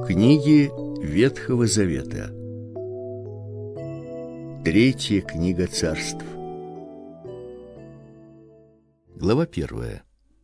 Книги Ветхого Завета. Третья книга Царств. Глава 1.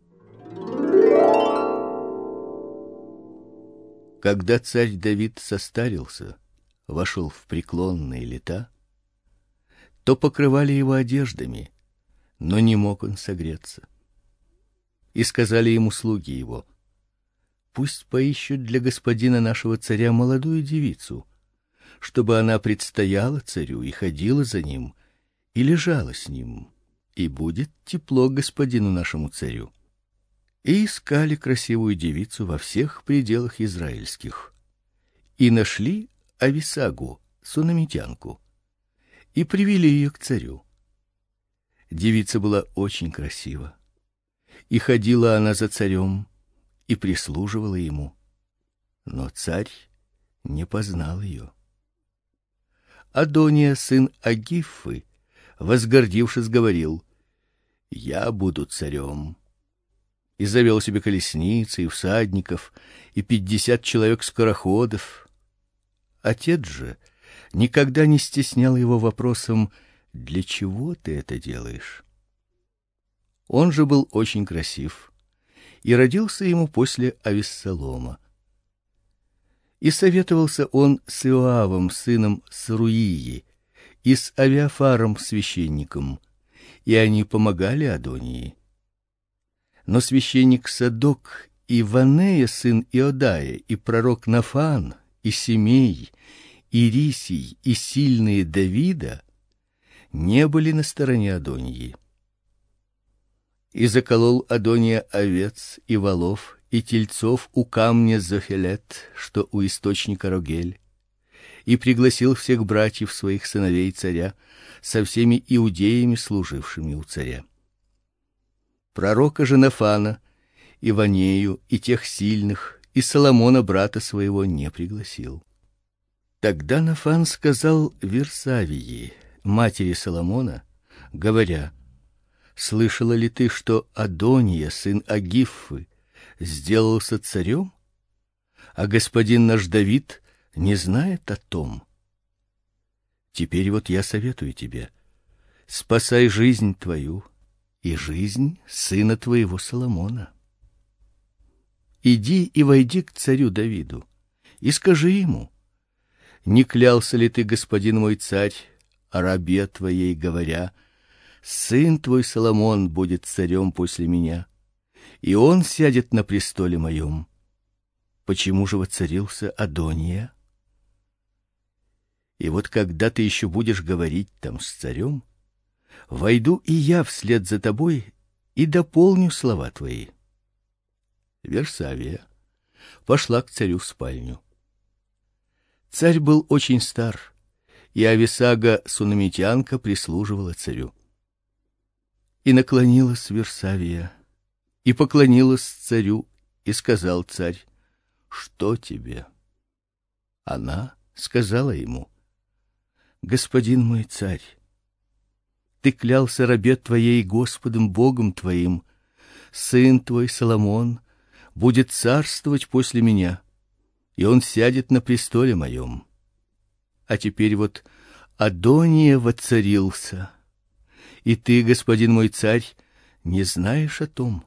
Когда царь Давид состарился, вошел в преклонные лета, то покрывали его одеждами, но не мог он согреться. И сказали ему слуги его: пусть поищут для господина нашего царя молодую девицу, чтобы она предстояла царю и ходила за ним, и лежала с ним, и будет тепло господину нашему царю. И искали красивую девицу во всех пределах израильских, и нашли Ависагу, сунамитянку, и привели ее к царю. Девица была очень красива, и ходила она за царем, и прислуживала ему, но царь не познал ее. Адония, сын Агиффы, возгордившись, говорил: я буду царем. И завел себе колесницы и всадников, и 50 человек-скороходов. Отец же никогда не стеснял его вопросом: для чего ты это делаешь? Он же был очень красив, и родился ему после Авессалома. И советовался он с Иоавом, сыном Саруии, и с Авиафаром, священником, и они помогали Адонии. Но священник Садок и Ванея, сын Иодая, и пророк Нафан, и Семей, и Рисий, и сильные Давида не были на стороне Адонии. И заколол Адония овец и волов и тельцов у камня Зохелет, что у источника Рогель, и пригласил всех братьев своих сыновей царя со всеми иудеями, служившими у царя. Пророка же Нафана, и Ванею, и тех сильных, и Соломона брата своего не пригласил. Тогда Нафан сказал Версавии, матери Соломона, говоря: слышала ли ты, что Адония, сын Агиффы, сделался царем, а господин наш Давид не знает о том? Теперь вот я советую тебе: спасай жизнь твою и жизнь сына твоего Соломона. Иди и войди к царю Давиду и скажи ему: не клялся ли ты, господин мой царь, о рабе твоей, говоря: сын твой Соломон будет царем после меня, и он сядет на престоле моем? Почему же воцарился Адония? И вот когда ты еще будешь говорить там с царем, войду и я вслед за тобой и дополню слова твои. Версавия пошла к царю в спальню. Царь был очень стар, и Ависага, сунамитянка, прислуживала царю. И наклонилась Версавия, и поклонилась царю, и сказал царь: что тебе? Она сказала ему: господин мой царь, ты клялся рабе твоей Господом Богом твоим: сын твой Соломон будет царствовать после меня, и он сядет на престоле моем. А теперь вот Адония воцарился, и ты, господин мой царь, не знаешь о том.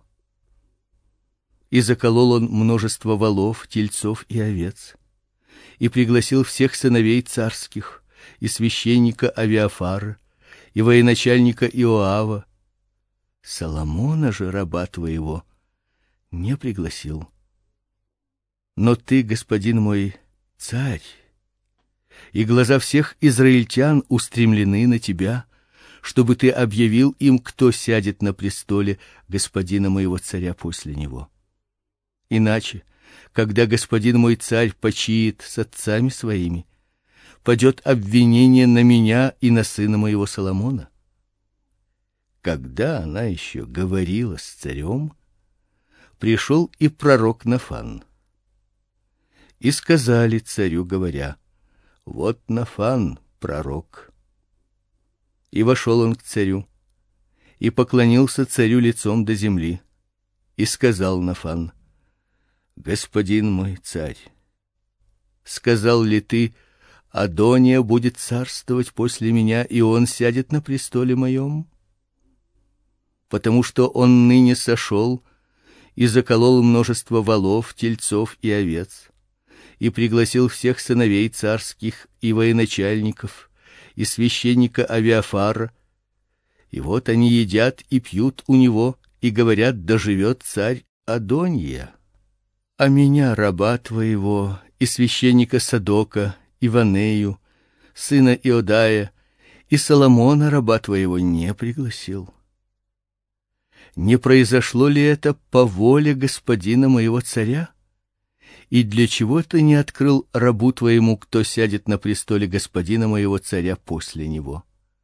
И заколол он множество волов, тельцов и овец, и пригласил всех сыновей царских, и священника Авиафара, и военачальника Иоава. Соломона же, раба твоего, не пригласил. Но ты, господин мой царь, и глаза всех израильтян устремлены на тебя, чтобы ты объявил им, кто сядет на престоле господина моего царя после него. Иначе, когда господин мой царь почиет с отцами своими, падет обвинение на меня и на сына моего Соломона. Когда она еще говорила с царем, пришел и пророк Нафан. И сказали царю, говоря: вот Нафан, пророк. И вошел он к царю, и поклонился царю лицом до земли, и сказал Нафан: господин мой царь, сказал ли ты: Адония будет царствовать после меня, и он сядет на престоле моем? Потому что он ныне сошел и заколол множество волов, тельцов и овец, и пригласил всех сыновей царских и военачальников, и священника Авиафара, и вот они едят и пьют у него, и говорят: да живет царь Адония. А меня, раба твоего, и священника Садока, и Ванею, сына Иодая, и Соломона, раба твоего, не пригласил. Не произошло ли это по воле господина моего царя? И для чего ты не открыл рабу твоему, кто сядет на престоле господина моего царя после него?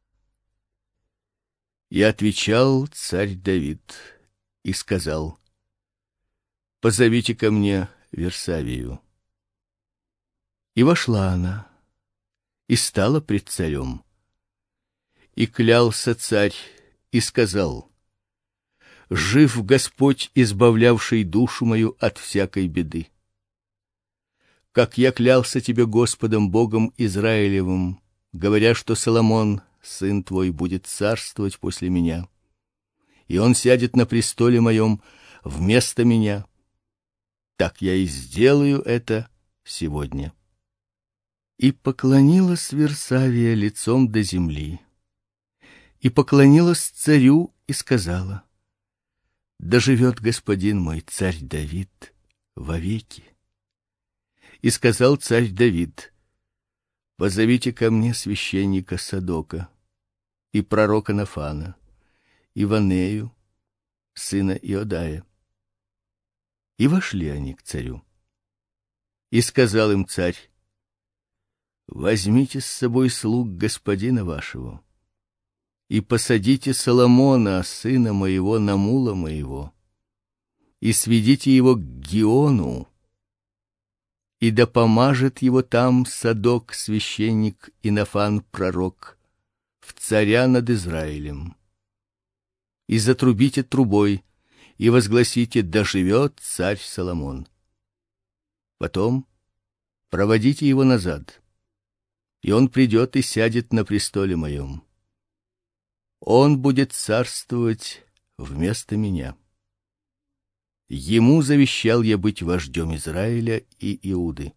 И отвечал царь Давид и сказал: позовите ко мне Версавию. И вошла она, и стала пред царем. И клялся царь, и сказал: жив Господь, избавлявший душу мою от всякой беды. Как я клялся тебе Господом Богом Израилевым, говоря, что Соломон, сын твой, будет царствовать после меня, и он сядет на престоле моем вместо меня, так я и сделаю это сегодня. И поклонилась Версавия лицом до земли, и поклонилась царю и сказала: да живет господин мой, царь Давид, вовеки. И сказал царь Давид: позовите ко мне священника Садока и пророка Нафана, и Ванею, сына Иодая. И вошли они к царю. И сказал им царь: возьмите с собой слуг господина вашего, и посадите Соломона, сына моего, на мула моего, и сведите его к Гиону, и да помажет его там Садок, священник, и Нафан, пророк, в царя над Израилем. И затрубите трубой, и возгласите: да живет царь Соломон. Потом проводите его назад, и он придет и сядет на престоле моем. Он будет царствовать вместо меня. Ему завещал я быть вождем Израиля и Иуды.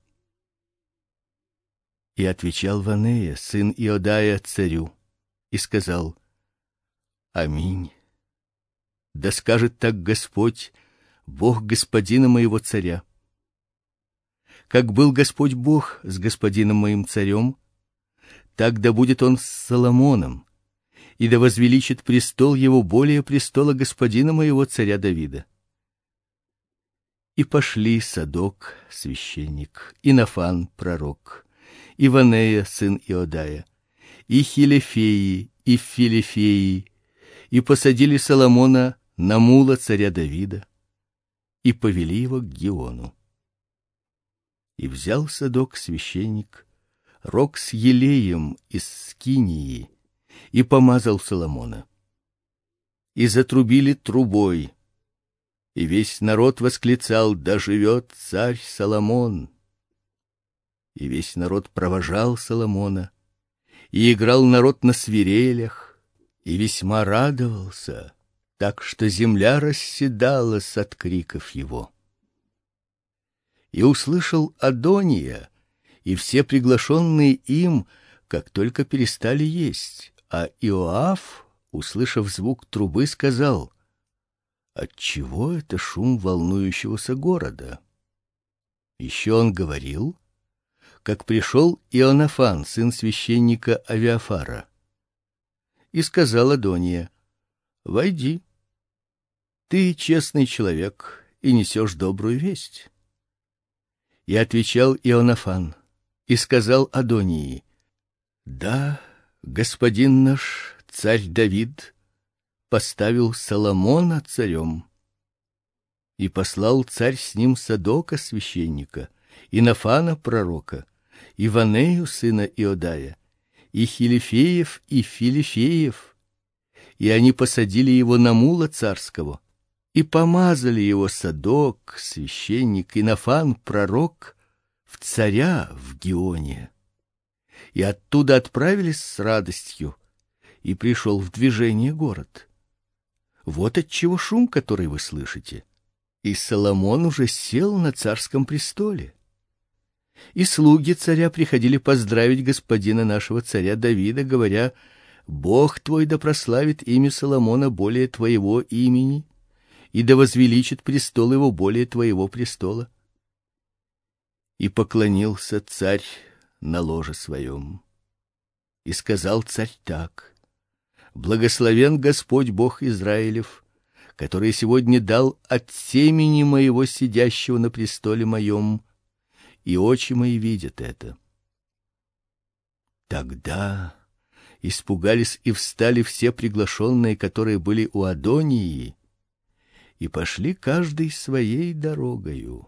И отвечал Ванея, сын Иодая, царю, и сказал: аминь. Да скажет так Господь, Бог господина моего царя. Как был Господь Бог с господином моим царем, так да будет он с Соломоном, и да возвеличит престол его более престола господина моего царя Давида. И пошли Садок, священник, и Нафан, пророк, и Ванея, сын Иодая, и Хилефеи, и Филефеи, и посадили Соломона на мула царя Давида, и повели его к Гиону. И взял Садок, священник, рог с елеем из скинии, и помазал Соломона. И затрубили трубой, и весь народ восклицал: да живет царь Соломон. И весь народ провожал Соломона, и играл народ на свирелях, и весьма радовался, так что земля расседалась от криков его. И услышал Адония, и все приглашенные им, как только перестали есть, а Иоав, услышав звук трубы, сказал: отчего это шум волнующегося города? Еще он говорил, как пришел Ионафан, сын священника Авиафара. И сказал Адония: войди, ты честный человек и несешь добрую весть. И отвечал Ионафан и сказал Адонии: да, господин наш царь Давид поставил Соломона царем. И послал царь с ним Садока, священника, и Нафана, пророка, и Ванею, сына Иодая, и Хилефеев, и Филефеев, и они посадили его на мула царского, и помазали его Садок, священник, и Нафан, пророк, в царя в Гионе, и оттуда отправились с радостью, и пришел в движение город. Вот отчего шум, который вы слышите. И Соломон уже сел на царском престоле. И слуги царя приходили поздравить господина нашего царя Давида, говоря: Бог твой да прославит имя Соломона более твоего имени, и да возвеличит престол его более твоего престола. И поклонился царь на ложе своем. И сказал царь так: Благословен Господь Бог Израилев, который сегодня дал от семени моего сидящего на престоле моем, и очи мои видят это. Тогда испугались и встали все приглашенные, которые были у Адонии, и пошли каждый своей дорогою.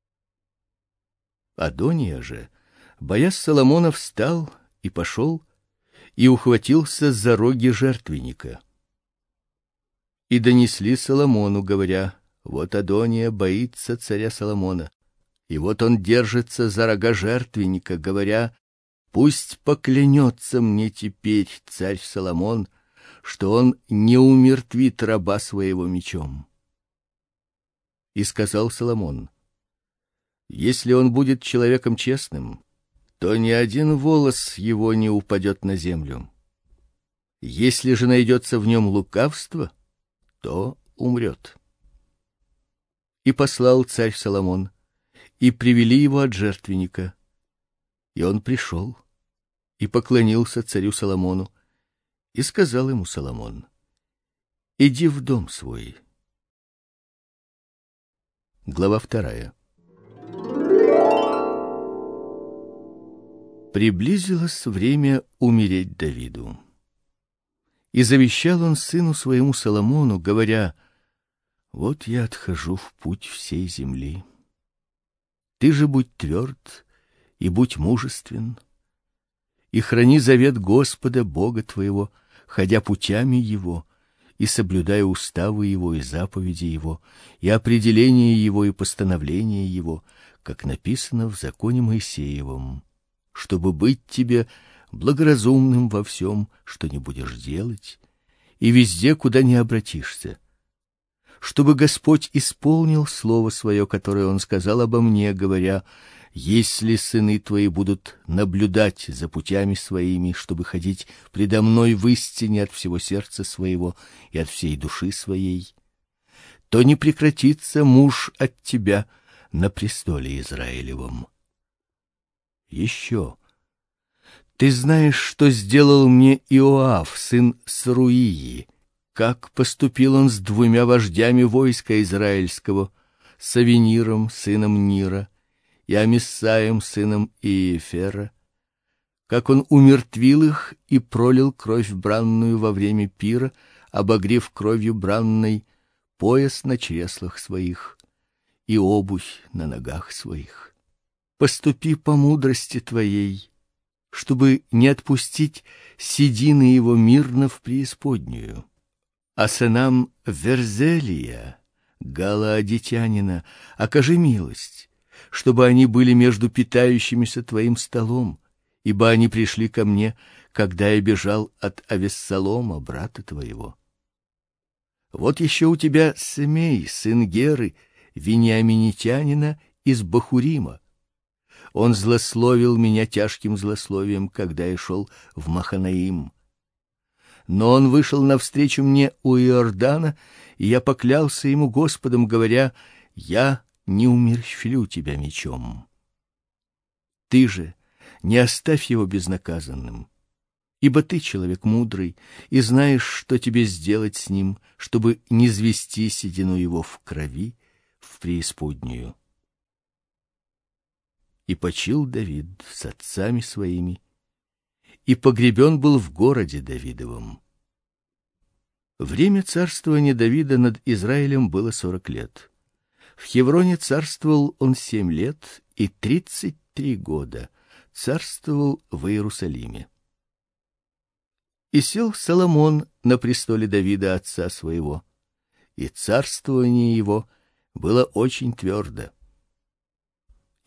Адония же, боясь Соломона, встал и пошел, и ухватился за роги жертвенника. И донесли Соломону, говоря: вот Адония боится царя Соломона, и вот он держится за рога жертвенника, говоря: пусть поклянется мне теперь царь Соломон, что он не умертвит раба своего мечом. И сказал Соломон: если он будет человеком честным, то ни один волос его не упадет на землю. Если же найдется в нем лукавство, то умрет. И послал царь Соломон, и привели его от жертвенника. И он пришел и поклонился царю Соломону, и сказал ему Соломон: иди в дом свой. Глава 2. Приблизилось время умереть Давиду. И завещал он сыну своему Соломону, говоря: вот я отхожу в путь всей земли. Ты же будь тверд и будь мужествен, и храни завет Господа Бога твоего, ходя путями его, и соблюдая уставы его и заповеди его, и определения его и постановления его, как написано в законе Моисеевом, чтобы быть тебе благоразумным во всем, что не будешь делать, и везде, куда не обратишься, чтобы Господь исполнил слово свое, которое Он сказал обо мне, говоря: если сыны твои будут наблюдать за путями своими, чтобы ходить предо мной в истине от всего сердца своего и от всей души своей, то не прекратится муж от тебя на престоле Израилевом. Еще ты знаешь, что сделал мне Иоав, сын Саруии, как поступил он с двумя вождями войска израильского, с Авениром, сыном Нира, и Амисаем, сыном Иефера, как он умертвил их и пролил кровь бранную во время пира, обогрев кровью бранной пояс на чреслах своих и обувь на ногах своих. Поступи по мудрости твоей, чтобы не отпустить седины его мирно в преисподнюю. А сынам Верзелия, галаадитянина, окажи милость, чтобы они были между питающимися твоим столом, ибо они пришли ко мне, когда я бежал от Авессалома, брата твоего. Вот еще у тебя Семей, сын Геры, вениаминитянина из Бахурима. Он злословил меня тяжким злословием, когда я шел в Маханаим. Но он вышел навстречу мне у Иордана, и я поклялся ему Господом, говоря: я не умерщвлю тебя мечом. Ты же не оставь его безнаказанным, ибо ты человек мудрый и знаешь, что тебе сделать с ним, чтобы не звести седину его в крови в преисподнюю. И почил Давид с отцами своими, и погребен был в городе Давидовом. Время царствования Давида над Израилем было 40 лет. В Хевроне царствовал он 7 лет, и 33 года царствовал в Иерусалиме. И сел Соломон на престоле Давида отца своего, и царствование его было очень твердо.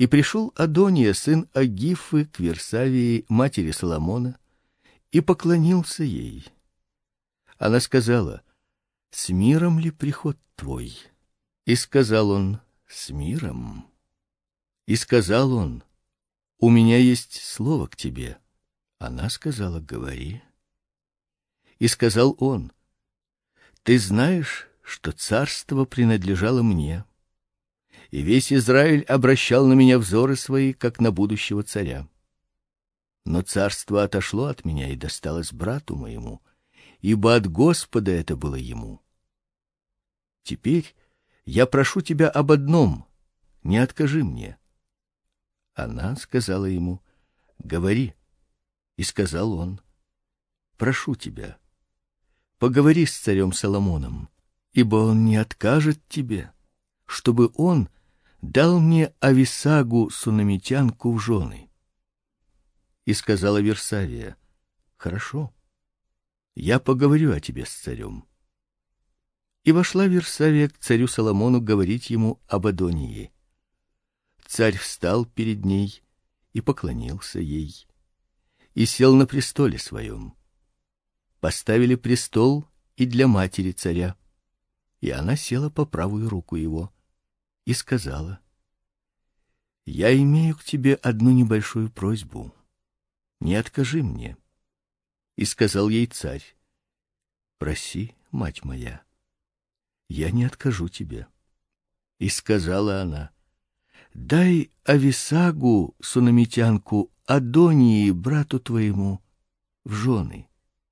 И пришел Адония, сын Агифы, к Версавии, матери Соломона, и поклонился ей. Она сказала: «С миром ли приход твой?» И сказал он: «С миром». И сказал он: «У меня есть слово к тебе». Она сказала: «Говори». И сказал он: «Ты знаешь, что царство принадлежало мне, и весь Израиль обращал на меня взоры свои, как на будущего царя. Но царство отошло от меня и досталось брату моему, ибо от Господа это было ему. Теперь я прошу тебя об одном: не откажи мне». Она сказала ему: «Говори». И сказал он: «Прошу тебя, поговори с царем Соломоном, ибо он не откажет тебе, чтобы он дал мне Ависагу сунамитянку в жены». И сказала Версавия: «Хорошо, я поговорю о тебе с царем». И вошла Версавия к царю Соломону говорить ему об Адонии. Царь встал перед ней и поклонился ей, и сел на престоле своем. Поставили престол и для матери царя, и она села по правую руку его, и сказала: «Я имею к тебе одну небольшую просьбу, не откажи мне». И сказал ей царь: «Проси, мать моя, я не откажу тебе». И сказала она: «Дай Ависагу сунамитянку Адонии брату твоему в жены».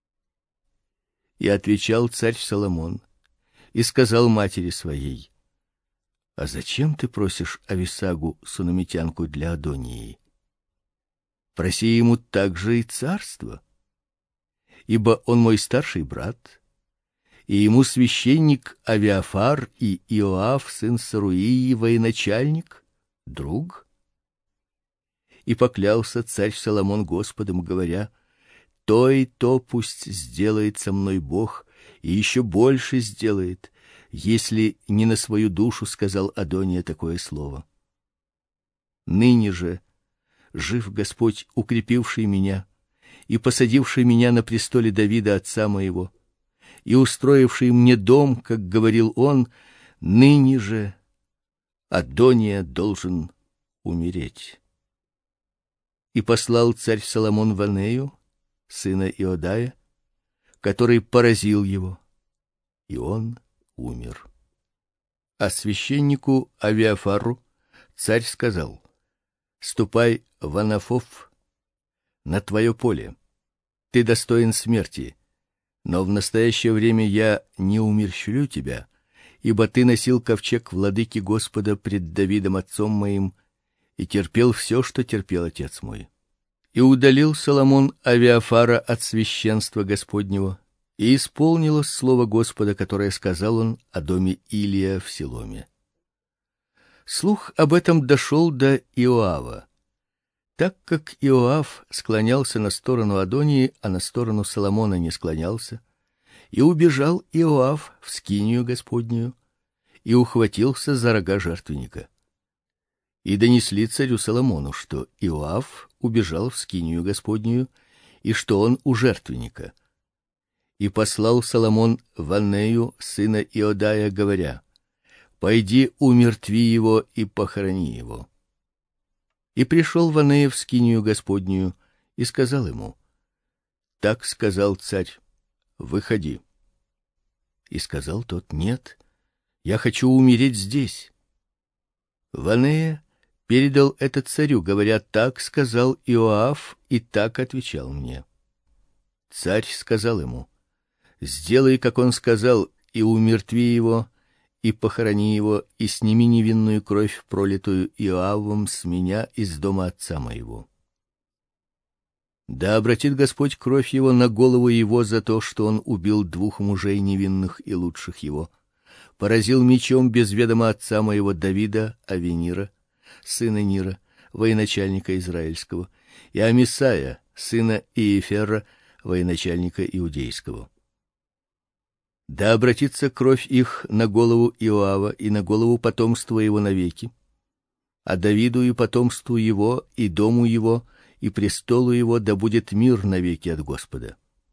И отвечал царь Соломон и сказал матери своей: «А зачем ты просишь Ависагу сунамитянку для Адонии? Проси ему также и царство, ибо он мой старший брат, и ему священник Авиафар и Иоав, сын Саруии, военачальник, друг». И поклялся царь Соломон Господом, говоря: «То и то пусть сделает со мной Бог, и еще больше сделает, если не на свою душу сказал Адония такое слово. Ныне же жив Господь, укрепивший меня и посадивший меня на престоле Давида отца моего, и устроивший мне дом, как говорил он, ныне же Адония должен умереть». И послал царь Соломон Ванею, сына Иодая, который поразил его, и он умер. А священнику Авиафару царь сказал: «Ступай в Анафов, на твое поле, ты достоин смерти, но в настоящее время я не умерщвлю тебя, ибо ты носил ковчег владыки Господа пред Давидом отцом моим и терпел все, что терпел отец мой». И удалил Соломон Авиафара от священства Господнего, и исполнилось слово Господа, которое сказал он о доме Илия в Силоме. Слух об этом дошел до Иоава. Так как Иоав склонялся на сторону Адонии, а на сторону Соломона не склонялся, и убежал Иоав в скинию Господнюю, и ухватился за рога жертвенника. И донесли царю Соломону, что Иоав убежал в скинию Господнюю, и что он у жертвенника. И послал Соломон Ванею, сына Иодая, говоря: «Пойди, умертви его и похорони его». И пришел Ванея в скинию Господнюю и сказал ему: «Так сказал царь: выходи». И сказал тот: «Нет, я хочу умереть здесь». Ванея передал это царю, говоря: «Так сказал Иоав, и так отвечал мне». Царь сказал ему: «Сделай, как он сказал, и умертви его, и похорони его, и сними невинную кровь, пролитую Иоавом с меня из дома отца моего. Да обратит Господь кровь его на голову его за то, что он убил 2 мужей невинных и лучших его, поразил мечом без ведома отца моего Давида Авенира, сына Нира, военачальника израильского, и Амисая, сына Иефера, военачальника иудейского. Да обратится кровь их на голову Иоава и на голову потомства его навеки, а Давиду и потомству его, и дому его, и престолу его да будет мир навеки от Господа.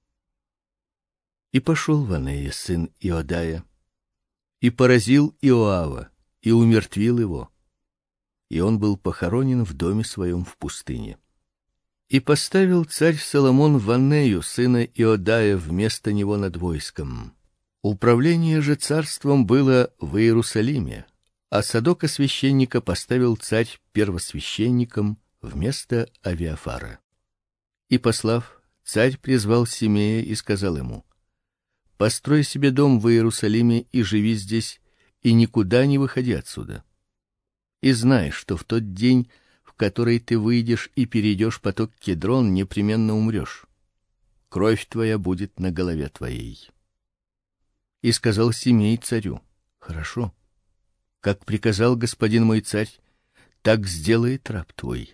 И пошел Ванея, сын Иодая, и поразил Иоава, и умертвил его, и он был похоронен в доме своем в пустыне. И поставил царь Соломон Ванею, сына Иодая, вместо него над войском. Управление же царством было в Иерусалиме, а Садока священника поставил царь первосвященником вместо Авиафара. И послав, царь призвал Симея и сказал ему: построй себе дом в Иерусалиме и живи здесь, и никуда не выходи отсюда. И знай, что в тот день, в который ты выйдешь и перейдешь поток Кедрон, непременно умрешь. Кровь твоя будет на голове твоей. И сказал Симей царю: хорошо, как приказал господин мой царь, так сделает раб твой.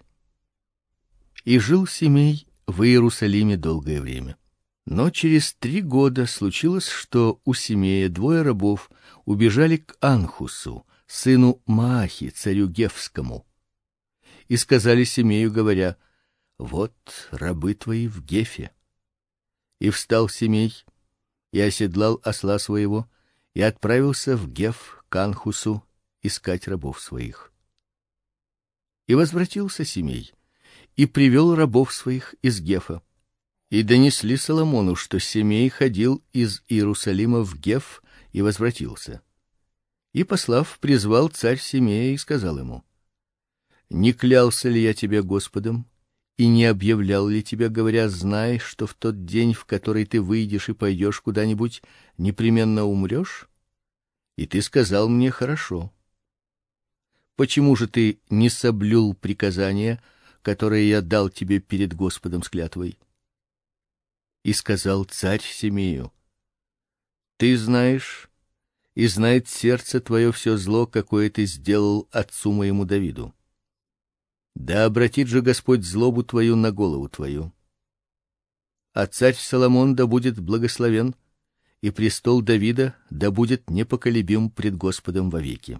И жил Симей в Иерусалиме долгое время. Но через 3 года случилось, что у Симея 2 рабов убежали к Анхусу, сыну Маахи, царю Гефскому, и сказали Симею, говоря: вот рабы твои в Гефе. И встал Симей и оседлал осла своего и отправился в Геф к Анхусу искать рабов своих. И возвратился Симей и привел рабов своих из Гефа. И донесли Соломону, что Симей ходил из Иерусалима в Геф и возвратился. И послав, призвал царь Симея и сказал ему: не клялся ли я тебе Господом и не объявлял ли тебе, говоря: знай, что в тот день, в который ты выйдешь и пойдешь куда-нибудь, непременно умрешь? И ты сказал мне: хорошо. Почему же ты не соблюл приказание, которое я дал тебе перед Господом с клятвой? И сказал царь Симею: ты знаешь, и знает сердце твое все зло, какое ты сделал отцу моему Давиду. Да обратит же Господь злобу твою на голову твою. А царь Соломон да будет благословен, и престол Давида да будет непоколебим пред Господом вовеки.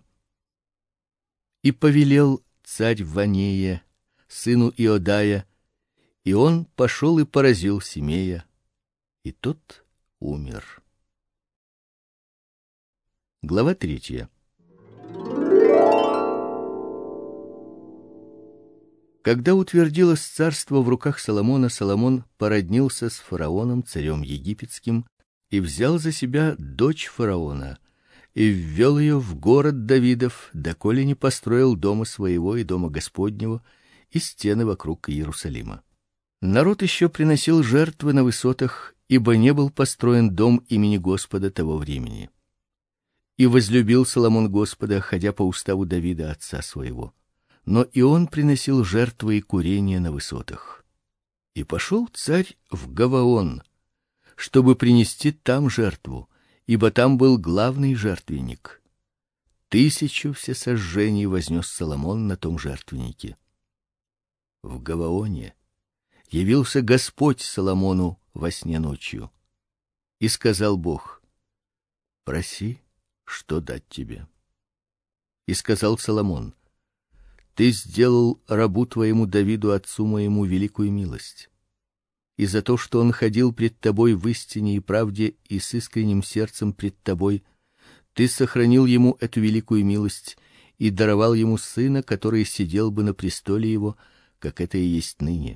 И повелел царь Ванея, сыну Иодая, и он пошел и поразил Симея, и тот умер. Глава 3. Когда утвердилось царство в руках Соломона, Соломон породнился с фараоном, царем египетским, и взял за себя дочь фараона, и ввел ее в город Давидов, доколе не построил дома своего и дома Господнего и стены вокруг Иерусалима. Народ еще приносил жертвы на высотах, ибо не был построен дом имени Господа того времени. И возлюбил Соломон Господа, ходя по уставу Давида отца своего. Но и он приносил жертвы и курения на высотах. И пошел царь в Гаваон, чтобы принести там жертву, ибо там был главный жертвенник. 1000 всесожжений вознес Соломон на том жертвеннике. В Гаваоне явился Господь Соломону во сне ночью, и сказал Бог: проси, что дать тебе. И сказал Соломон: ты сделал рабу твоему Давиду, отцу моему, великую милость. И за то, что он ходил пред тобой в истине и правде и с искренним сердцем пред тобой, ты сохранил ему эту великую милость и даровал ему сына, который сидел бы на престоле его, как это и есть ныне.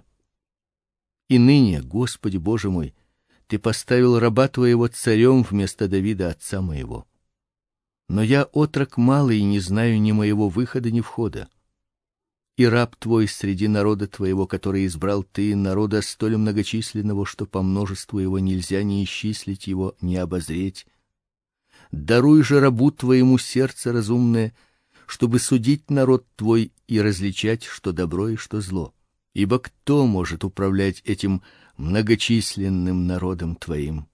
И ныне, Господи Боже мой, ты поставил раба твоего царем вместо Давида отца моего. Но я отрок малый и не знаю ни моего выхода, ни входа. И раб твой среди народа твоего, который избрал ты, народа столь многочисленного, что по множеству его нельзя ни исчислить его, ни обозреть. Даруй же рабу твоему сердце разумное, чтобы судить народ твой и различать, что добро и что зло. Ибо кто может управлять этим многочисленным народом твоим?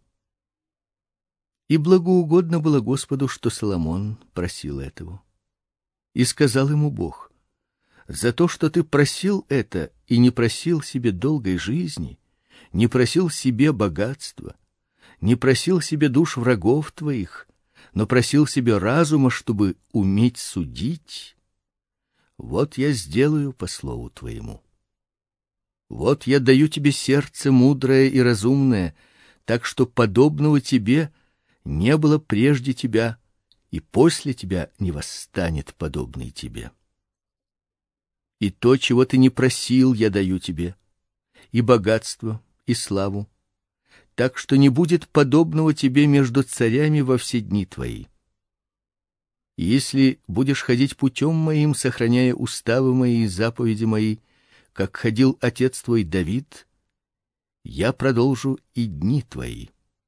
И благоугодно было Господу, что Соломон просил этого. И сказал ему Бог: за то, что ты просил это и не просил себе долгой жизни, не просил себе богатства, не просил себе душ врагов твоих, но просил себе разума, чтобы уметь судить, Вот я сделаю по слову твоему. Вот я даю тебе сердце мудрое и разумное, так что подобного тебе не было прежде тебя, и после тебя не восстанет подобный тебе. И то, чего ты не просил, я даю тебе, и богатство, и славу, так что не будет подобного тебе между царями во все дни твои. И если будешь ходить путем моим, сохраняя уставы мои и заповеди мои, как ходил отец твой Давид, я продолжу и дни твои.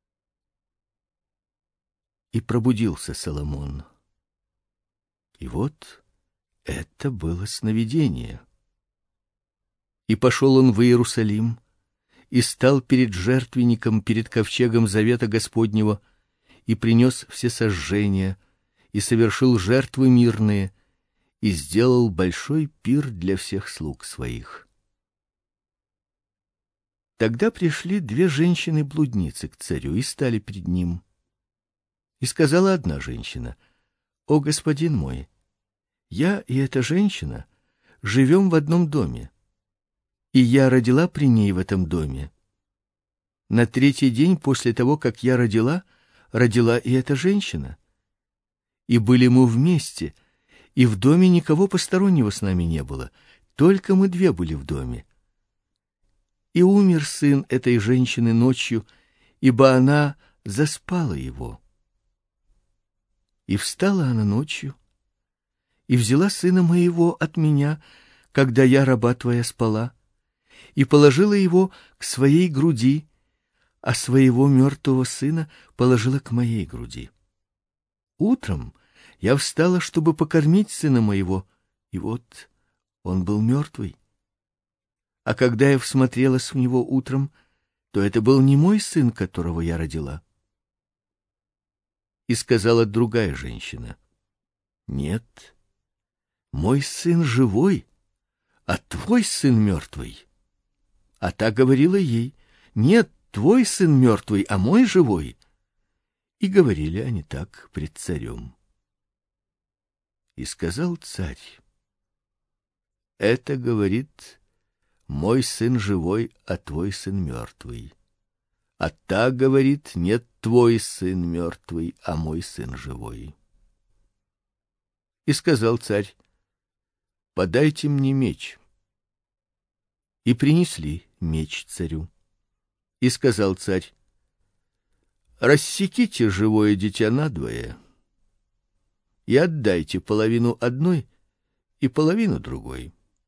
И пробудился Соломон. И вот это было сновидение. И пошел он в Иерусалим, и стал перед жертвенником, перед ковчегом завета Господнего, и принес всесожжения, и совершил жертвы мирные, и сделал большой пир для всех слуг своих. Тогда пришли две женщины-блудницы к царю и стали перед ним. И сказала одна женщина: «О, господин мой, я и эта женщина живем в одном доме, и я родила при ней в этом доме. На третий день после того, как я родила и эта женщина. И были мы вместе, и в доме никого постороннего с нами не было, только мы две были в доме. И умер сын этой женщины ночью, ибо она заспала его. И встала она ночью, и взяла сына моего от меня, когда я, раба твоя, спала, и положила его к своей груди, а своего мертвого сына положила к моей груди. Утром я встала, чтобы покормить сына моего, и вот он был мертвый. А когда я всмотрелась в него утром, то это был не мой сын, которого я родила». И сказала другая женщина: «Нет, мой сын живой, а твой сын мертвый». А та говорила ей: «Нет, твой сын мертвый, а мой живой». И говорили они так пред царем. И сказал царь: «Это, говорит, мой сын живой, а твой сын мертвый». А та говорит: «Нет, твой сын мертвый, а мой сын живой». И сказал царь: «Подайте мне меч». И принесли меч царю. И сказал царь: «Рассеките живое дитя надвое и отдайте половину одной и половину другой».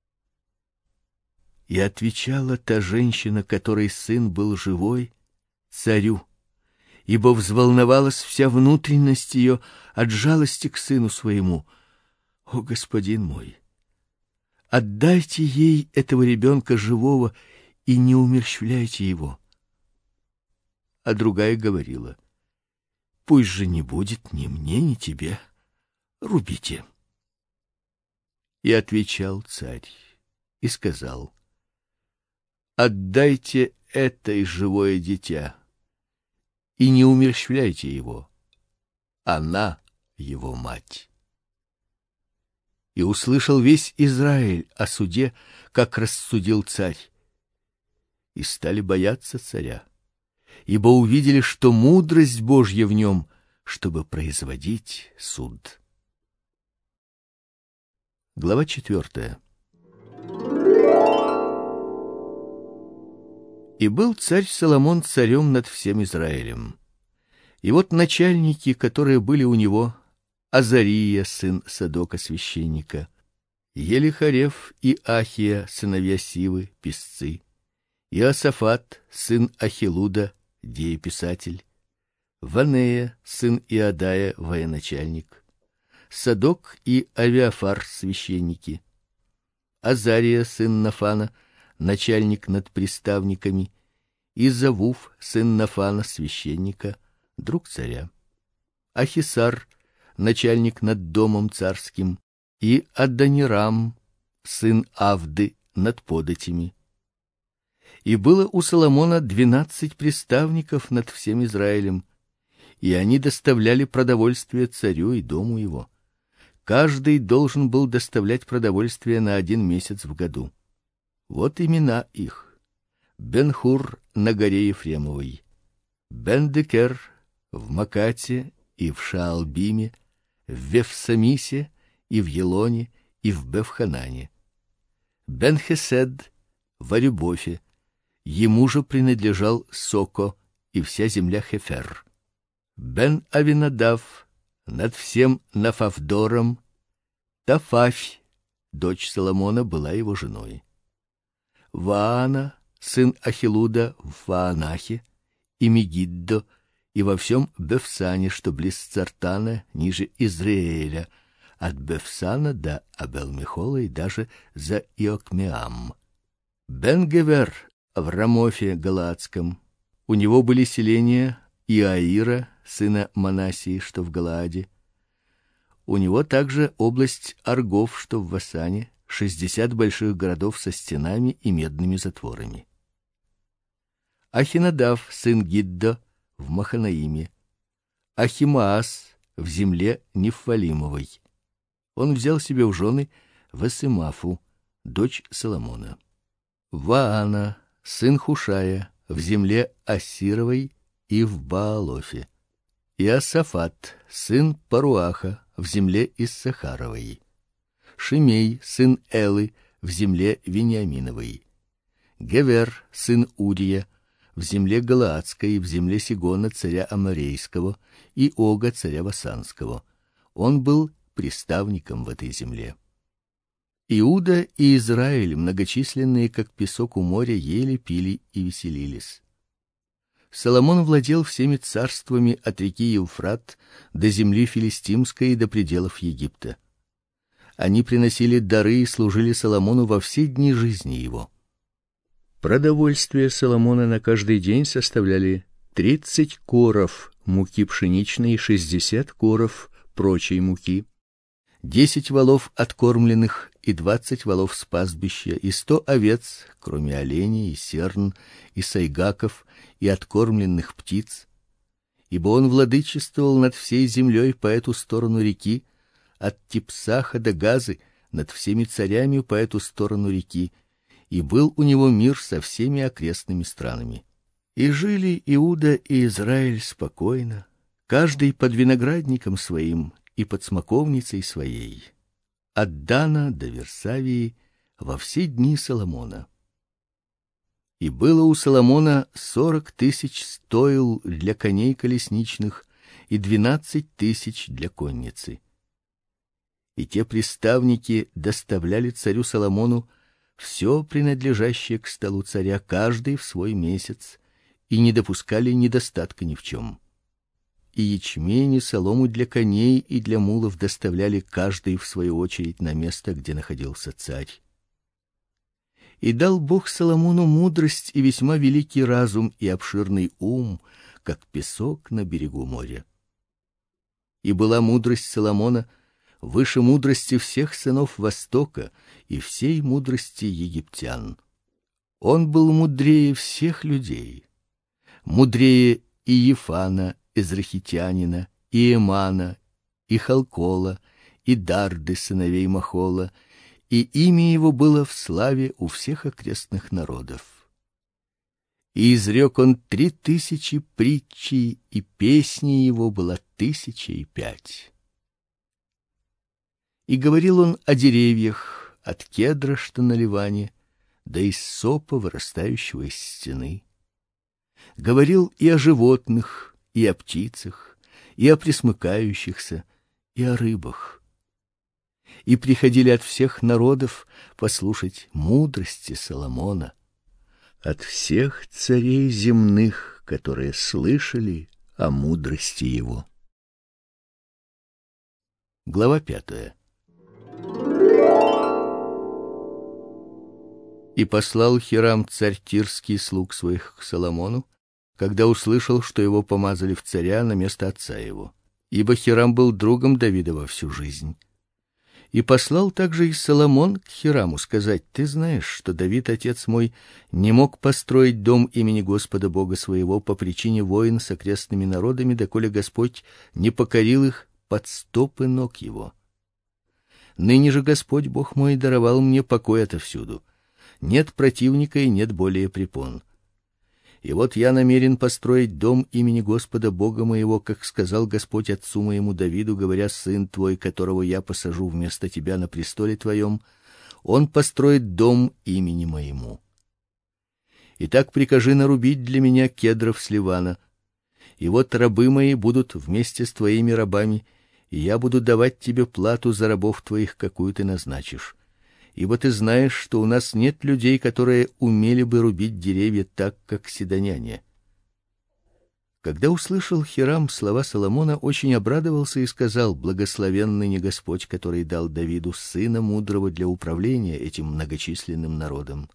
И отвечала та женщина, которой сын был живой, царю, ибо взволновалась вся внутренность ее от жалости к сыну своему: «О, господин мой, отдайте ей этого ребенка живого и не умерщвляйте его». А другая говорила: «Пусть же не будет ни мне, ни тебе, рубите». И отвечал царь и сказал: «Отдайте этой живое дитя и не умерщвляйте его, она его мать». И услышал весь Израиль о суде, как рассудил царь, и стали бояться царя, ибо увидели, что мудрость Божья в нем, чтобы производить суд. Глава 4. И был царь Соломон царем над всем Израилем. И вот начальники, которые были у него: Азария, сын Садока священника, Елихарев и Ахия, сыновья Сивы, писцы, Иосафат, сын Ахилуда, дееписатель, Ванея, сын Иадая, военачальник, Садок и Авиафар, священники, Азария, сын Нафана, начальник над приставниками, и Завуф, сын Нафана, священника, друг царя, Ахисар, начальник над домом царским, и Адонирам, сын Авды, над податями. И было у Соломона 12 приставников над всем Израилем, и они доставляли продовольствие царю и дому его. Каждый должен был доставлять продовольствие на 1 месяц в году. Вот имена их: Бен-Хур на горе Ефремовой, Бен-Декер в Макате и в Шаалбиме, в Вефсамисе и в Елоне и в Бефханане, Бен-Хесед в Арюбофе, ему же принадлежал Соко и вся земля Хефер, Бен-Авинадав над всем Нафавдором, Тафафь, дочь Соломона, была его женой, Ваана, сын Ахилуда, в Ваанахе, и Мегиддо, и во всем Бефсане, что близ Цартана, ниже Израиля, от Бефсана до Абел-Мехола и даже за Иокмеам. Бен-Гевер в Рамофе Галаадском. У него были селения Иаира, сына Манасии, что в Галааде. У него также область Аргов, что в Васане, 60 больших городов со стенами и медными затворами. Ахинадав, сын Гиддо, в Маханаиме. Ахимаас в земле Нефалимовой. Он взял себе в жены Васемафу, дочь Соломона. Ваана, сын Хушая, в земле Ассировой и в Баалофе. Иосафат, сын Паруаха, в земле Иссахаровой. Шимей, сын Элы, в земле Вениаминовой. Гевер, сын Урия, в земле Галаадской, в земле Сигона, царя Аморейского, и Ога, царя Васанского. Он был приставником в этой земле. Иуда и Израиль, многочисленные, как песок у моря, ели, пили и веселились. Соломон владел всеми царствами от реки Евфрат до земли филистимской и до пределов Египта. Они приносили дары и служили Соломону во все дни жизни его. Продовольствие Соломона на каждый день составляли 30 коров муки пшеничной и 60 коров прочей муки, 10 волов откормленных и 20 волов с пастбища, и 100 овец, кроме оленей и серн, и сайгаков, и откормленных птиц, ибо он владычествовал над всей землей по эту сторону реки, от Типсаха до Газы, над всеми царями по эту сторону реки, и был у него мир со всеми окрестными странами. И жили Иуда и Израиль спокойно, каждый под виноградником своим и под смоковницей своей, от Дана до Версавии, во все дни Соломона. И было у Соломона 40 тысяч стоил для коней колесничных и 12 тысяч для конницы. И те приставники доставляли царю Соломону все принадлежащее к столу царя, каждый в свой месяц, и не допускали недостатка ни в чем. И ячмень и солому для коней и для мулов доставляли каждый в свою очередь на место, где находился царь. И дал Бог Соломону мудрость и весьма великий разум и обширный ум, как песок на берегу моря. И была мудрость Соломона выше мудрости всех сынов Востока и всей мудрости египтян. Он был мудрее всех людей, мудрее и Ефана, израхитянина, и Эмана, и Халкола, и Дарды, сыновей Махола, и имя его было в славе у всех окрестных народов. И изрек он 3000 притчей, и песни его было 1005. И говорил он о деревьях, от кедра, что на Ливане, до иссопа, вырастающего из стены. Говорил и о животных, и о птицах, и о пресмыкающихся, и о рыбах. И приходили от всех народов послушать мудрости Соломона, от всех царей земных, которые слышали о мудрости его. Глава 5. И послал Хирам царь Тирский слуг своих к Соломону, когда услышал, что его помазали в царя на место отца его, ибо Хирам был другом Давида во всю жизнь. И послал также и Соломон к Хираму сказать: ты знаешь, что Давид, отец мой, не мог построить дом имени Господа Бога своего по причине войн с окрестными народами, доколе Господь не покорил их под стопы ног его. Ныне же Господь Бог мой даровал мне покой отовсюду. Нет противника и нет более препон. И вот я намерен построить дом имени Господа Бога моего, как сказал Господь отцу моему Давиду, говоря: сын твой, которого я посажу вместо тебя на престоле твоем, он построит дом имени моему. Итак, прикажи нарубить для меня кедров с Ливана. И вот рабы мои будут вместе с твоими рабами, и я буду давать тебе плату за рабов твоих, какую ты назначишь. Ибо ты знаешь, что у нас нет людей, которые умели бы рубить деревья так, как сидоняне. Когда услышал Хирам слова Соломона, очень обрадовался и сказал: благословенный не Господь, который дал Давиду сына мудрого для управления этим многочисленным народом.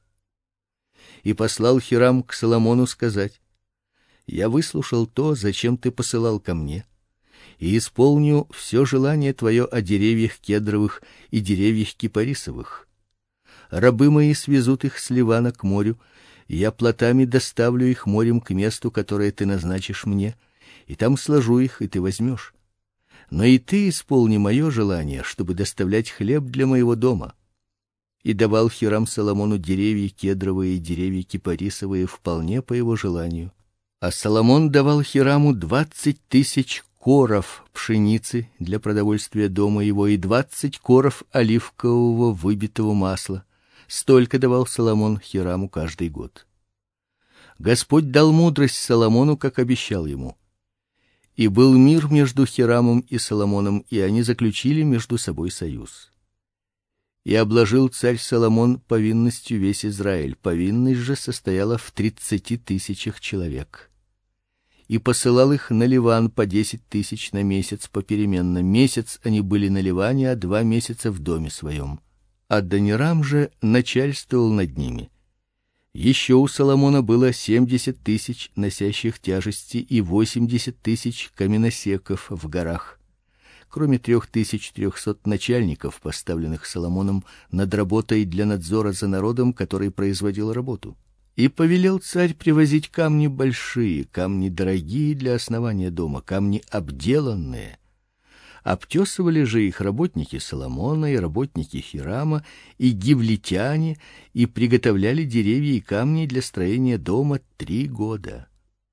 И послал Хирам к Соломону сказать: я выслушал то, зачем ты посылал ко мне, и исполню все желание твое о деревьях кедровых и деревьях кипарисовых. Рабы мои свезут их с Ливана к морю, и я плотами доставлю их морем к месту, которое ты назначишь мне, и там сложу их, и ты возьмешь. Но и ты исполни мое желание, чтобы доставлять хлеб для моего дома. И давал Хирам Соломону деревья кедровые и деревья кипарисовые вполне по его желанию. А Соломон давал Хираму 20 000 коров пшеницы для продовольствия дома его и 20 коров оливкового выбитого масла. Столько давал Соломон Хираму каждый год. Господь дал мудрость Соломону, как обещал ему. И был мир между Хирамом и Соломоном, и они заключили между собой союз. И обложил царь Соломон повинностью весь Израиль. Повинность же состояла в 30 000 человек. И посылал их на Ливан по 10 000 на месяц попеременно. Месяц они были на Ливане, а 2 месяца в доме своем. Адонирам же начальствовал над ними. Еще у Соломона было 70 000 носящих тяжести и 80 000 каменосеков в горах, кроме 3300 начальников, поставленных Соломоном над работой для надзора за народом, который производил работу. И повелел царь привозить камни большие, камни дорогие для основания дома, камни обделанные. Обтесывали же их работники Соломона и работники Хирама и гивлитяне, и приготовляли деревья и камни для строения дома 3 года.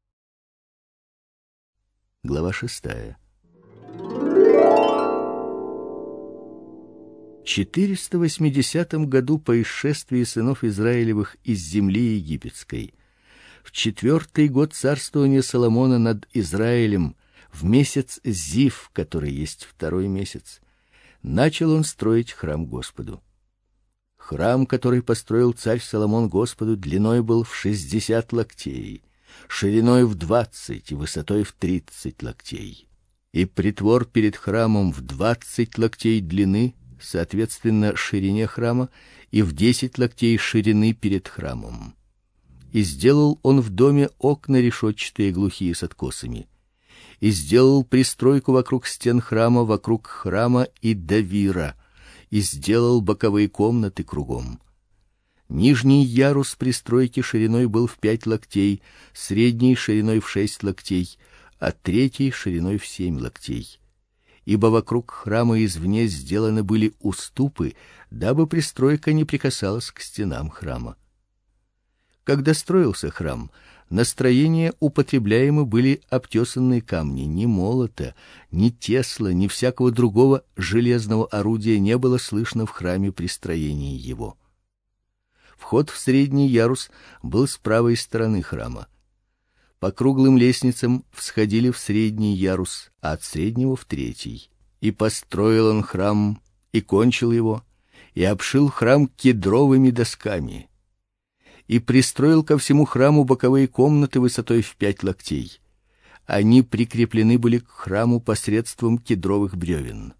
Глава 6. В 480 году по исшествии сынов Израилевых из земли египетской, в 4-й год царствования Соломона над Израилем, в месяц Зив, который есть 2-й месяц, начал он строить храм Господу. Храм, который построил царь Соломон Господу, длиной был в 60 локтей, шириной в 20 и высотой в 30 локтей. И притвор перед храмом в 20 локтей длины, соответственно ширине храма, и в 10 локтей ширины перед храмом. И сделал он в доме окна решетчатые глухие с откосами. И сделал пристройку вокруг стен храма, вокруг храма и давира, и сделал боковые комнаты кругом. Нижний ярус пристройки шириной был в 5 локтей, средний шириной в 6 локтей, а третий шириной в 7 локтей. Ибо вокруг храма извне сделаны были уступы, дабы пристройка не прикасалась к стенам храма. Когда строился храм, на строение употребляемы были обтесанные камни, ни молота, ни тесла, ни всякого другого железного орудия не было слышно в храме при строении его. Вход в средний ярус был с правой стороны храма. По круглым лестницам всходили в средний ярус, а от среднего в третий. И построил он храм, и кончил его, и обшил храм кедровыми досками. И пристроил ко всему храму боковые комнаты высотой в 5 локтей. Они прикреплены были к храму посредством кедровых бревен.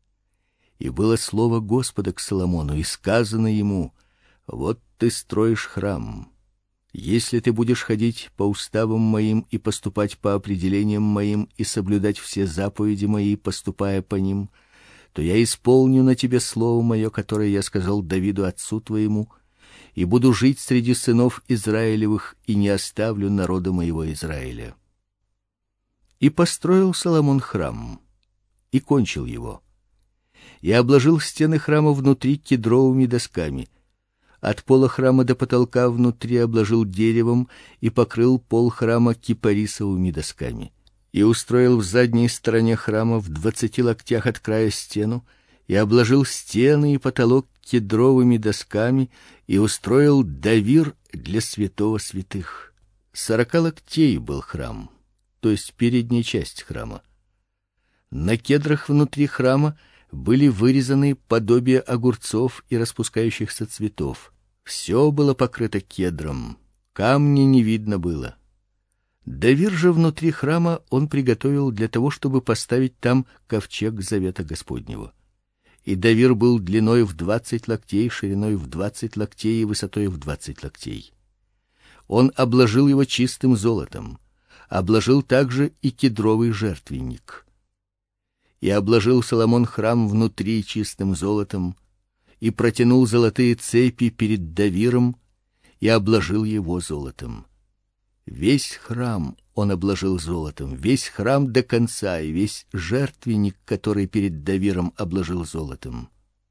И было слово Господа к Соломону, и сказано ему: вот ты строишь храм. Если ты будешь ходить по уставам моим и поступать по определениям моим и соблюдать все заповеди мои, поступая по ним, то я исполню на тебе слово мое, которое я сказал Давиду отцу твоему, и буду жить среди сынов Израилевых и не оставлю народа моего Израиля. И построил Соломон храм, и кончил его. и обложил стены храма внутри кедровыми досками. От пола храма до потолка внутри обложил деревом и покрыл пол храма кипарисовыми досками. И устроил в задней стороне храма в 20 локтях от края стену, и обложил стены и потолок кедровыми досками, и устроил давир для святого святых. 40 локтей был храм, то есть передняя часть храма. На кедрах внутри храма были вырезаны подобия огурцов и распускающихся цветов. Все было покрыто кедром, камня не видно было. Давир же внутри храма он приготовил для того, чтобы поставить там ковчег завета Господнего. И давир был длиной в 20 локтей, шириной в 20 локтей и высотой в 20 локтей. Он обложил его чистым золотом, обложил также и кедровый жертвенник. И обложил Соломон храм внутри чистым золотом, и протянул золотые цепи перед давиром, и обложил его золотом. Весь храм он обложил золотом, весь храм до конца, и весь жертвенник, который перед давиром, обложил золотом.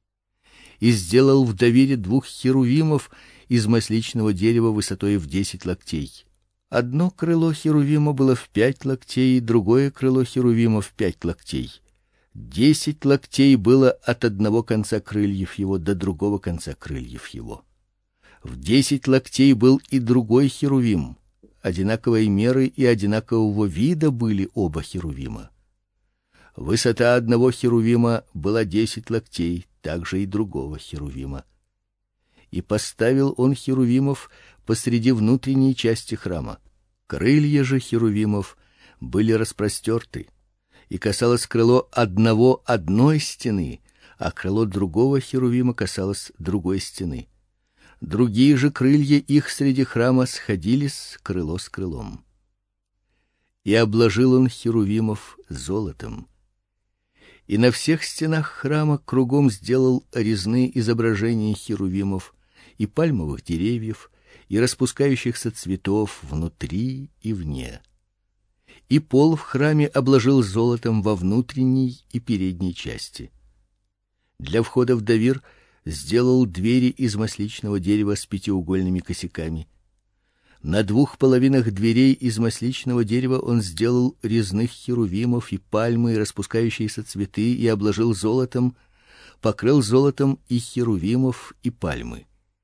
И сделал в давире 2 херувимов из масличного дерева высотой в 10 локтей. Одно крыло херувима было в 5 локтей, другое крыло херувима в 5 локтей. 10 локтей было от одного конца крыльев его до другого конца крыльев его. В 10 локтей был и другой херувим. Одинаковой меры и одинакового вида были оба херувима. Высота одного херувима была 10 локтей, также и другого херувима. И поставил он херувимов посреди внутренней части храма. Крылья же херувимов были распростерты, и касалось крыло одного одной стены, а крыло другого херувима касалось другой стены. Другие же крылья их среди храма сходились крыло с крылом. И обложил он херувимов золотом. И на всех стенах храма кругом сделал резные изображения херувимов и пальмовых деревьев, и распускающихся цветов внутри и вне. И пол в храме обложил золотом во внутренней и передней части. Для входа в давир сделал двери из масличного дерева с 5-угольными косяками. На 2 половинах дверей из масличного дерева он сделал резных херувимов и пальмы, и распускающиеся цветы, и обложил золотом, покрыл золотом и херувимов и пальмы.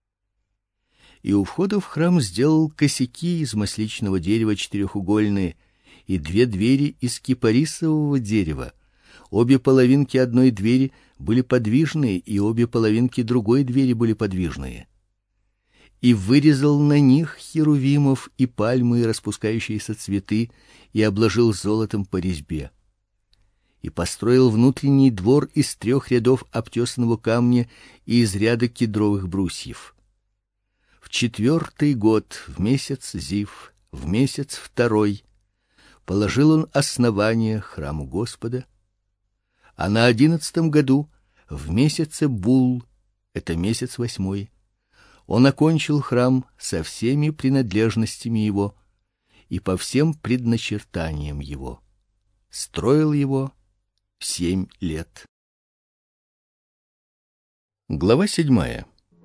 И у входа в храм сделал косяки из масличного дерева 4-угольные и 2 двери из кипарисового дерева. Обе половинки одной двери были подвижные, и обе половинки другой двери были подвижные. И вырезал на них херувимов и пальмы, и распускающиеся цветы, и обложил золотом по резьбе. И построил внутренний двор из 3 рядов обтесанного камня и из ряда кедровых брусьев. В 4-й год, в месяц Зив, в месяц 2, положил он основание храму Господа, а на 11-м году, в месяце Бул, это месяц 8, он окончил храм со всеми принадлежностями его и по всем предначертаниям его. Строил его 7 лет. Глава 7.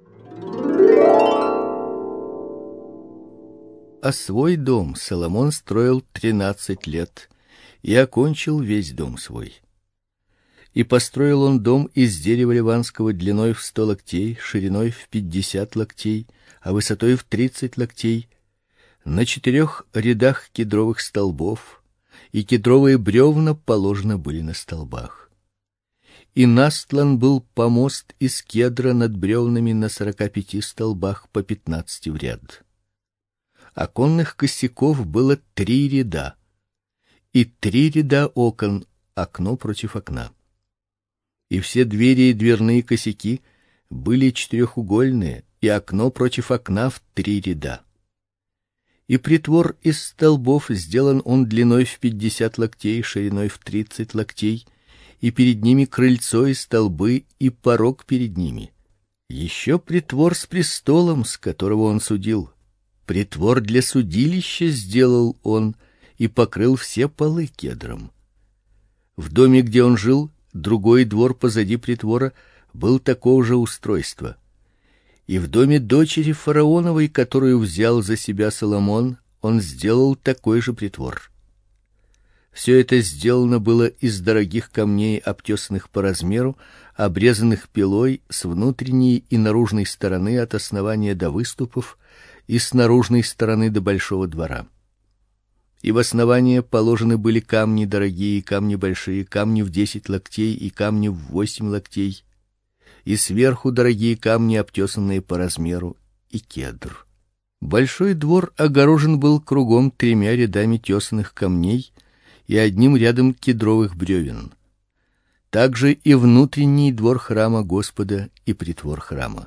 А свой дом Соломон строил 13 лет и окончил весь дом свой. И построил он дом из дерева ливанского длиной в 100 локтей, шириной в 50 локтей, а высотой в 30 локтей, на 4 рядах кедровых столбов, и кедровые бревна положены были на столбах. И настлан был помост из кедра над бревнами на 45 столбах по 15 в ряд. Оконных косяков было 3 ряда, и 3 ряда окон, окно против окна. И все двери и дверные косяки были 4-угольные, и окно против окна в 3 ряда. И притвор из столбов сделан он длиной в 50 локтей, шириной в 30 локтей, и перед ними крыльцо и столбы, и порог перед ними. Еще притвор с престолом, с которого он судил. Притвор для судилища сделал он и покрыл все полы кедром. В доме, где он жил, другой двор позади притвора был такого же устройства. И в доме дочери фараоновой, которую взял за себя Соломон, он сделал такой же притвор. Все это сделано было из дорогих камней, обтесанных по размеру, обрезанных пилой с внутренней и наружной стороны от основания до выступов и с наружной стороны до большого двора. И в основание положены были камни дорогие, камни большие, камни в 10 локтей и камни в 8 локтей, и сверху дорогие камни, обтесанные по размеру, и кедр. Большой двор огорожен был кругом 3 рядами тесаных камней и 1 рядом кедровых бревен. Также и внутренний двор храма Господа и притвор храма.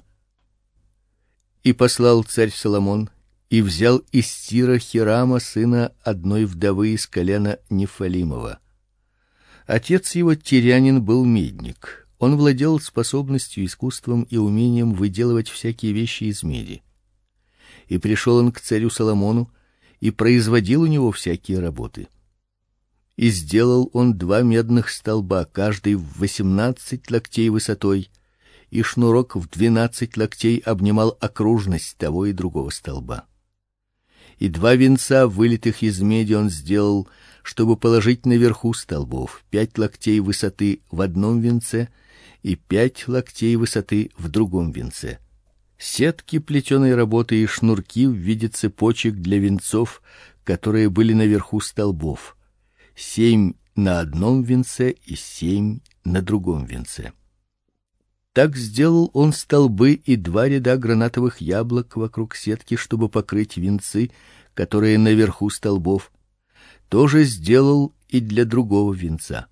И послал царь Соломон и взял из Тира Хирама, сына одной вдовы из колена Нефалимова. Отец его тирянин был медник. Он владел способностью, искусством и умением выделывать всякие вещи из меди. И пришел он к царю Соломону и производил у него всякие работы. И сделал он 2 медных столба, каждый в 18 локтей высотой, и шнурок в 12 локтей обнимал окружность того и другого столба. И 2 венца, вылитых из меди, он сделал, чтобы положить наверху столбов, 5 локтей высоты в одном венце и 5 локтей высоты в другом венце. Сетки плетеной работы и шнурки в виде цепочек для венцов, которые были наверху столбов, 7 на одном венце и 7 на другом венце. Так сделал он столбы и 2 ряда гранатовых яблок вокруг сетки, чтобы покрыть венцы, которые наверху столбов. Тоже сделал и для другого венца.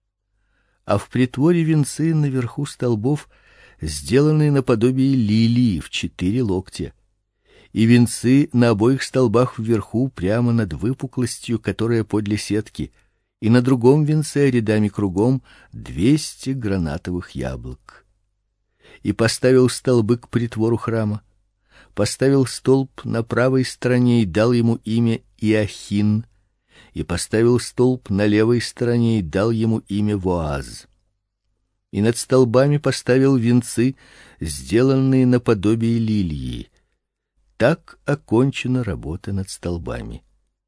А в притворе венцы наверху столбов сделаны наподобие лилии в 4 локтя, и венцы на обоих столбах вверху прямо над выпуклостью, которая подле сетки, и на другом венце рядами кругом 200 гранатовых яблок. И поставил столбы к притвору храма, поставил столб на правой стороне и дал ему имя Иохин, и поставил столб на левой стороне и дал ему имя Воаз. И над столбами поставил венцы, сделанные наподобие лилии. Так окончена работа над столбами.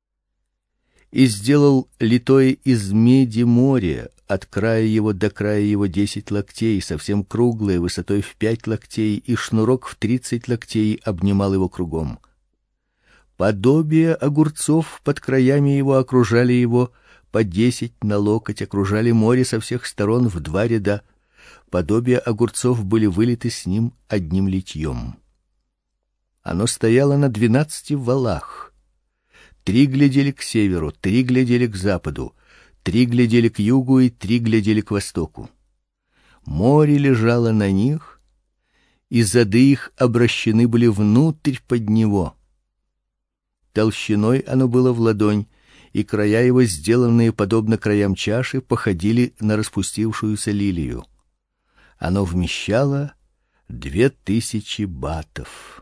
И сделал литое из меди море, от края его до края его 10 локтей, совсем круглое, высотой в 5 локтей, и шнурок в 30 локтей обнимал его кругом. Подобие огурцов под краями его окружали его, по 10 на локоть, окружали море со всех сторон в 2 ряда. Подобие огурцов были вылиты с ним одним литьем. Оно стояло на 12 валах. 3 глядели к северу, 3 глядели к западу, 3 глядели к югу и 3 глядели к востоку. Море лежало на них, и зады их обращены были внутрь под него. Толщиной оно было в ладонь, и края его, сделанные подобно краям чаши, походили на распустившуюся лилию. Оно вмещало 2000 батов.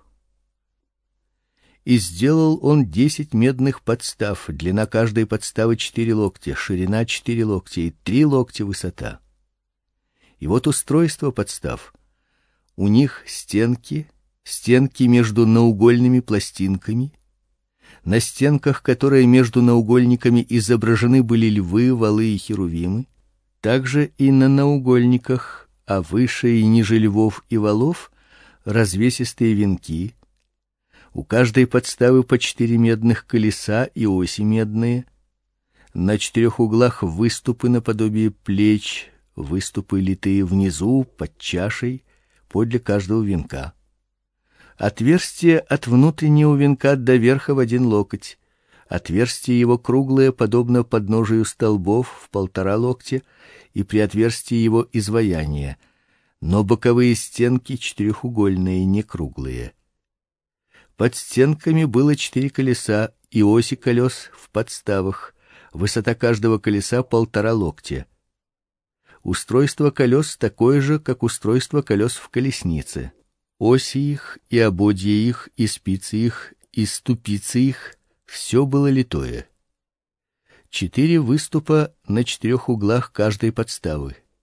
И сделал он 10 медных подстав, длина каждой подставы 4 локтя, ширина 4 локтя и 3 локтя высота. И вот устройство подстав. У них стенки между наугольными пластинками. На стенках, которые между наугольниками изображены были львы, валы и херувимы, также и на наугольниках, а выше и ниже львов и валов развесистые венки. У каждой подставы по 4 медных колеса и оси медные. На 4 углах выступы наподобие плеч, выступы литые внизу под чашей, подле каждого венка. Отверстие от внутреннего венка до верха в 1 локоть. Отверстие его круглое, подобно подножию столбов, в 1,5 локтя, и при отверстии его изваяние, но боковые стенки четырехугольные, не круглые. Под стенками было 4 колеса и оси колес в подставах. Высота каждого колеса 1,5 локтя. Устройство колес такое же, как устройство колес в колеснице. Оси их и ободья их и спицы их и ступицы их все было литое. 4 выступа на 4 углах каждой подставы.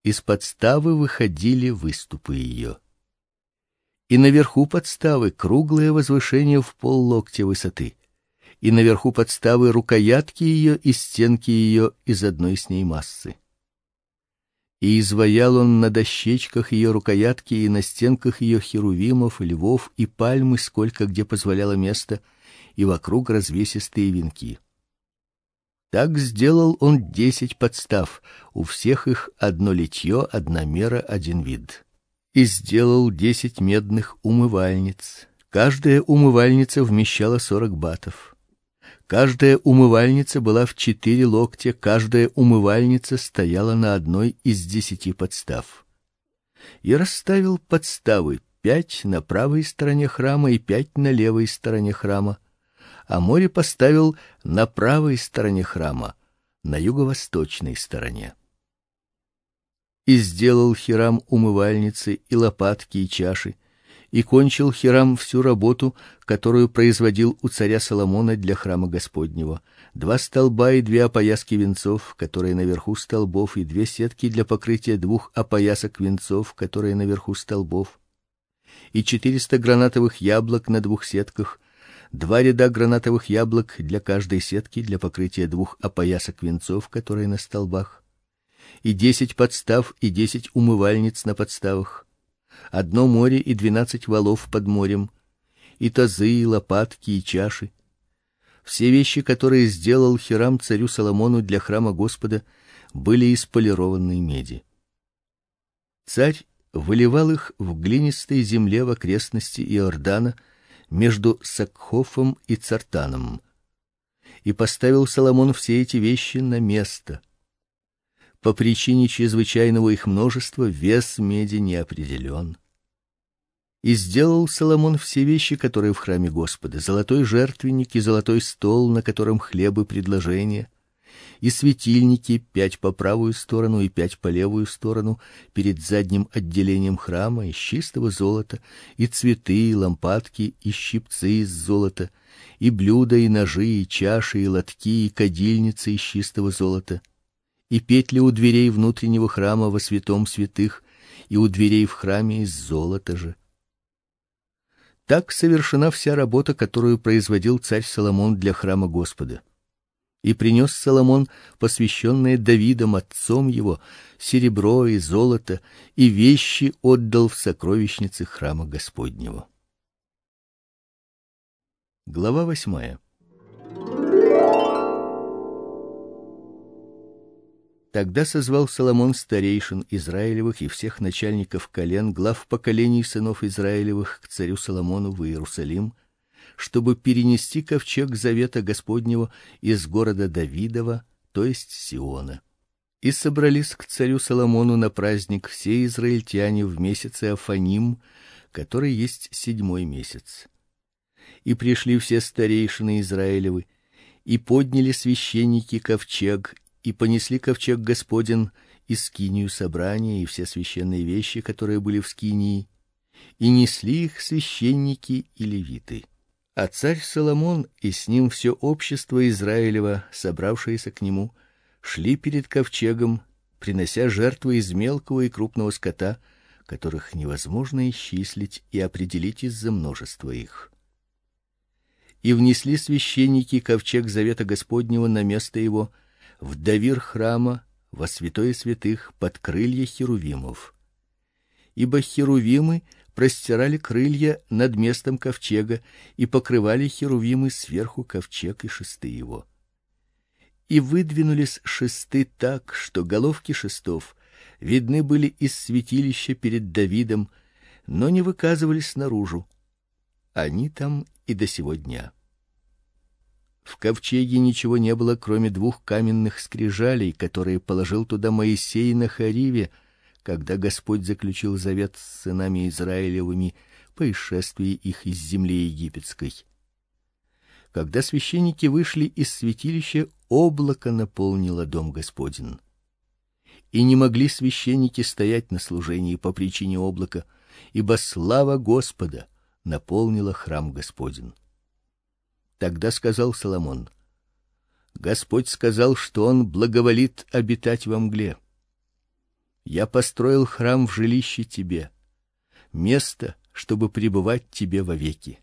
из подставы выходили выступы ее. И наверху подставы круглое возвышение в поллоктя высоты, и наверху подставы рукоятки ее и стенки ее из одной с ней массы. И изваял он на дощечках ее рукоятки и на стенках ее херувимов, львов и пальмы, сколько где позволяло место, и вокруг развесистые венки. Так сделал он 10 подстав, у всех их одно литье, одна мера, один вид. И сделал 10 медных умывальниц. Каждая умывальница вмещала 40 батов. Каждая умывальница была в 4 локтя, каждая умывальница стояла на одной из 10 подстав. И расставил подставы 5 на правой стороне храма и 5 на левой стороне храма, а море поставил на правой стороне храма, на юго-восточной стороне. И сделал Хирам умывальницы и лопатки и чаши, и кончил Хирам всю работу, которую производил у царя Соломона для храма Господнего: 2 столба и 2 опояски венцов, которые наверху столбов, и 2 сетки для покрытия 2 опоясок венцов, которые наверху столбов, и 400 гранатовых яблок на 2 сетках, 2 ряда гранатовых яблок для каждой сетки для покрытия 2 опоясок венцов, которые на столбах, и 10 подстав и 10 умывальниц на подставах, 1 море и 12 валов под морем, и тазы, и лопатки, и чаши. Все вещи, которые сделал Хирам царю Соломону для храма Господа, были из полированной меди. Царь выливал их в глинистой земле в окрестности Иордана, между Сакхофом и Цартаном. И поставил Соломон все эти вещи на место. По причине чрезвычайного их множества вес меди не определен. И сделал Соломон все вещи, которые в храме Господа: золотой жертвенник и золотой стол, на котором хлебы предложения, и светильники 5 по правую сторону и 5 по левую сторону перед задним отделением храма из чистого золота, и цветы, и лампадки, и щипцы из золота, и блюда, и ножи, и чаши, и лотки, и кадильницы из чистого золота, и петли у дверей внутреннего храма во святом святых, и у дверей в храме из золота же. Так совершена вся работа, которую производил царь Соломон для храма Господа. И принес Соломон посвященное Давидом отцом его серебро и золото, и вещи отдал в сокровищницы храма Господнего. Глава 8. Тогда созвал Соломон старейшин Израилевых и всех начальников колен, глав поколений сынов Израилевых, к царю Соломону в Иерусалим, чтобы перенести ковчег завета Господнего из города Давидова, то есть Сиона. И собрались к царю Соломону на праздник все израильтяне в месяце Афаним, который есть 7-й месяц. И пришли все старейшины Израилевы, и подняли священники ковчег, и понесли ковчег Господень и скинию собрания, и все священные вещи, которые были в скинии, и несли их священники и левиты. А царь Соломон и с ним все общество Израилева, собравшееся к нему, шли перед ковчегом, принося жертвы из мелкого и крупного скота, которых невозможно исчислить и определить из-за множества их. И внесли священники ковчег завета Господнего на место его в давир храма, во святое святых, под крылья херувимов. Ибо херувимы простирали крылья над местом ковчега, и покрывали херувимы сверху ковчег и шесты его. И выдвинулись шесты так, что головки шестов видны были из святилища перед Давидом, но не выказывались наружу. Они там и до сего дня. В ковчеге ничего не было, кроме 2 каменных скрижалей, которые положил туда Моисей на Хориве, когда Господь заключил завет с сынами Израилевыми по исшествии их из земли египетской. Когда священники вышли из святилища, облако наполнило дом Господень. И не могли священники стоять на служении по причине облака, ибо слава Господа наполнила храм Господень. Тогда сказал Соломон: Господь сказал, что он благоволит обитать во мгле. Я построил храм в жилище тебе, место, чтобы пребывать тебе вовеки.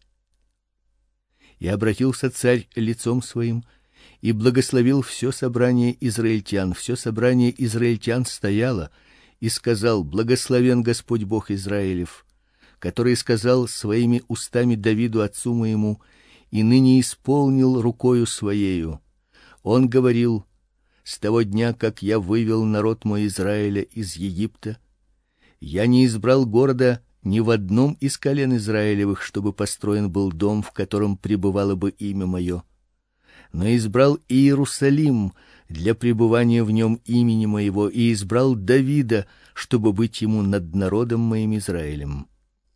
И обратился царь лицом своим и благословил все собрание израильтян. Все собрание израильтян стояло и сказал: Благословен Господь Бог Израилев, который сказал своими устами Давиду отцу моему, и ныне исполнил рукою своею. Он говорил: с того дня, как я вывел народ мой Израиля из Египта, я не избрал города ни в одном из колен Израилевых, чтобы построен был дом, в котором пребывало бы имя мое, но избрал Иерусалим для пребывания в нем имени моего, и избрал Давида, чтобы быть ему над народом моим Израилем.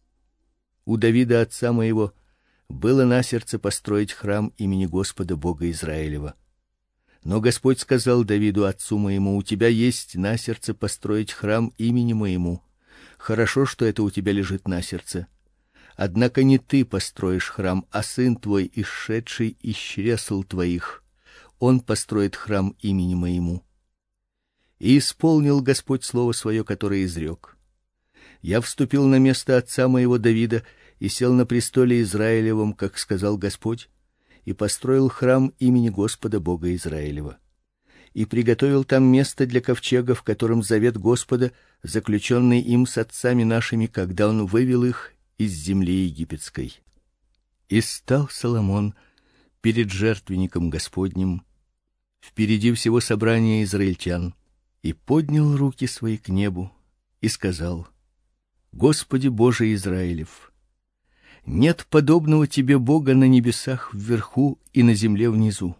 У Давида отца моего было на сердце построить храм имени Господа Бога Израилева. Но Господь сказал Давиду отцу моему: у тебя есть на сердце построить храм имени моему. Хорошо, что это у тебя лежит на сердце. Однако не ты построишь храм, а сын твой, исшедший из чресл твоих. Он построит храм имени моему. И исполнил Господь слово свое, которое изрек. Я вступил на место отца моего Давида и сел на престоле Израилевом, как сказал Господь, и построил храм имени Господа Бога Израилева. И приготовил там место для ковчега, в котором завет Господа, заключенный им с отцами нашими, когда он вывел их из земли египетской. И стал Соломон перед жертвенником Господним, впереди всего собрания израильтян, и поднял руки свои к небу и сказал: Господи Боже Израилев, нет подобного тебе Бога на небесах вверху и на земле внизу.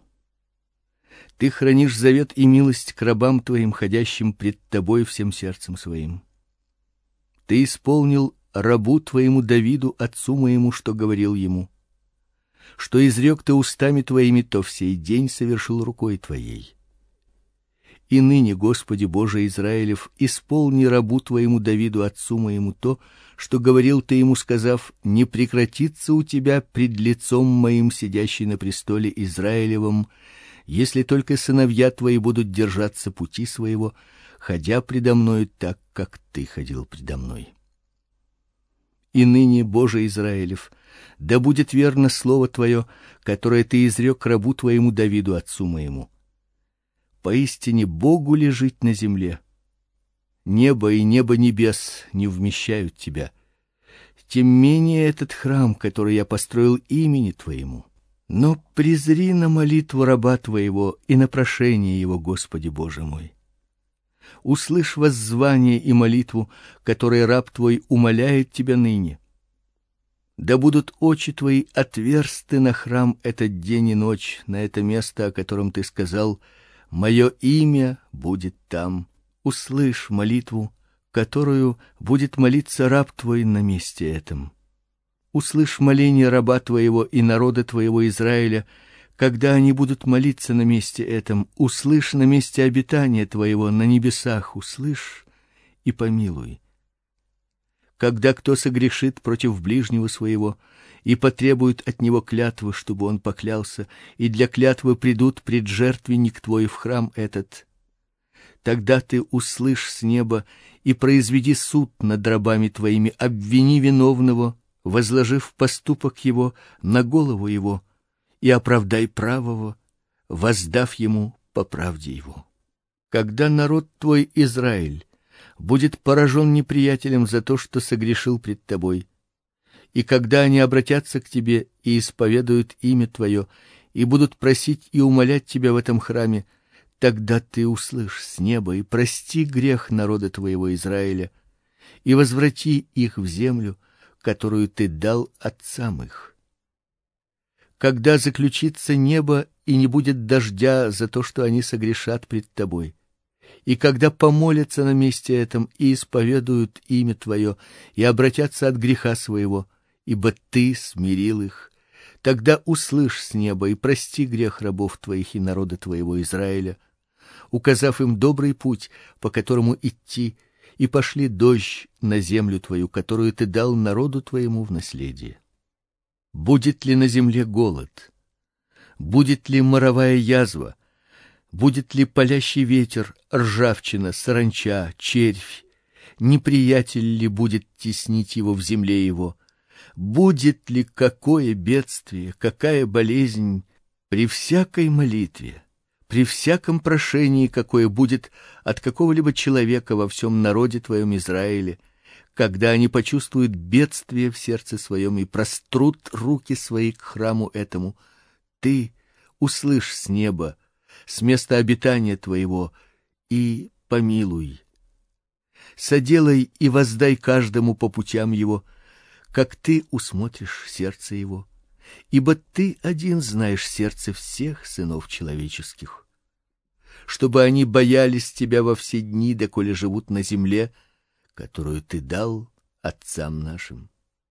Ты хранишь завет и милость к рабам твоим, ходящим пред тобой всем сердцем своим. Ты исполнил рабу твоему Давиду отцу моему, что говорил ему. Что изрек ты устами твоими, то в сей день совершил рукой твоей. И ныне, Господи Боже Израилев, исполни рабу твоему Давиду отцу моему то, что говорил ты ему, сказав: не прекратится у тебя пред лицом моим сидящий на престоле Израилевом, если только сыновья твои будут держаться пути своего, ходя предо мною так, как ты ходил предо мной. И ныне, Боже Израилев, да будет верно слово твое, которое ты изрек рабу твоему Давиду отцу моему. Поистине Богу лежить на земле. Небо и небо небес не вмещают тебя. Тем менее этот храм, который я построил имени твоему. Но презри на молитву раба твоего и на прошение его, Господи Боже мой. Услышь воззвание и молитву, которые раб твой умоляет тебя ныне. Да будут очи твои отверсты на храм этот день и ночь, на это место, о котором ты сказал: мое имя будет там. Услышь молитву, которую будет молиться раб твой на месте этом. Услышь моление раба твоего и народа твоего Израиля, когда они будут молиться на месте этом. Услышь на месте обитания твоего на небесах, услышь и помилуй. Когда кто согрешит против ближнего своего и потребует от него клятвы, чтобы он поклялся, и для клятвы придут пред жертвенник твой в храм этот, тогда ты услышь с неба и произведи суд над рабами твоими, обвини виновного, возложив поступок его на голову его, и оправдай правого, воздав ему по правде его. Когда народ твой Израиль будет поражен неприятелем за то, что согрешил пред тобой, и когда они обратятся к тебе и исповедуют имя твое, и будут просить и умолять тебя в этом храме, тогда ты услышь с неба и прости грех народа твоего Израиля, и возврати их в землю, которую ты дал отцам их. Когда заключится небо и не будет дождя за то, что они согрешат пред тобой, и когда помолятся на месте этом и исповедуют имя твое и обратятся от греха своего, ибо ты смирил их, тогда услышь с неба и прости грех рабов твоих и народа твоего Израиля, указав им добрый путь, по которому идти, и пошли дождь на землю твою, которую ты дал народу твоему в наследие. Будет ли на земле голод? Будет ли моровая язва? Будет ли палящий ветер, ржавчина, саранча, червь? Неприятель ли будет теснить его в земле его? Будет ли какое бедствие, какая болезнь? При всякой молитве, при всяком прошении, какое будет от какого-либо человека во всем народе твоем Израиле, когда они почувствуют бедствие в сердце своем и прострут руки свои к храму этому, ты услышь с неба, с места обитания твоего, и помилуй. Соделай и воздай каждому по путям его, как ты усмотришь сердце его, ибо ты один знаешь сердце всех сынов человеческих, чтобы они боялись тебя во все дни, доколе живут на земле, которую ты дал отцам нашим.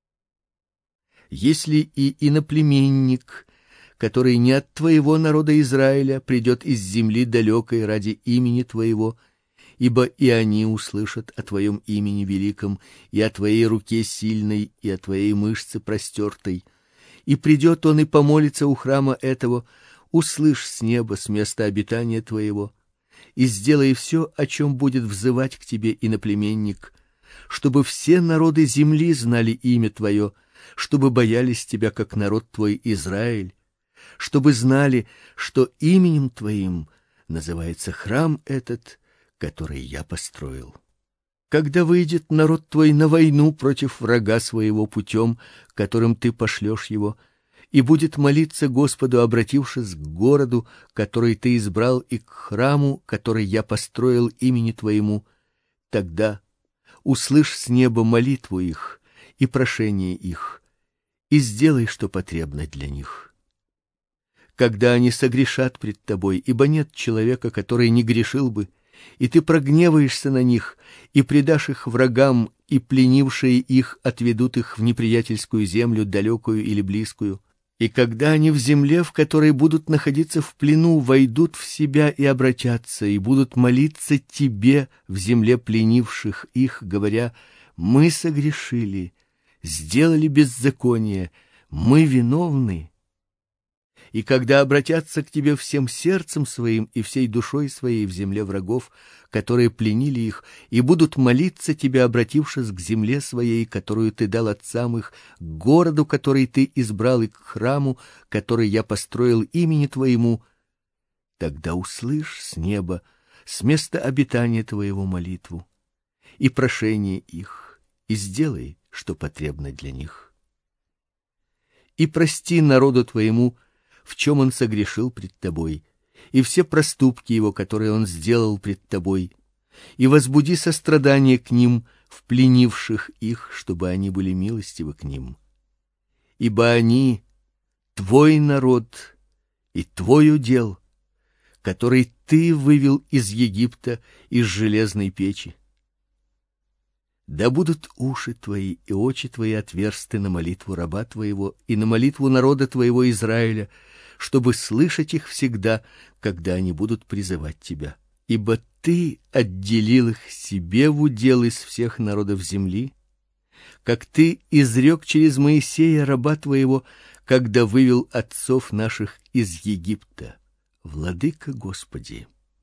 Если и иноплеменник, который не от твоего народа Израиля, придет из земли далекой ради имени твоего, ибо и они услышат о твоем имени великом, и о твоей руке сильной, и о твоей мышце простертой, и придет он и помолится у храма этого, услышь с неба, с места обитания твоего, и сделай все, о чем будет взывать к тебе иноплеменник, чтобы все народы земли знали имя твое, чтобы боялись тебя, как народ твой Израиль, чтобы знали, что именем твоим называется храм этот, который я построил. Когда выйдет народ твой на войну против врага своего путем, которым ты пошлешь его, и будет молиться Господу, обратившись к городу, который ты избрал, и к храму, который я построил имени твоему, тогда услышь с неба молитву их и прошение их, и сделай, что потребно для них. Когда они согрешат пред тобой, ибо нет человека, который не грешил бы, и ты прогневаешься на них, и предашь их врагам, и пленившие их отведут их в неприятельскую землю, далекую или близкую, и когда они в земле, в которой будут находиться в плену, войдут в себя и обратятся, и будут молиться тебе в земле пленивших их, говоря: мы согрешили, сделали беззаконие, мы виновны. И когда обратятся к тебе всем сердцем своим и всей душой своей в земле врагов, которые пленили их, и будут молиться тебе, обратившись к земле своей, которую ты дал отцам их, к городу, который ты избрал, и к храму, который я построил имени твоему, тогда услышь с неба, с места обитания твоего молитву и прошение их, и сделай, что потребно для них. И прости народу твоему, в чем он согрешил пред тобой, и все проступки его, которые он сделал пред тобой, и возбуди сострадание к ним, в пленивших их, чтобы они были милостивы к ним. Ибо они — твой народ и твой удел, который ты вывел из Египта, из железной печи. Да будут уши твои и очи твои отверсты на молитву раба твоего и на молитву народа твоего Израиля, чтобы слышать их всегда, когда они будут призывать тебя. Ибо ты отделил их себе в удел из всех народов земли, как ты изрек через Моисея раба твоего, когда вывел отцов наших из Египта. Владыка Господи!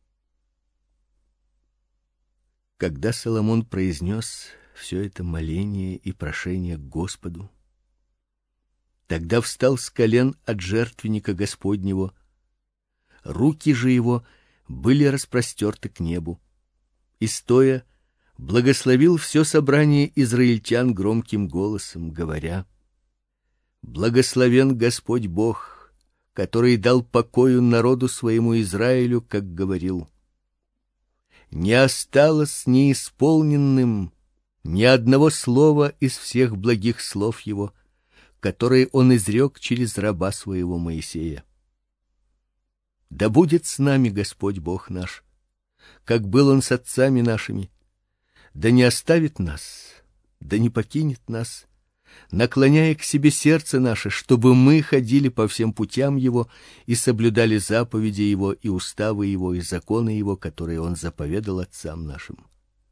Когда Соломон произнес все это моление и прошение к Господу, тогда встал с колен от жертвенника Господнего, руки же его были распростерты к небу, и, стоя, благословил все собрание израильтян громким голосом, говоря: «Благословен Господь Бог, который дал покою народу своему Израилю, как говорил. Не осталось неисполненным ни одного слова из всех благих слов его, которые он изрек через раба своего Моисея. Да будет с нами Господь Бог наш, как был он с отцами нашими, да не оставит нас, да не покинет нас, наклоняя к себе сердце наше, чтобы мы ходили по всем путям его и соблюдали заповеди его и уставы его и законы его, которые он заповедал отцам нашим.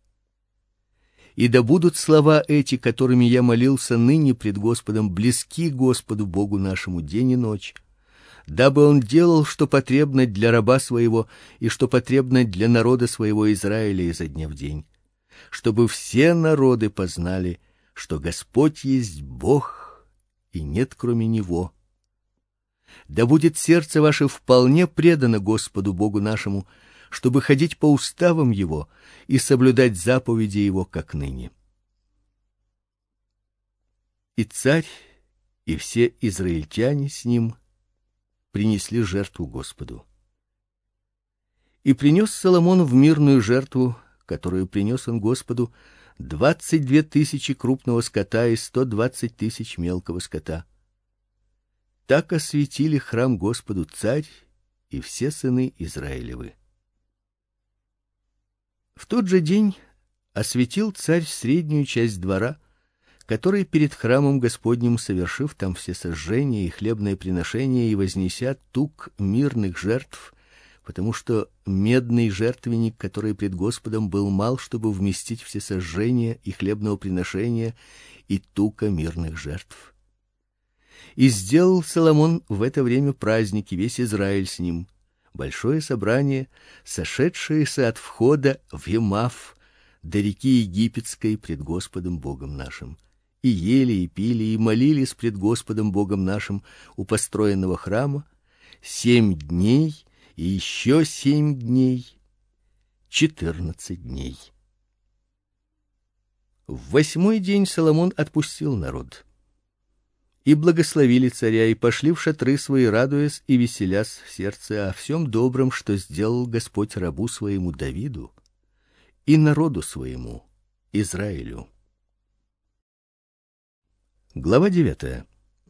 И да будут слова эти, которыми я молился ныне пред Господом, близки Господу Богу нашему день и ночь, дабы он делал, что потребно для раба своего и что потребно для народа своего Израиля изо дня в день, чтобы все народы познали, что Господь есть Бог, и нет кроме него. Да будет сердце ваше вполне предано Господу Богу нашему, чтобы ходить по уставам его и соблюдать заповеди его, как ныне. И царь, и все израильтяне с ним принесли жертву Господу. И принес Соломон в мирную жертву, которую принес он Господу, 22 тысячи крупного скота и 120 тысяч мелкого скота. Так осветили храм Господу царь и все сыны Израилевы. В тот же день осветил царь среднюю часть двора, который перед храмом Господним, совершив там все сожжения и хлебные приношения и вознеся тук мирных жертв, потому что медный жертвенник, который пред Господом, был мал, чтобы вместить все сожжения и хлебного приношения и тука мирных жертв. И сделал Соломон в это время праздник, и весь Израиль с ним, большое собрание, сошедшееся от входа в Емав до реки Египетской пред Господом Богом нашим. И ели, и пили, и молились пред Господом Богом нашим у построенного храма 7 дней, и еще 7 дней, 14 дней. В 8-й день Соломон отпустил народ. И благословили царя, и пошли в шатры свои, радуясь и веселясь в сердце о всем добром, что сделал Господь рабу своему Давиду и народу своему Израилю. Глава 9.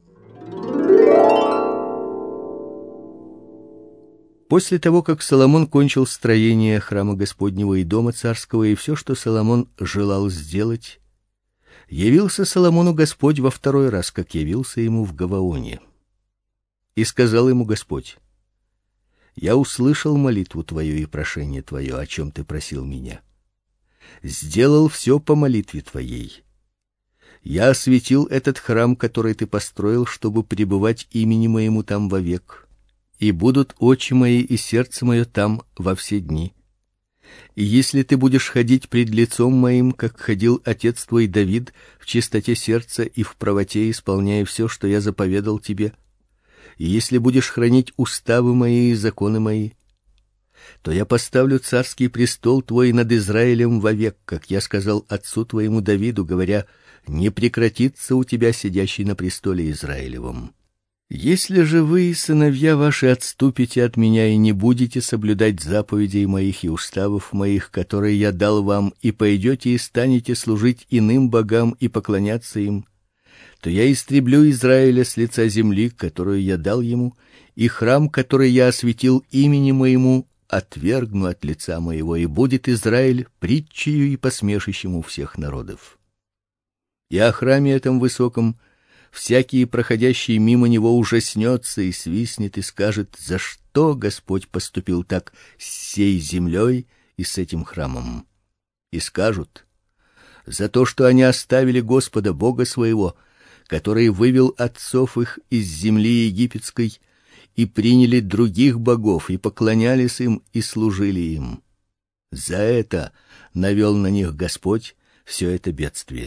После того, как Соломон кончил строение храма Господнего и дома царского, и все, что Соломон желал сделать, явился Соломону Господь во второй раз, как явился ему в Гаваоне. И сказал ему Господь: «Я услышал молитву твою и прошение твое, о чем ты просил меня. Сделал все по молитве твоей. Я осветил этот храм, который ты построил, чтобы пребывать имени моему там вовек, и будут очи мои и сердце мое там во все дни. И если ты будешь ходить пред лицом моим, как ходил отец твой Давид, в чистоте сердца и в правоте, исполняя все, что я заповедал тебе, и если будешь хранить уставы мои и законы мои, то я поставлю царский престол твой над Израилем вовек, как я сказал отцу твоему Давиду, говоря: не прекратится у тебя сидящий на престоле Израилевом. Если же вы и сыновья ваши отступите от меня и не будете соблюдать заповедей моих и уставов моих, которые я дал вам, и пойдете и станете служить иным богам и поклоняться им, то я истреблю Израиля с лица земли, которую я дал ему, и храм, который я осветил имени моему, отвергну от лица моего, и будет Израиль притчею и посмешищем у всех народов. И о храме этом высоком всякий, проходящий мимо него, ужаснется и свистнет и скажет: за что Господь поступил так с сей землей и с этим храмом? И скажут: за то, что они оставили Господа Бога своего, который вывел отцов их из земли египетской, и приняли других богов, и поклонялись им, и служили им. За это навел на них Господь все это бедствие.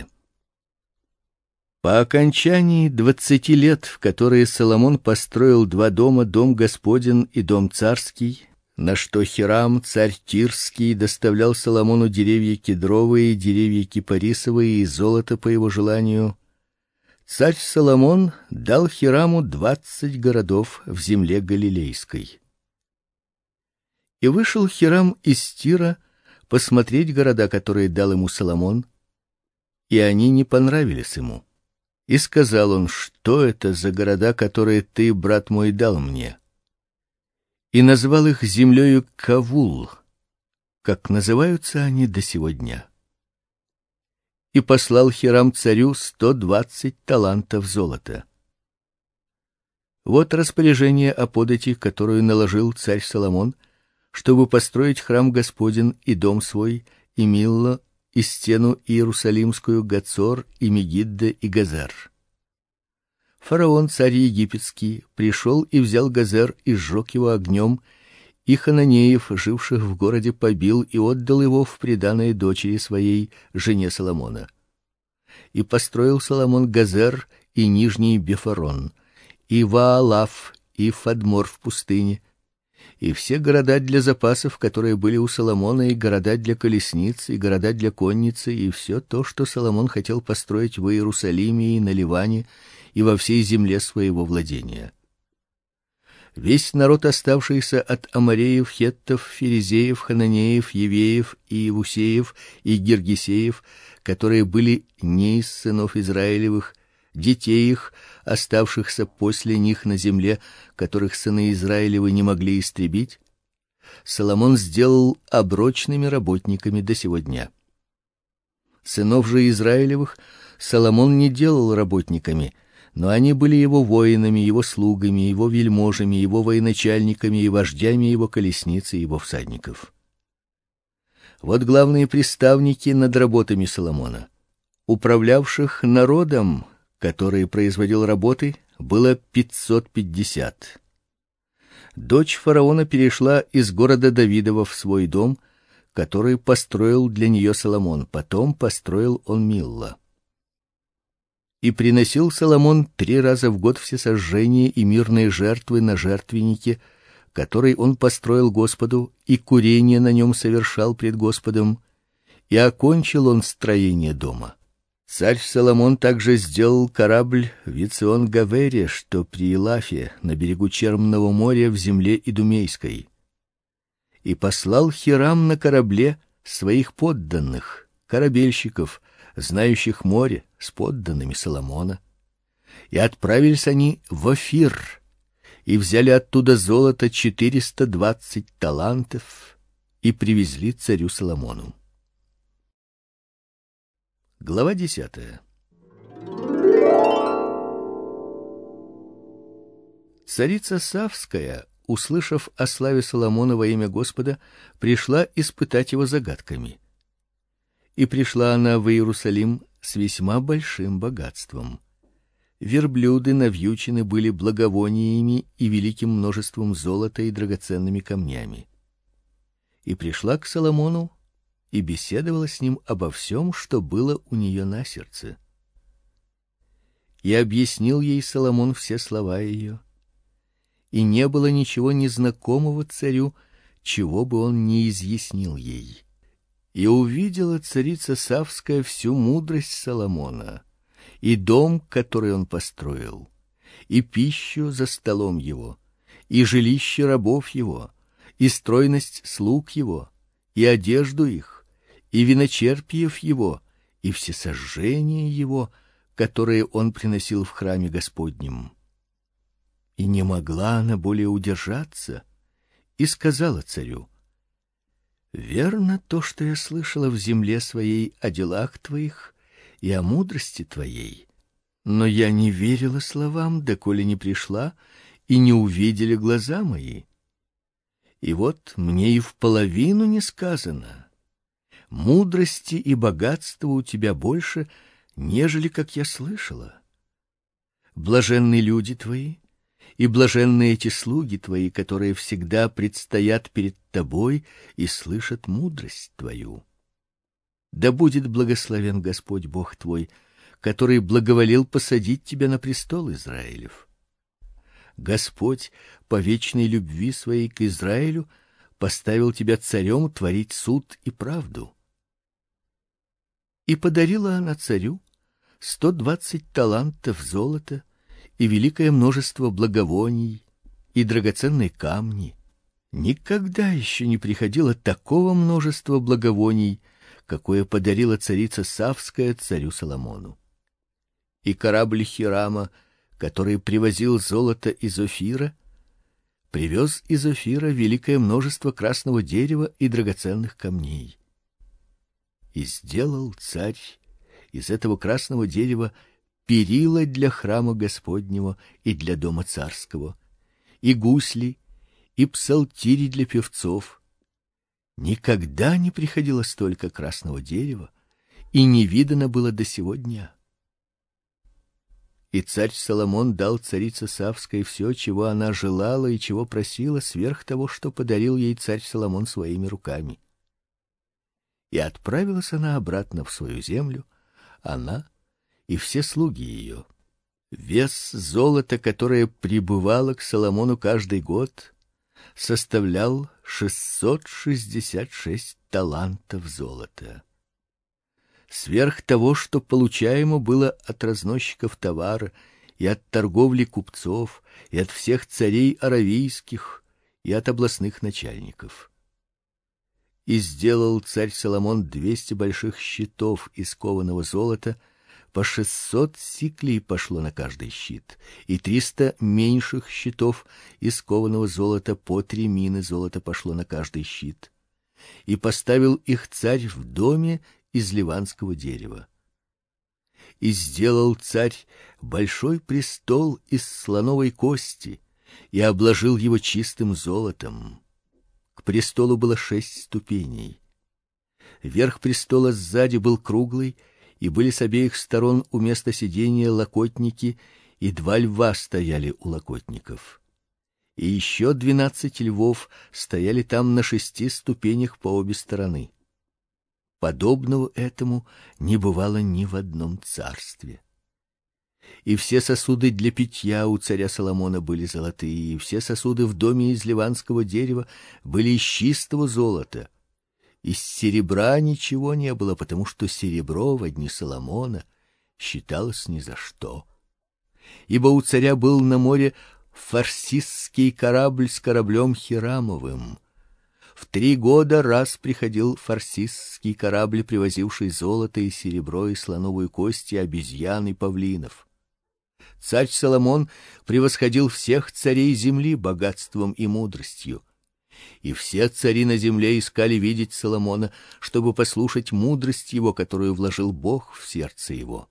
По окончании 20 лет, в которые Соломон построил 2 дома, дом Господен и дом царский, на что Хирам, царь Тирский, доставлял Соломону деревья кедровые, деревья кипарисовые и золото по его желанию, царь Соломон дал Хираму 20 городов в земле Галилейской. И вышел Хирам из Тира посмотреть города, которые дал ему Соломон, и они не понравились ему. И сказал он: что это за города, которые ты, брат мой, дал мне? И назвал их землею Кавул, как называются они до сего дня. И послал Хирам царю 120 талантов золота. Вот распоряжение о подати, которую наложил царь Соломон, чтобы построить храм Господен и дом свой, и Милло, и стену Иерусалимскую, Гацор, и Мегиддо, и Газар. Фараон, царь египетский, пришел и взял Газер и сжег его огнем, и хананеев, живших в городе, побил и отдал его в приданое дочери своей, жене Соломона. И построил Соломон Газер и Нижний Бефорон, и Ваалав, и Фадмор в пустыне, и все города для запасов, которые были у Соломона, и города для колесниц, и города для конницы, и все то, что Соломон хотел построить в Иерусалиме и на Ливане, и во всей земле своего владения. Весь народ, оставшийся от амореев, хеттов, ферезеев, хананеев, евеев и иевусеев и гиргесеев, которые были не из сынов Израилевых, детей их, оставшихся после них на земле, которых сыны Израилевы не могли истребить, Соломон сделал оброчными работниками до сего дня. Сынов же Израилевых Соломон не делал работниками, но они были его воинами, его слугами, его вельможами, его военачальниками и вождями его колесниц и его всадников. Вот главные приставники над работами Соломона. Управлявших народом, который производил работы, было 550. Дочь фараона перешла из города Давидова в свой дом, который построил для нее Соломон. Потом построил он Милла. И приносил Соломон 3 раза в год всесожжения и мирные жертвы на жертвеннике, который он построил Господу, и курение на нем совершал пред Господом, и окончил он строение дома. Царь Соломон также сделал корабль в Эцион-Гавере, что при Илафе, на берегу Черного моря в земле Идумейской. И послал Хирам на корабле своих подданных, корабельщиков, знающих море, с подданными Соломона. И отправились они в Офир, и взяли оттуда золото 420 талантов, и привезли царю Соломону. Глава 10. Царица Савская, услышав о славе Соломона во имя Господа, пришла испытать его загадками. И пришла она в Иерусалим с весьма большим богатством. Верблюды навьючены были благовониями и великим множеством золота и драгоценными камнями. И пришла к Соломону и беседовала с ним обо всем, что было у нее на сердце. И объяснил ей Соломон все слова ее, и не было ничего незнакомого царю, чего бы он не изъяснил ей. И увидела царица Савская всю мудрость Соломона, и дом, который он построил, и пищу за столом его, и жилище рабов его, и стройность слуг его, и одежду их, и виночерпиев его, и всесожжения его, которые он приносил в храме Господнем. И не могла она более удержаться, и сказала царю: верно то, что я слышала в земле своей о делах твоих и о мудрости твоей, но я не верила словам, доколе не пришла и не увидели глаза мои. И вот мне и в половину не сказано. Мудрости и богатства у тебя больше, нежели как я слышала. Блаженны люди твои, и блаженны эти слуги твои, которые всегда предстоят перед тобой и слышат мудрость твою. Да будет благословен Господь Бог твой, который благоволил посадить тебя на престол Израилев. Господь по вечной любви своей к Израилю поставил тебя царем творить суд и правду. И подарила она царю 120 талантов золота и великое множество благовоний и драгоценные камни. Никогда еще не приходило такого множества благовоний, какое подарила царица Савская царю Соломону. И корабль Хирама, который привозил золото из Офира, привез из Офира великое множество красного дерева и драгоценных камней. И сделал царь из этого красного дерева перила для храма Господнего и для дома царского, и гусли, и псалтири для певцов. Никогда не приходило столько красного дерева, и не видано было до сего дня. И царь Соломон дал царице Савской все, чего она желала и чего просила, сверх того, что подарил ей царь Соломон своими руками. И отправилась она обратно в свою землю, она и все слуги ее. Вес золота, которое прибывало к Соломону каждый год, составлял 666 талантов золота. Сверх того, что получаемо было от разносчиков товара и от торговли купцов, и от всех царей аравийских, и от областных начальников. И сделал царь Соломон 200 больших щитов из кованого золота, по 600 сиклей пошло на каждый щит, и 300 меньших щитов из кованого золота, по 3 мины золота пошло на каждый щит. И поставил их царь в доме из ливанского дерева. И сделал царь большой престол из слоновой кости и обложил его чистым золотом. К престолу было 6 ступеней. Верх престола сзади был круглый, и были с обеих сторон у места сидения локотники, и 2 льва стояли у локотников. И еще 12 львов стояли там на 6 ступенях по обе стороны. Подобного этому не бывало ни в одном царстве. И все сосуды для питья у царя Соломона были золотые, и все сосуды в доме из ливанского дерева были из чистого золота. Из серебра ничего не было, потому что серебро во дни Соломона считалось ни за что. Ибо у царя был на море фарсисский корабль с кораблем Хирамовым. В 3 года раз приходил фарсисский корабль, привозивший золото и серебро и слоновую кость и обезьян и павлинов. Царь Соломон превосходил всех царей земли богатством и мудростью. И все цари на земле искали видеть Соломона, чтобы послушать мудрость его, которую вложил Бог в сердце его.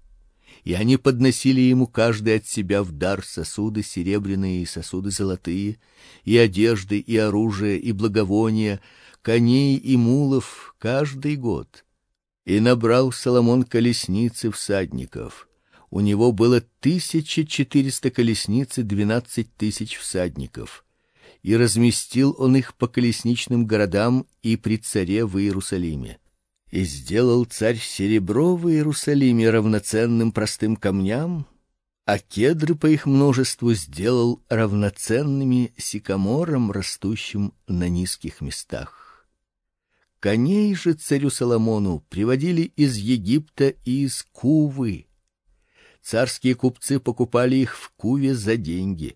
И они подносили ему каждый от себя в дар сосуды серебряные и сосуды золотые, и одежды, и оружие, и благовония, коней и мулов каждый год. И набрал Соломон колесниц и всадников. У него было 1400 колесниц и 12 тысяч всадников. И разместил он их по колесничным городам и при царе в Иерусалиме. И сделал царь серебро в Иерусалиме равноценным простым камням, а кедры по их множеству сделал равноценными сикаморам, растущим на низких местах. Коней же царю Соломону приводили из Египта и из Кувы. Царские купцы покупали их в Куве за деньги.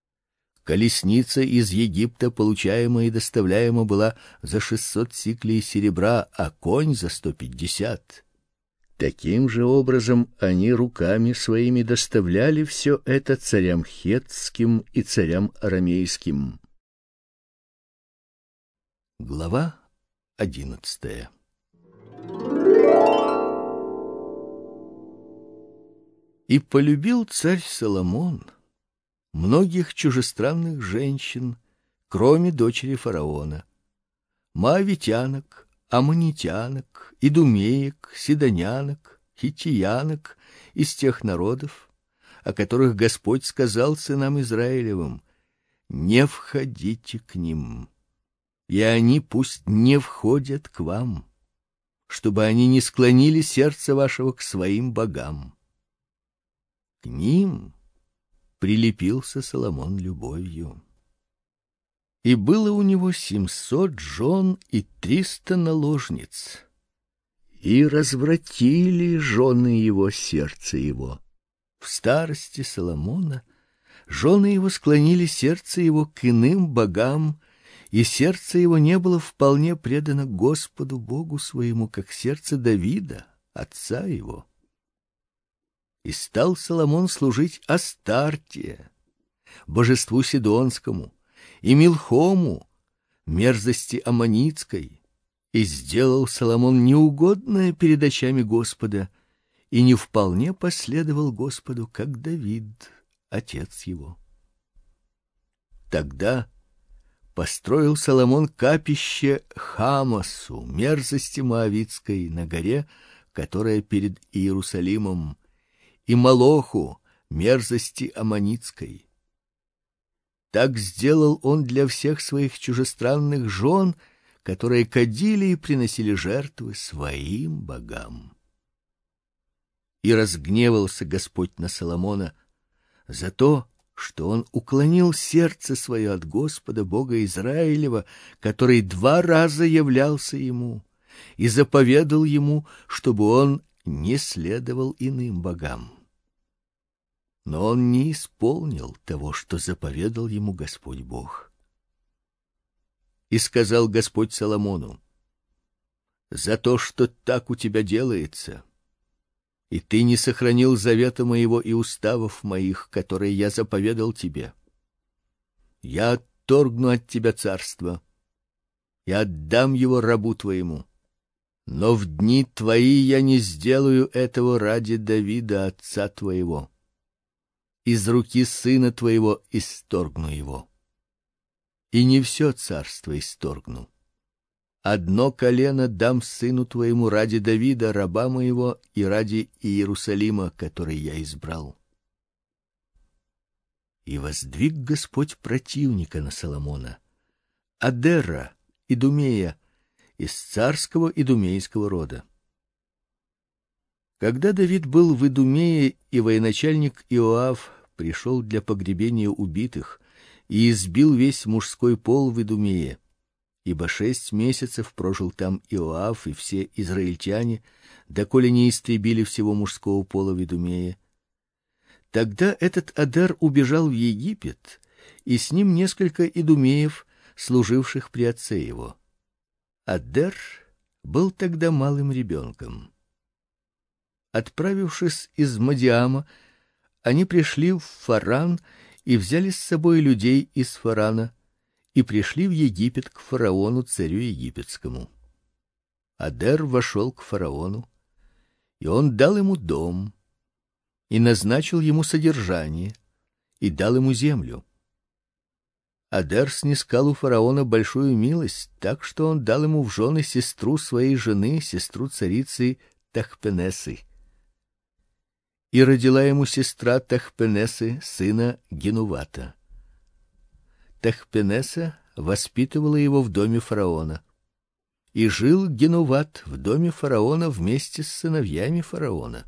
Колесница из Египта, получаемая и доставляема, была за 600 сиклей серебра, а конь за 150. Таким же образом они руками своими доставляли все это царям хеттским и царям арамейским. Глава 11. И полюбил царь Соломон многих чужестранных женщин, кроме дочери фараона: моавитянок, аммонитянок, идумеек, сидонянок, хиттиянок из тех народов, о которых Господь сказал сынам Израилевым: не входите к ним, и они пусть не входят к вам, чтобы они не склонили сердце вашего к своим богам. К ним прилепился Соломон любовью. И было у него 700 жен и 300 наложниц. И развратили жены его сердце его. В старости Соломона жены его склонили сердце его к иным богам, и сердце его не было вполне предано Господу Богу своему, как сердце Давида, отца его. И стал Соломон служить Астарте, божеству сидонскому, и Милхому, мерзости аммонитской, и сделал Соломон неугодное перед очами Господа, и не вполне последовал Господу, как Давид, отец его. Тогда построил Соломон капище Хамасу, мерзости моавитской, на горе, которая перед Иерусалимом, и Молоху, мерзости аммонитской. Так сделал он для всех своих чужестранных жен, которые кадили и приносили жертвы своим богам. И разгневался Господь на Соломона за то, что он уклонил сердце свое от Господа Бога Израилева, который 2 раза являлся ему и заповедал ему, чтобы он не следовал иным богам. Но он не исполнил того, что заповедал ему Господь Бог. И сказал Господь Соломону: «За то, что так у тебя делается, и ты не сохранил завета моего и уставов моих, которые я заповедал тебе, я отторгну от тебя царство и отдам его рабу твоему. Но в дни твои я не сделаю этого ради Давида, отца твоего. Из руки сына твоего исторгну его. И не все царство исторгну. Одно колено дам сыну твоему ради Давида, раба моего, и ради Иерусалима, который я избрал». И воздвиг Господь противника на Соломона, Адера, Идумея, из царского идумейского рода. Когда Давид был в Идумее, и военачальник Иоав пришел для погребения убитых и избил весь мужской пол в Идумее, ибо 6 месяцев прожил там Иоав и все израильтяне, доколе не истребили всего мужского пола в Идумее. Тогда этот Адер убежал в Египет, и с ним несколько идумеев, служивших при отце его. Адер был тогда малым ребенком. Отправившись из Мадиама, они пришли в Фаран и взяли с собой людей из Фарана, и пришли в Египет к фараону, царю египетскому. Адер вошел к фараону, и он дал ему дом, и назначил ему содержание, и дал ему землю. Адер снискал у фараона большую милость, так что он дал ему в жены сестру своей жены, сестру царицы Тахпенесы. И родила ему сестра Тахпенесы сына Генувата. Тахпенеса воспитывала его в доме фараона. И жил Генуват в доме фараона вместе с сыновьями фараона.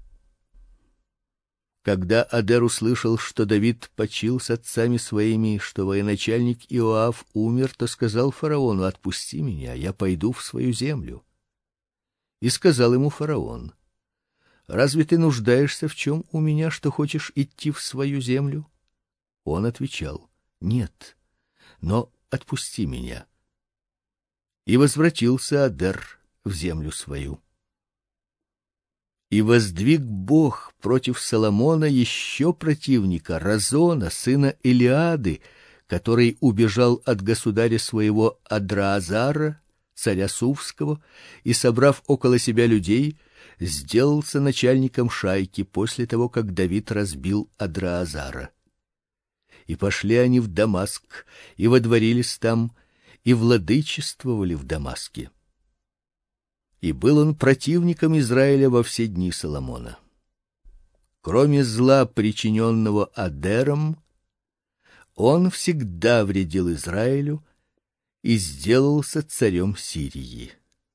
Когда Адер услышал, что Давид почил с отцами своими, что военачальник Иоав умер, то сказал фараону: «Отпусти меня, я пойду в свою землю». И сказал ему фараон: «Разве ты нуждаешься в чем у меня, что хочешь идти в свою землю?» Он отвечал: «Нет, но отпусти меня». И возвратился Адер в землю свою. И воздвиг Бог против Соломона еще противника, Разона, сына Илиады, который убежал от государя своего Адраазара, царя Сувского, и, собрав около себя людей, сделался начальником шайки после того, как Давид разбил Адраазара. И пошли они в Дамаск, и водворились там, и владычествовали в Дамаске. И был он противником Израиля во все дни Соломона. Кроме зла, причиненного Адером, он всегда вредил Израилю и сделался царем Сирии.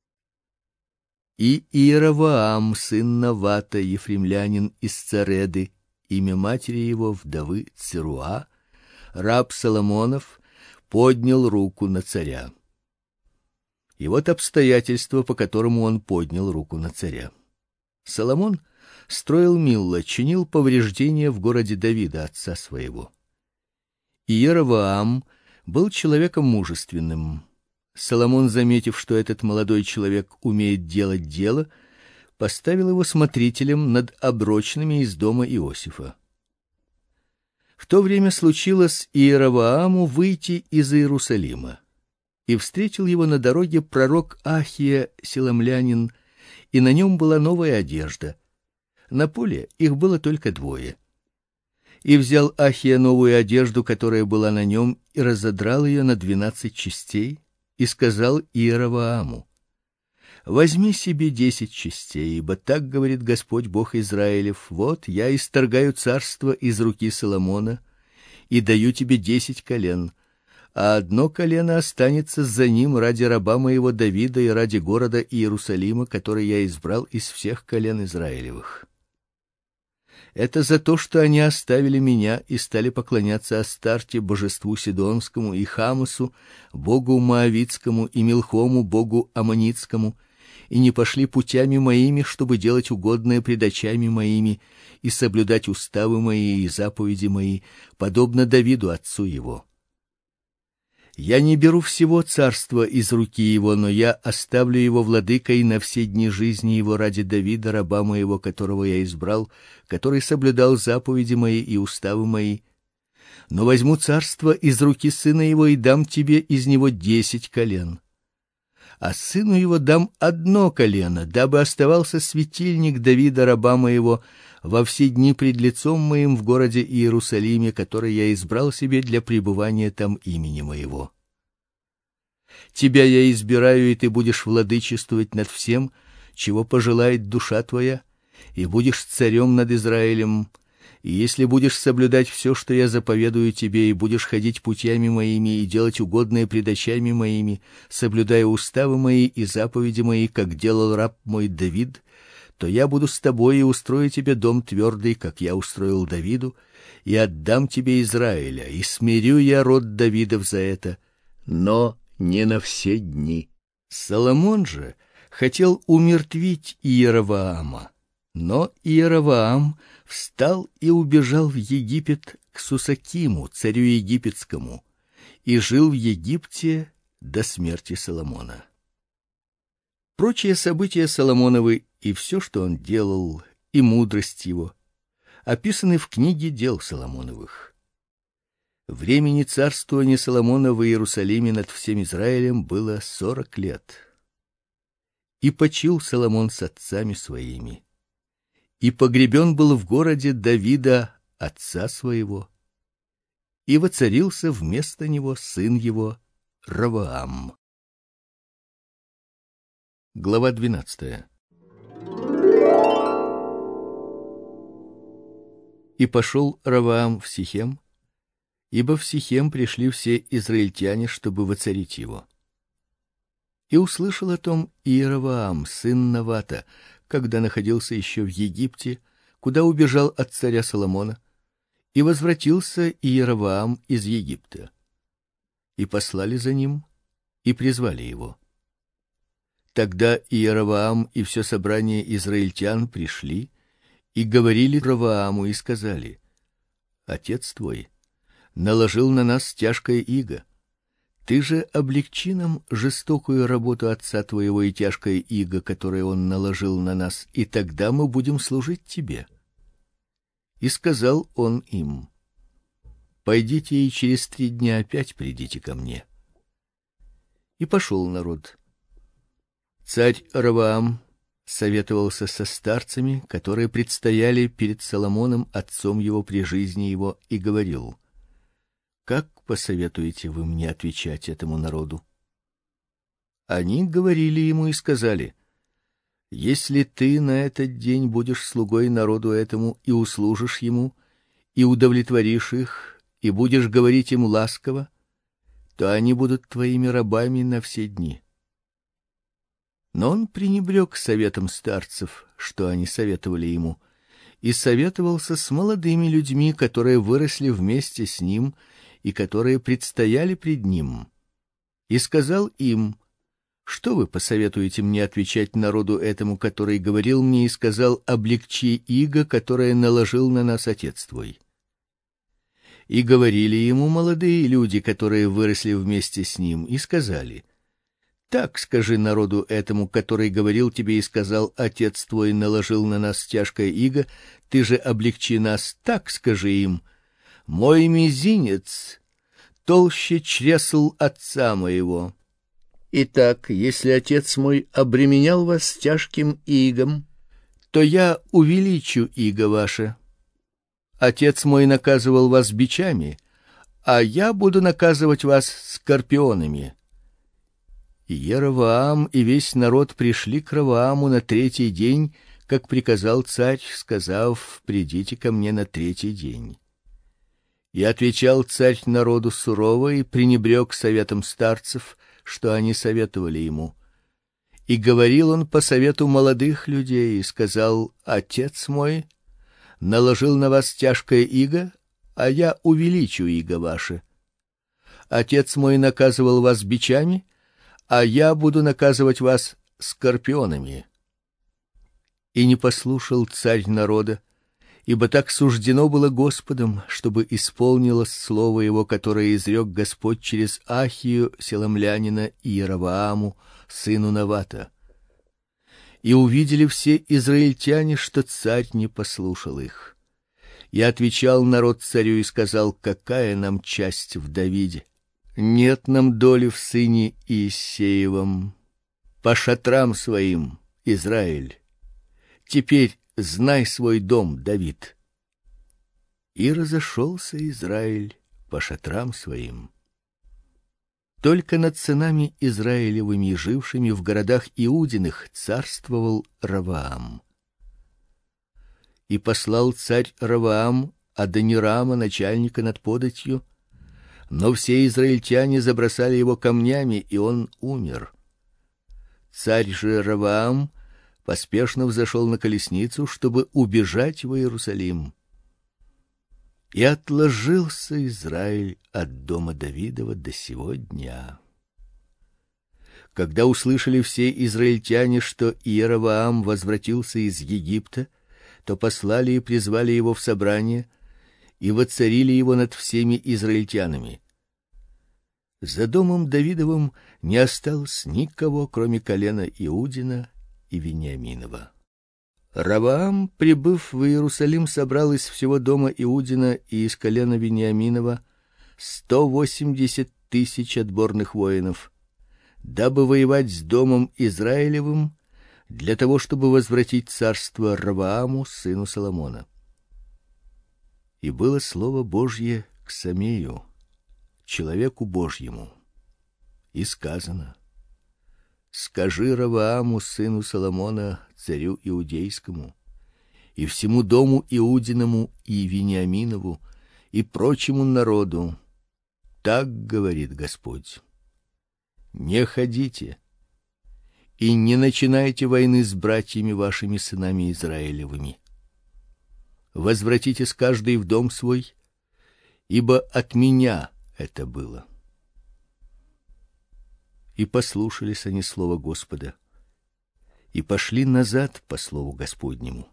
И Иеровоам, сын Навата, ефремлянин из Цареды, имя матери его вдовы Церуа, раб Соломонов, поднял руку на царя. И вот обстоятельства, по которому он поднял руку на царя. Соломон строил Милло, чинил повреждения в городе Давида, отца своего. Иеровоам был человеком мужественным. Соломон, заметив, что этот молодой человек умеет делать дело, поставил его смотрителем над оброчными из дома Иосифа. В то время случилось Иеровоаму выйти из Иерусалима. И встретил его на дороге пророк Ахия силамлянин, и на нем была новая одежда. На поле их было только 2. И взял Ахия новую одежду, которая была на нем, и разодрал ее на 12 частей, и сказал Иеровоаму: возьми себе 10 частей, ибо так говорит Господь Бог Израилев: вот я исторгаю царство из руки Соломона и даю тебе 10 колен, а одно колено останется за ним ради раба моего Давида и ради города Иерусалима, который я избрал из всех колен Израилевых. Это за то, что они оставили меня и стали поклоняться Астарте, божеству сидонскому, и Хамосу, богу моавитскому, и Милхому, богу аммонитскому, и не пошли путями моими, чтобы делать угодное пред очами моими и соблюдать уставы мои и заповеди мои, подобно Давиду отцу его. Я не беру всего царства из руки его, но я оставлю его владыкой на все дни жизни его ради Давида, раба моего, которого я избрал, который соблюдал заповеди мои и уставы мои. Но возьму царство из руки сына его и дам тебе из него 10 колен. А сыну его дам одно колено, дабы оставался светильник Давида, раба моего, во все дни пред лицом моим в городе Иерусалиме, который я избрал себе для пребывания там имени моего. Тебя я избираю, и ты будешь владычествовать над всем, чего пожелает душа твоя, и будешь царем над Израилем. И если будешь соблюдать все, что я заповедую тебе, и будешь ходить путями моими и делать угодное пред очами моими, соблюдая уставы мои и заповеди мои, как делал раб мой Давид, то я буду с тобой и устрою тебе дом твердый, как я устроил Давиду, и отдам тебе Израиля, и смирю я род Давидов за это, но не на все дни. Соломон же хотел умертвить Иеровоама, но Иеровоам встал и убежал в Египет к Сусакиму, царю египетскому, и жил в Египте до смерти Соломона. Прочие события Соломоновы и все, что он делал, и мудрость его, описаны в книге дел Соломоновых. Времени царствования Соломона в Иерусалиме над всем Израилем было 40 лет. И почил Соломон с отцами своими, и погребен был в городе Давида, отца своего, и воцарился вместо него сын его Ровоам. Глава 12. И пошел Ровоам в Сихем, ибо в Сихем пришли все израильтяне, чтобы воцарить его. И услышал о том Иеровоам, сын Навата, когда находился еще в Египте, куда убежал от царя Соломона, и возвратился Иеровоам из Египта. И послали за ним, и призвали его. Тогда Иеровоам и все собрание израильтян пришли и говорили Ровоаму и сказали: отец твой наложил на нас тяжкое иго. Ты же облегчи нам жестокую работу отца твоего и тяжкое иго, которое он наложил на нас, и тогда мы будем служить тебе. И сказал он им: пойдите и через 3 дня опять придите ко мне. И пошел народ. Царь Ровоам советовался со старцами, которые предстояли перед Соломоном, отцом его при жизни его, и говорил: как посоветуете вы мне отвечать этому народу? Они говорили ему и сказали: если ты на этот день будешь слугой народу этому и услужишь ему, и удовлетворишь их, и будешь говорить им ласково, то они будут твоими рабами на все дни. Но он пренебрег советом старцев, что они советовали ему, и советовался с молодыми людьми, которые выросли вместе с ним и которые предстояли пред ним. И сказал им: что вы посоветуете мне отвечать народу этому, который говорил мне и сказал: облегчи иго, которое наложил на нас отец твой? И говорили ему молодые люди, которые выросли вместе с ним, и сказали: так скажи народу этому, который говорил тебе и сказал: отец твой наложил на нас тяжкое иго, ты же облегчи нас, так скажи им: мой мизинец толще чресл отца моего. Итак, если отец мой обременял вас тяжким игом, то я увеличу иго ваше. Отец мой наказывал вас бичами, а я буду наказывать вас скорпионами. И Иеровоам и весь народ пришли к Ровоаму на третий день, как приказал царь, сказав: придите ко мне на третий день. И отвечал царь народу сурово и пренебрег советом старцев, что они советовали ему. И говорил он по совету молодых людей и сказал: отец мой наложил на вас тяжкое иго, а я увеличу иго ваше. Отец мой наказывал вас бичами, а я буду наказывать вас скорпионами. И не послушал царь народа, ибо так суждено было Господом, чтобы исполнилось слово его, которое изрек Господь через Ахию селомлянина Иеровоаму, сыну Навата. И увидели все израильтяне, что царь не послушал их. И отвечал народ царю и сказал: какая нам часть в Давиде? Нет нам доли в сыне Иессеевом. По шатрам своим, Израиль. Теперь знай свой дом, Давид. И разошелся Израиль по шатрам своим. Только над сынами Израилевыми, жившими в городах Иудиных, царствовал Ровоам. И послал царь Ровоам Адонирама, начальника над податью, но все израильтяне забросали его камнями, и он умер. Царь же Ровоам поспешно взошел на колесницу, чтобы убежать в Иерусалим. И отложился Израиль от дома Давидова до сего дня. Когда услышали все израильтяне, что Иеровоам возвратился из Египта, то послали и призвали его в собрание и воцарили его над всеми израильтянами. За домом Давидовым не осталось никого, кроме колена Иудина и Вениаминова. Ровоам, прибыв в Иерусалим, собрал из всего дома Иудина и из колена Вениаминова 180 000 отборных воинов, дабы воевать с домом Израилевым, для того, чтобы возвратить царство Ровоаму, сыну Соломона. И было слово Божье к Самею, человеку Божьему, и сказано: скажи Ровоаму, сыну Соломона, царю иудейскому, и всему дому Иудиному и Вениаминову, и прочему народу: так говорит Господь: не ходите и не начинайте войны с братьями вашими, сынами Израилевыми. Возвратитесь каждый в дом свой, ибо от меня это было. И послушались они слова Господа, и пошли назад по слову Господнему.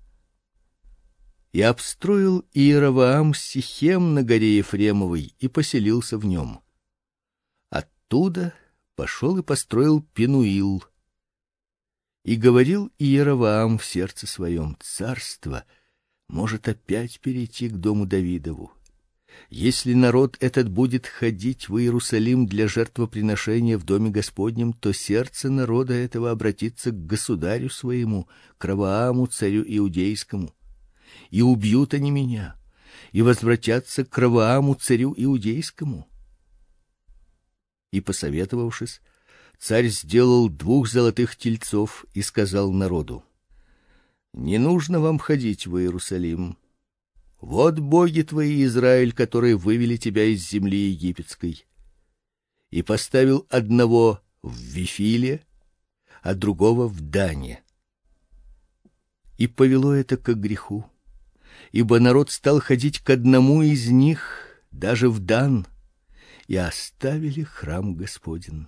И обстроил Иеровоам Сихем на горе Ефремовой и поселился в нем. Оттуда пошел и построил Пенуил. И говорил Иеровоам в сердце своем: царство может опять перейти к дому Давидову. Если народ этот будет ходить в Иерусалим для жертвоприношения в доме Господнем, то сердце народа этого обратится к государю своему, к Ровоаму, царю иудейскому. И убьют они меня, и возвратятся к Ровоаму, царю иудейскому. И, посоветовавшись, царь сделал 2 золотых тельцов и сказал народу: не нужно вам ходить в Иерусалим. Вот боги твои, Израиль, которые вывели тебя из земли египетской. И поставил одного в Вифиле, а другого в Дане. И повело это к греху, ибо народ стал ходить к одному из них, даже в Дан, и оставили храм Господень.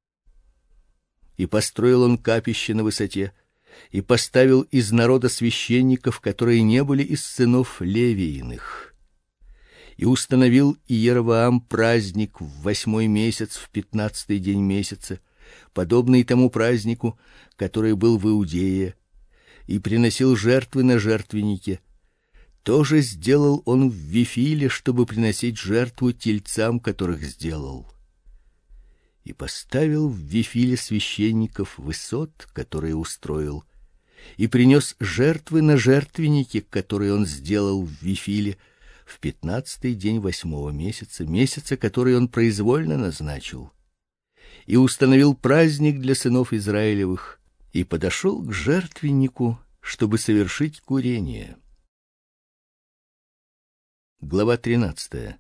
И построил он капище на высоте, и поставил из народа священников, которые не были из сынов Левииных. И установил Иеровоам праздник в 8-й месяц, в 15-й день месяца, подобный тому празднику, который был в Иудее, и приносил жертвы на жертвеннике. Тоже сделал он в Вифиле, чтобы приносить жертву тельцам, которых сделал. И поставил в Вифиле священников высот, которые устроил, и принес жертвы на жертвеннике, которые он сделал в Вифиле, в 15-й день 8-го месяца, месяца, который он произвольно назначил. и установил праздник для сынов Израилевых, и подошел к жертвеннику, чтобы совершить курение. Глава 13.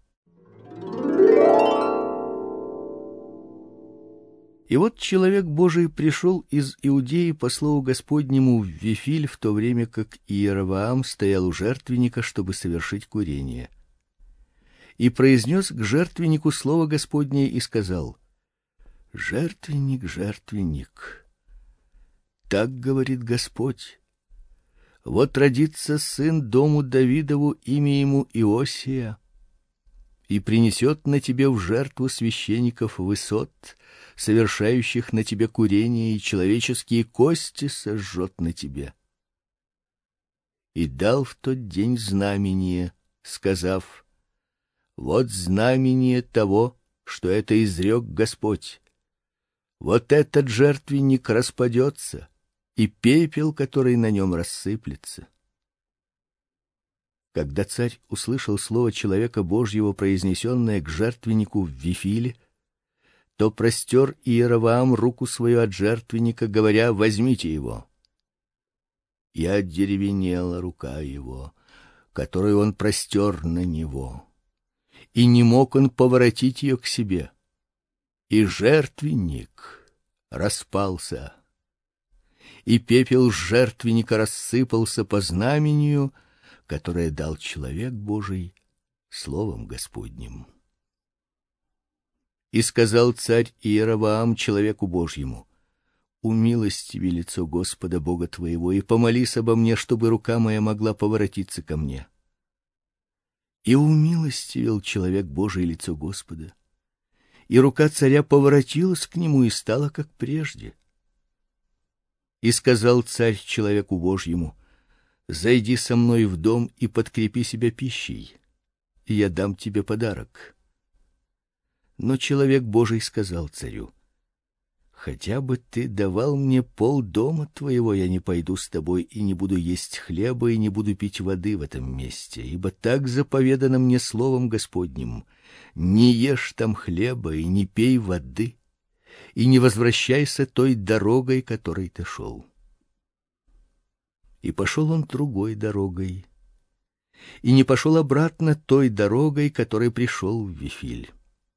И вот человек Божий пришел из Иудеи по слову Господнему в Вифиль, в то время как Иеровоам стоял у жертвенника, чтобы совершить курение. И произнес к жертвеннику слово Господне и сказал: «Жертвенник, жертвенник, так говорит Господь: вот родится сын дому Давидову, имя ему Иосия, и принесет на тебе в жертву священников высот, совершающих на тебе курение, и человеческие кости сожжет на тебе. И дал в тот день знамение, сказав: вот знамение того, что это изрек Господь. Вот этот жертвенник распадется, и пепел, который на нем рассыплется». Когда царь услышал слово человека Божьего, произнесенное к жертвеннику в Вифиле, то простер Иеровоам руку свою от жертвенника, говоря: возьмите его. И одеревенела рука его, которую он простер на него, и не мог он поворотить ее к себе. И жертвенник распался, и пепел жертвенника рассыпался по знамению, которое дал человек Божий словом Господним. И сказал царь Иеровоам человеку Божьему: умилостиви лицо Господа Бога твоего, и помолись обо мне, чтобы рука моя могла поворотиться ко мне. И умилостивил человек Божий лицо Господа, и рука царя поворотилась к нему и стала как прежде. И сказал царь человеку Божьему: зайди со мной в дом и подкрепи себя пищей, и я дам тебе подарок. Но человек Божий сказал царю: хотя бы ты давал мне полдома твоего, я не пойду с тобой и не буду есть хлеба и не буду пить воды в этом месте, ибо так заповедано мне словом Господним: не ешь там хлеба и не пей воды, и не возвращайся той дорогой, которой ты шел. И пошел он другой дорогой, и не пошел обратно той дорогой, которой пришел в Вифиль.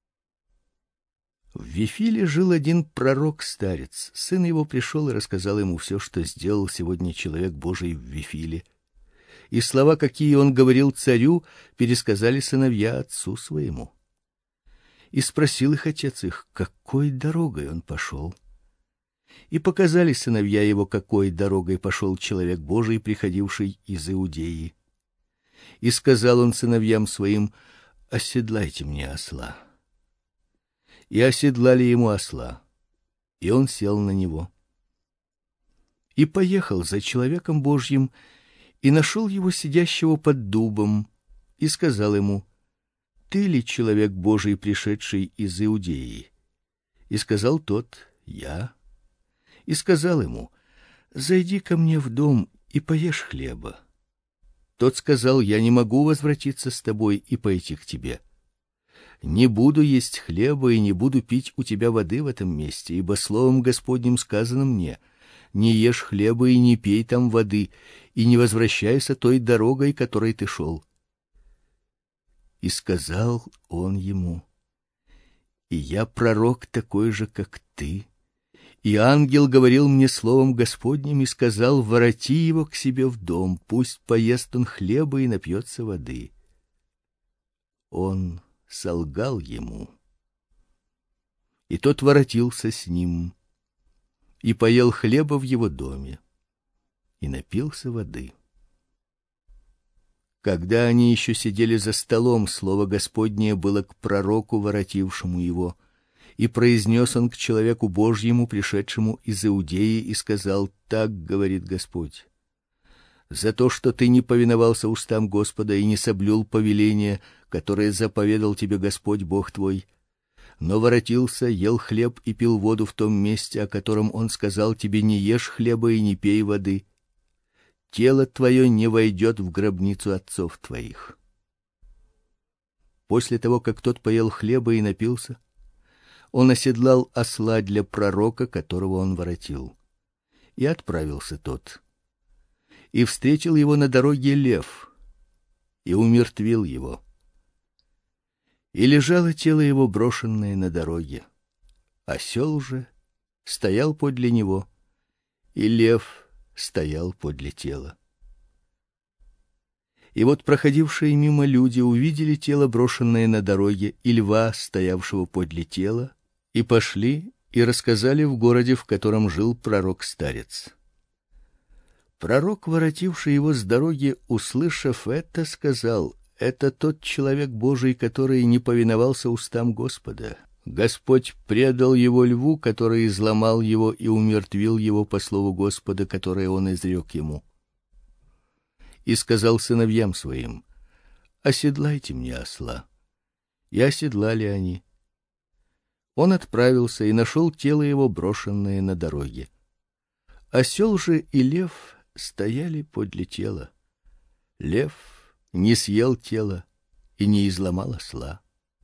В Вифиле жил один пророк-старец. Сын его пришел и рассказал ему все, что сделал сегодня человек Божий в Вифиле. И слова, какие он говорил царю, пересказали сыновья отцу своему. И спросил их отец их, какой дорогой он пошел. И показали сыновья его, какой дорогой пошел человек Божий, приходивший из Иудеи. И сказал он сыновьям своим: оседлайте мне осла. И оседлали ему осла, и он сел на него. И поехал за человеком Божьим, и нашел его сидящего под дубом, и сказал ему: ты ли человек Божий, пришедший из Иудеи? И сказал тот: я. И сказал ему: зайди ко мне в дом и поешь хлеба. Тот сказал: я не могу возвратиться с тобой и пойти к тебе. Не буду есть хлеба и не буду пить у тебя воды в этом месте, ибо словом Господним сказано мне: не ешь хлеба и не пей там воды, и не возвращайся той дорогой, которой ты шел. И сказал он ему: и я пророк такой же, как ты, и ангел говорил мне словом Господним и сказал: вороти его к себе в дом, пусть поест он хлеба и напьется воды. Он солгал ему. И тот воротился с ним, и поел хлеба в его доме, и напился воды. Когда они еще сидели за столом, слово Господнее было к пророку, воротившему его, и произнес он к человеку Божьему, пришедшему из Иудеи, и сказал: так говорит Господь: за то, что ты не повиновался устам Господа и не соблюл повеления, которое заповедал тебе Господь Бог твой, но воротился, ел хлеб и пил воду в том месте, о котором он сказал тебе: не ешь хлеба и не пей воды, тело твое не войдет в гробницу отцов твоих. После того, как тот поел хлеба и напился, он оседлал осла для пророка, которого он воротил. И отправился тот. И встретил его на дороге лев, и умертвил его. И лежало тело его, брошенное на дороге. Осел же стоял подле него, и лев стоял подле тела. И вот проходившие мимо люди увидели тело, брошенное на дороге, и льва, стоявшего подле тела, и пошли и рассказали в городе, в котором жил пророк-старец. Пророк, воротивший его с дороги, услышав это, сказал: это тот человек Божий, который не повиновался устам Господа. Господь предал его льву, который изломал его и умертвил его по слову Господа, которое он изрек ему. И сказал сыновьям своим: оседлайте мне осла. И оседлали они. Он отправился и нашел тело его, брошенное на дороге. Осел же и лев стояли подле тела. Лев не съел тело и не изломал осла.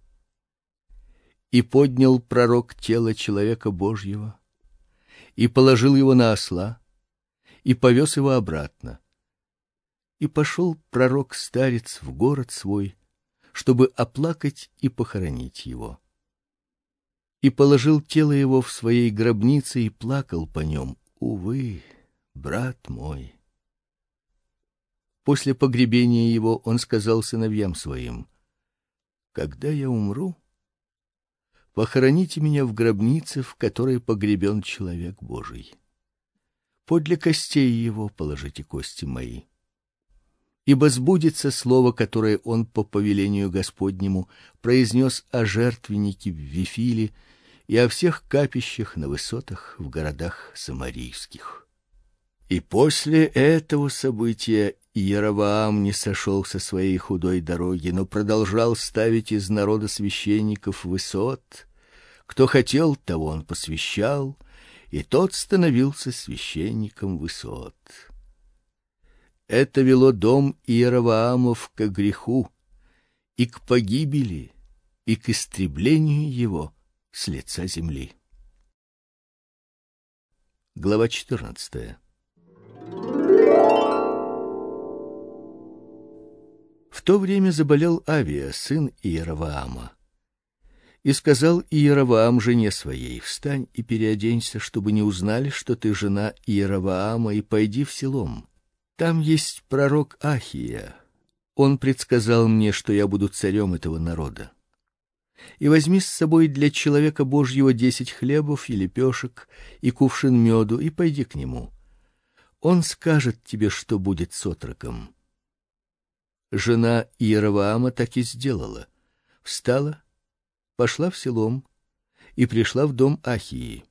И поднял пророк тело человека Божьего, и положил его на осла, и повез его обратно. И пошел пророк-старец в город свой, чтобы оплакать и похоронить его. И положил тело его в своей гробнице и плакал по нем: увы, брат мой. После погребения его он сказал сыновьям своим: когда я умру, похороните меня в гробнице, в которой погребен человек Божий. Подле костей его положите кости мои. Ибо сбудется слово, которое он по повелению Господнему произнес о жертвеннике в Вифиле и о всех капищах на высотах в городах самарийских. И после этого события Иеровоам не сошел со своей худой дороги, но продолжал ставить из народа священников высот. Кто хотел, того он посвящал, и тот становился священником высот. Это вело дом Иеровоамов к греху и к погибели, и к истреблению его с лица земли. Глава 14. В то время заболел Авия, сын Иеровоама. И сказал Иеровоам жене своей: встань и переоденься, чтобы не узнали, что ты жена Иеровоама, и пойди в селом. Там есть пророк Ахия. Он предсказал мне, что я буду царем этого народа. И возьми с собой для человека Божьего 10 хлебов и лепешек и кувшин меду, и пойди к нему. Он скажет тебе, что будет с отроком. Жена Иеровоама так и сделала. Встала, пошла в селом и пришла в дом Ахии.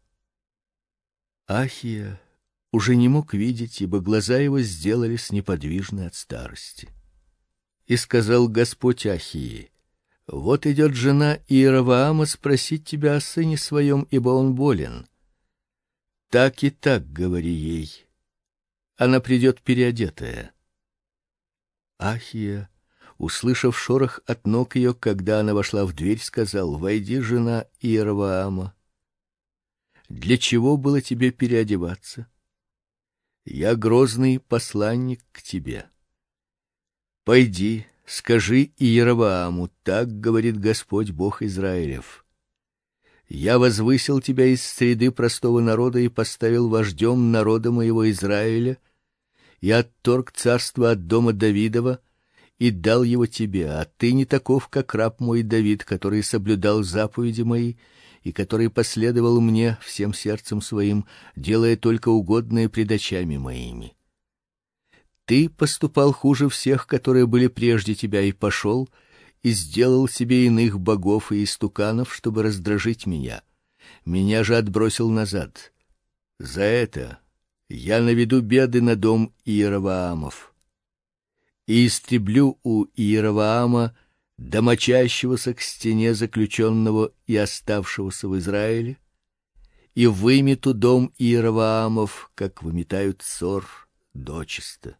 Ахия уже не мог видеть, ибо глаза его сделались неподвижны от старости. И сказал Господь Ахии: вот идет жена Иеровоама спросить тебя о сыне своем, ибо он болен. Так и так говори ей. Она придет переодетая. Ахия, услышав шорох от ног ее, когда она вошла в дверь, сказал: войди, жена Иеровоама. Для чего было тебе переодеваться? Я грозный посланник к тебе. Пойди, скажи Иеровоаму: так говорит Господь Бог Израилев: я возвысил тебя из среды простого народа и поставил вождем народа моего Израиля, и отторг царство от дома Давидова и дал его тебе, а ты не таков, как раб мой Давид, который соблюдал заповеди мои и который последовал мне всем сердцем своим, делая только угодное пред очами моими. Ты поступал хуже всех, которые были прежде тебя, и пошел и сделал себе иных богов и истуканов, чтобы раздражить меня. Меня же отбросил назад. За это я наведу беды на дом Иеровоамов и истреблю у Иеровоама, домочащегося к стене заключенного и оставшегося в Израиле, и вымету дом Иеровоамов, как выметают ссор, дочисто.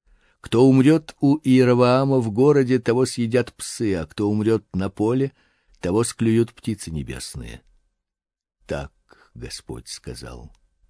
Кто умрет у Иеровоама в городе, того съедят псы, а кто умрет на поле, того склюют птицы небесные. Так Господь сказал.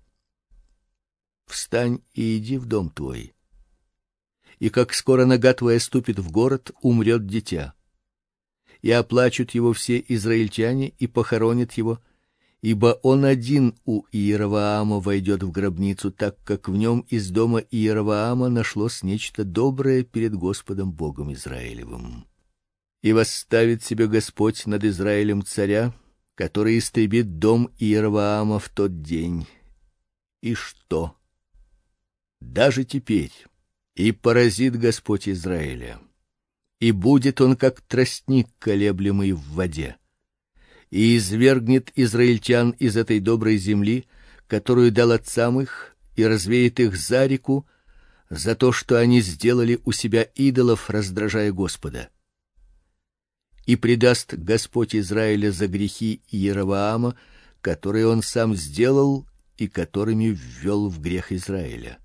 Встань и иди в дом твой. И как скоро нога твоя ступит в город, умрет дитя. И оплачут его все израильтяне и похоронят его, ибо он один у Иеровоама войдет в гробницу, так как в нем из дома Иеровоама нашлось нечто доброе перед Господом Богом Израилевым. И восставит себе Господь над Израилем царя, который истребит дом Иеровоама в тот день. И что? Даже теперь и поразит Господь Израиля, и будет он как тростник, колеблемый в воде, и извергнет израильтян из этой доброй земли, которую дал отцам их, и развеет их за реку, за то, что они сделали у себя идолов, раздражая Господа. И предаст Господь Израиля за грехи Иеровоама, которые он сам сделал и которыми ввел в грех Израиля.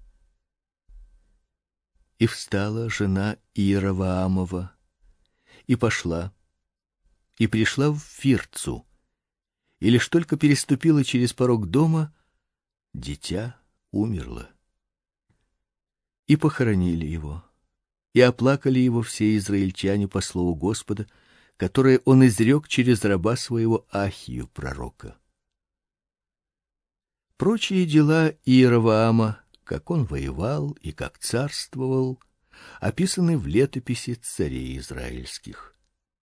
И встала жена Иеровоамова и пошла, и пришла в Фирцу, и лишь только переступила через порог дома, дитя умерло. И похоронили его, и оплакали его все израильтяне по слову Господа, которое он изрек через раба своего Ахию пророка. Прочие дела Иеровоама, как он воевал и как царствовал, описаны в летописи царей израильских.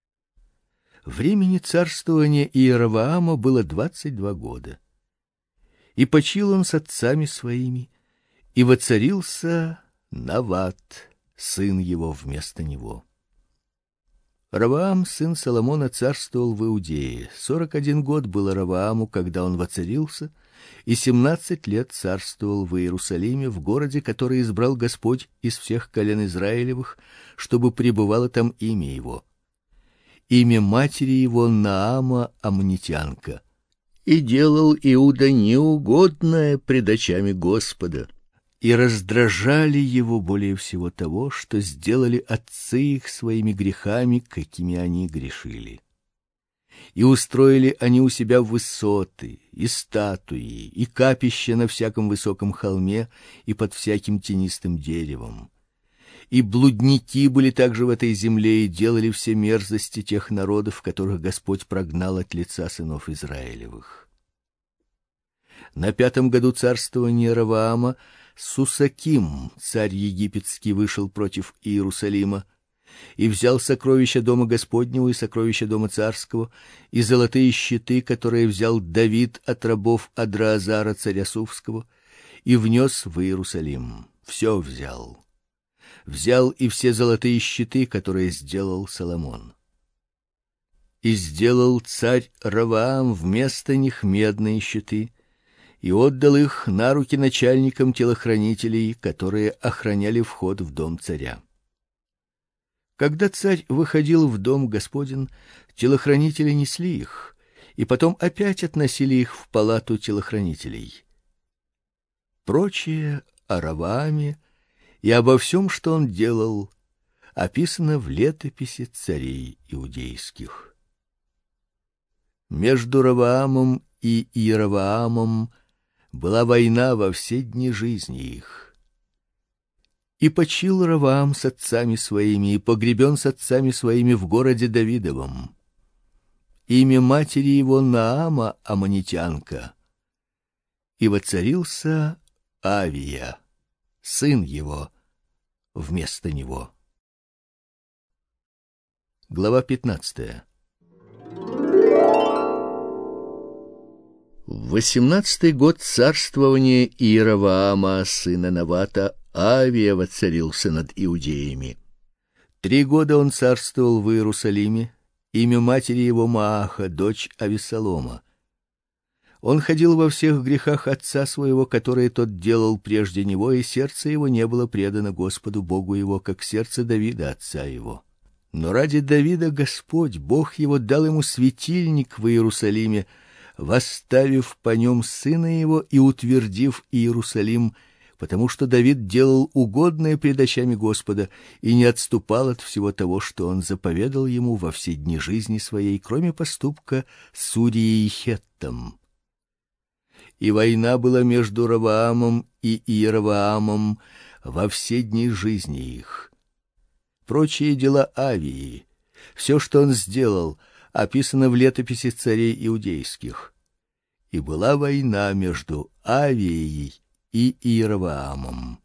Времени царствования Иеровоама было 22 года. И почил он с отцами своими, и воцарился Нават, сын его, вместо него. Ровоам, сын Соломона, царствовал в Иудее. 41 год было Ровоаму, когда он воцарился, и 17 лет царствовал в Иерусалиме, в городе, который избрал Господь из всех колен Израилевых, чтобы пребывало там имя его. Имя матери его Наама аммонитянка. И делал Иуда неугодное пред очами Господа. И раздражали его более всего того, что сделали отцы их своими грехами, какими они грешили. И устроили они у себя высоты, и статуи, и капища на всяком высоком холме и под всяким тенистым деревом. И блудники были также в этой земле и делали все мерзости тех народов, которых Господь прогнал от лица сынов Израилевых. На 5-м году царствования Ровоама Сусаким, царь египетский, вышел против Иерусалима и взял сокровища дома Господнего и сокровища дома царского, и золотые щиты, которые взял Давид от рабов Адраазара, царя Суфского, и внес в Иерусалим. Все взял. Взял и все золотые щиты, которые сделал Соломон. И сделал царь Ровоам вместо них медные щиты, и отдал их на руки начальникам телохранителей, которые охраняли вход в дом царя. Когда царь выходил в дом Господень, телохранители несли их, и потом опять относили их в палату телохранителей. Прочее о Ровоаме и обо всем, что он делал, описано в летописи царей иудейских. Между Ровоамом и Иеровоамом была война во все дни жизни их. И почил Ровоам с отцами своими, и погребен с отцами своими в городе Давидовом. Имя матери его Наама аммонитянка. И воцарился Авия, сын его, вместо него. Глава 15. В 18-й год царствования Иеровоама, сына Навата, Авия воцарился над иудеями. 3 года он царствовал в Иерусалиме. Имя матери его Мааха, дочь Авессалома. Он ходил во всех грехах отца своего, которые тот делал прежде него, и сердце его не было предано Господу Богу его, как сердце Давида отца его. Но ради Давида Господь, Бог его, дал ему светильник в Иерусалиме, восставив по нем сына его и утвердив Иерусалим потому что Давид делал угодное пред очами Господа и не отступал от всего того, что он заповедал ему во все дни жизни своей, кроме поступка с Урией Хеттом. И война была между Ровоамом и Иеровоамом во все дни жизни их. Прочие дела Авии, все, что он сделал, описано в летописи царей иудейских. И была война между Авией и Иеровоамом.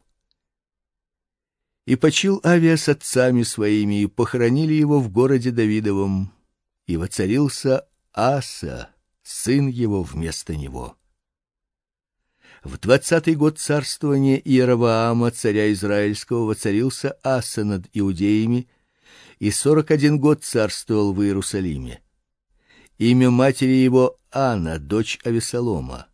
И почил Авия с отцами своими, и похоронили его в городе Давидовом, и воцарился Аса, сын его, вместо него. В 20-й год царствования Иеровоама, царя израильского, воцарился Аса над иудеями, и 41 год царствовал в Иерусалиме. Имя матери его Анна, дочь Авесолома.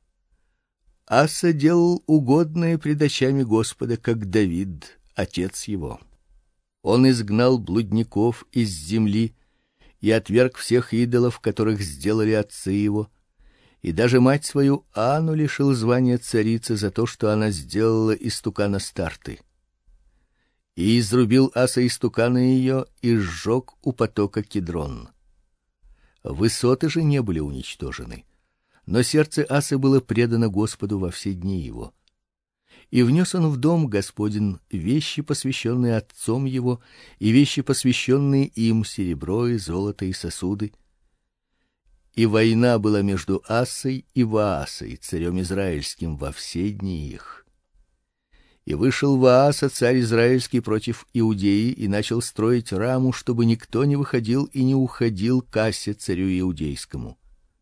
Аса делал угодное пред очами Господа, как Давид, отец его. Он изгнал блудников из земли и отверг всех идолов, которых сделали отцы его, и даже мать свою Анну лишил звания царицы за то, что она сделала истукана Старты. И изрубил Аса истукана ее и сжег у потока Кидрон. Высоты же не были уничтожены, но сердце Асы было предано Господу во все дни его. И внес он в дом Господень вещи, посвященные отцом его, и вещи, посвященные им, серебро и золото и сосуды. И война была между Асой и Ваасой, царем израильским, во все дни их. И вышел Вааса, царь израильский, против Иудеи и начал строить раму, чтобы никто не выходил и не уходил к Асе, царю иудейскому.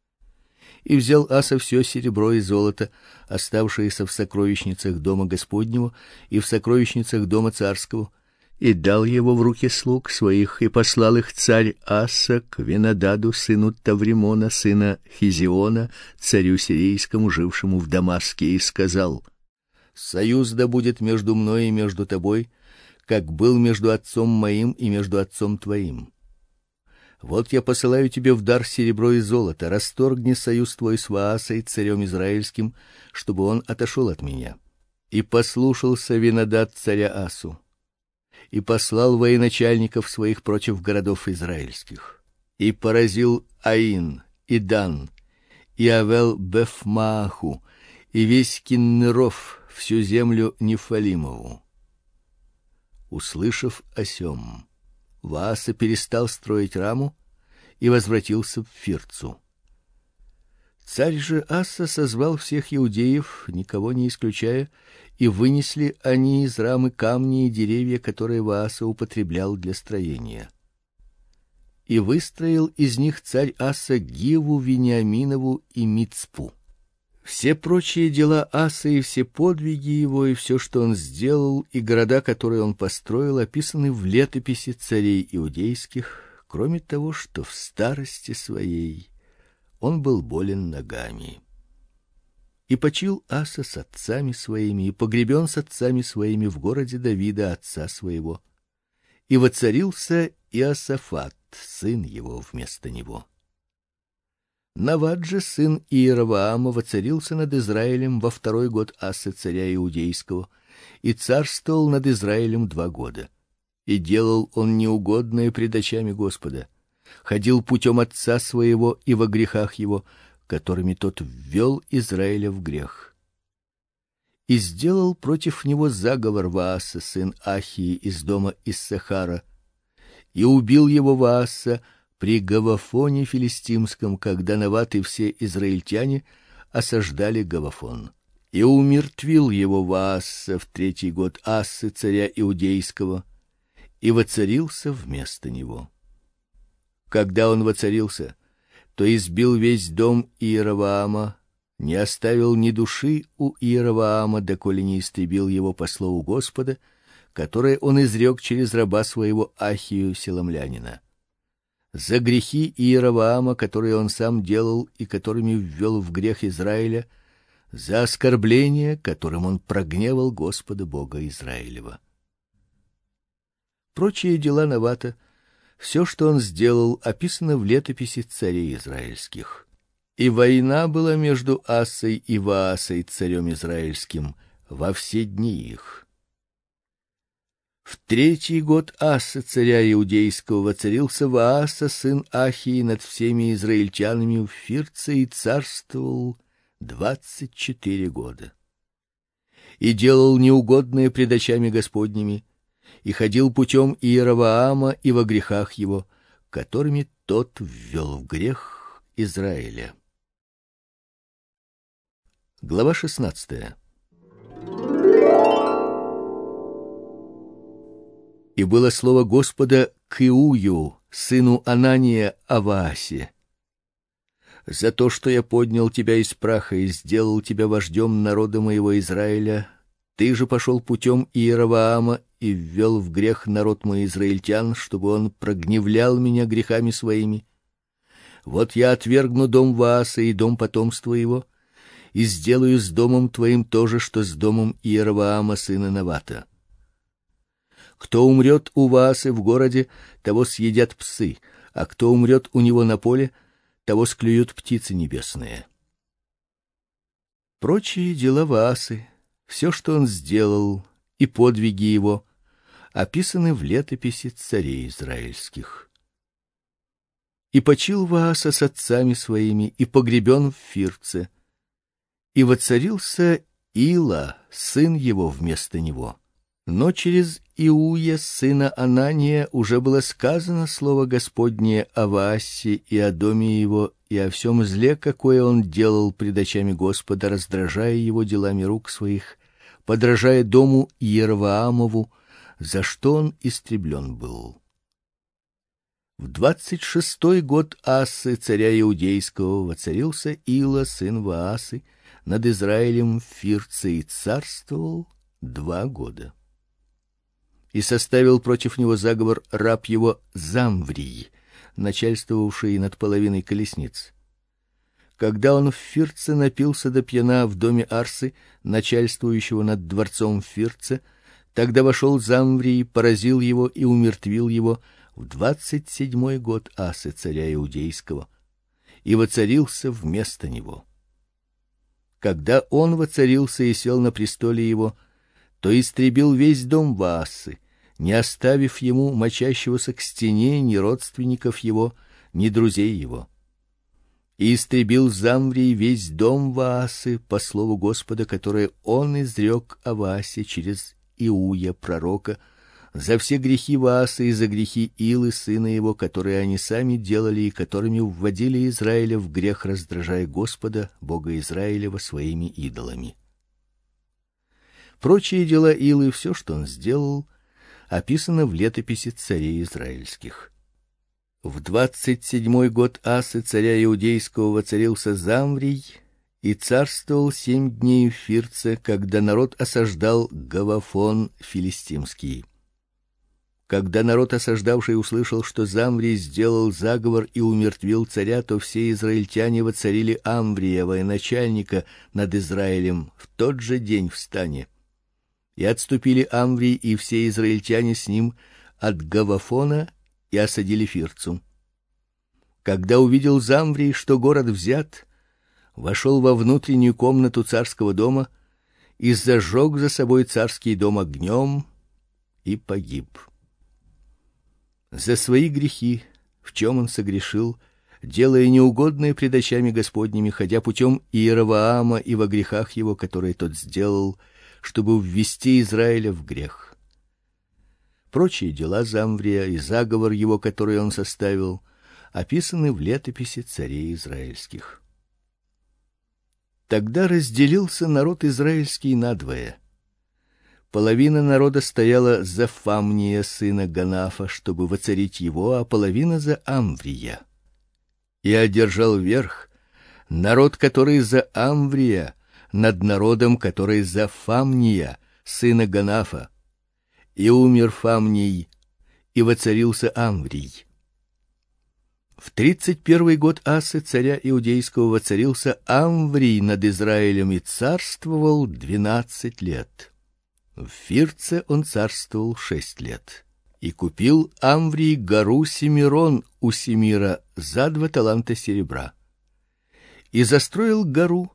И взял Аса все серебро и золото, оставшееся в сокровищницах дома Господнего и в сокровищницах дома царского, и дал его в руки слуг своих, и послал их царь Аса к Венададу, сыну Тавримона, сына Хизиона, царю сирийскому, жившему в Дамаске, и сказал: «Союз да будет между мной и между тобой, как был между отцом моим и между отцом твоим. Вот я посылаю тебе в дар серебро и золото, расторгни союз твой с Ваасой, царем израильским, чтобы он отошел от меня». И послушался Венадад царя Асу, и послал военачальников своих против городов израильских, и поразил Аин, и Дан, и Авел-Бефмааху, и весь Киннеров, всю землю Нефалимову. Услышав о сем, Вааса перестал строить раму и возвратился в Фирцу. Царь же Аса созвал всех иудеев, никого не исключая, и вынесли они из рамы камни и деревья, которые Вааса употреблял для строения. И выстроил из них царь Аса Гиву Вениаминову и Мицпу. Все прочие дела Аса и все подвиги его, и все, что он сделал, и города, которые он построил, описаны в летописи царей иудейских, кроме того, что в старости своей он был болен ногами. И почил Аса с отцами своими, и погребен с отцами своими в городе Давида, отца своего. И воцарился Иосафат, сын его, вместо него. Навад же, сын Иеровоама, воцарился над Израилем во 2-й год Асы, царя иудейского, и царствовал над Израилем 2 года. И делал он неугодное пред очами Господа, ходил путем отца своего и во грехах его, которыми тот ввел Израиля в грех. И сделал против него заговор Вааса, сын Ахии, из дома Иссахара, и убил его Вааса при Гавафоне филистимском, когда Нават и все израильтяне осаждали Гавафон. И умертвил его Вааса в 3-й год Асы, царя иудейского, и воцарился вместо него. Когда он воцарился, то избил весь дом Иеровоама, не оставил ни души у Иеровоама, доколе не истребил его по слову Господа, которое он изрек через раба своего Ахию селомлянина. За грехи Иеровоама, которые он сам делал и которыми ввел в грех Израиля, за оскорбление, которым он прогневал Господа Бога Израилева. Прочие дела Навата, все, что он сделал, описано в летописи царей израильских. И война была между Асой и Ваасой, царем израильским, во все дни их. В 3-й год Аса, царя иудейского, воцарился Вааса, сын Ахии, над всеми израильтянами в Фирце и царствовал 24 года. И делал неугодное пред очами Господними, и ходил путем Иеровоама и во грехах его, которыми тот ввел в грех Израиля. Глава 16. И было слово Господа к Иую, сыну Анания, о Ваасе: за то, что я поднял тебя из праха и сделал тебя вождем народа моего Израиля, ты же пошел путем Иеровоама и ввел в грех народ мой израильтян, чтобы он прогневлял меня грехами своими. Вот я отвергну дом Вааса и дом потомства его, и сделаю с домом твоим то же, что с домом Иеровоама сына Навата. Кто умрет у Ваасы в городе, того съедят псы, а кто умрет у него на поле, того склюют птицы небесные. Прочие дела Ваасы, все, что он сделал, и подвиги его, описаны в летописи царей израильских. И почил Вааса с отцами своими, и погребен в Фирце, и воцарился Ила, сын его, вместо него. Но через Иуя, сына Анания, уже было сказано слово Господне о Ваасе и о доме его, и о всем зле, какое он делал пред очами Господа, раздражая его делами рук своих, подражая дому Иеровоамову, за что он истреблен был. В 26-й год Асы, царя иудейского, воцарился Ила, сын Ваасы, над Израилем в Фирце и царствовал 2 года. И составил против него заговор раб его Замврий, начальствовавший над половиной колесниц. Когда он в Фирце напился до пьяна в доме Арсы, начальствующего над дворцом в Фирце, тогда вошел Замврий, поразил его и умертвил его в 27-й год Асы, царя иудейского, и воцарился вместо него. Когда он воцарился и сел на престоле его, то истребил весь дом Ваасы, не оставив ему мочащегося к стене ни родственников его, ни друзей его. И истребил Замврий весь дом Ваасы по слову Господа, которое он изрек о Ваасе через Иуя пророка, за все грехи Ваасы и за грехи Илы сына его, которые они сами делали и которыми вводили Израиля в грех, раздражая Господа, Бога Израилева, своими идолами. Прочие дела Илы, все, что он сделал, описано в летописи царей израильских. В 27-й год Асы, царя иудейского, воцарился Замврий и царствовал 7 дней в Фирце, когда народ осаждал Гавафон филистимский. Когда народ осаждавший услышал, что Замврий сделал заговор и умертвил царя, то все израильтяне воцарили Амврия, военачальника над Израилем, в тот же день в стане. И отступили Амврий и все израильтяне с ним от Гавафона и осадили Фирцу. Когда увидел Замврий, что город взят, вошел во внутреннюю комнату царского дома и зажег за собой царский дом огнем и погиб. За свои грехи, в чем он согрешил, делая неугодное пред очами Господними, ходя путем Иеровоама и во грехах его, которые тот сделал, чтобы ввести Израиля в грех. Прочие дела Замврия и заговор его, который он составил, описаны в летописи царей израильских. Тогда разделился народ израильский надвое. Половина народа стояла за Фамния, сына Ганафа, чтобы воцарить его, а половина за Амврия. И одержал верх народ, который за Амврия, над народом, который за Фамния, сына Ганафа. И умер Фамний, и воцарился Амврий. В 31-й год Асы, царя иудейского, воцарился Амврий над Израилем и царствовал 12 лет. В Фирце он царствовал 6 лет. И купил Амврий гору Семирон у Семира за 2 таланта серебра. И застроил гору,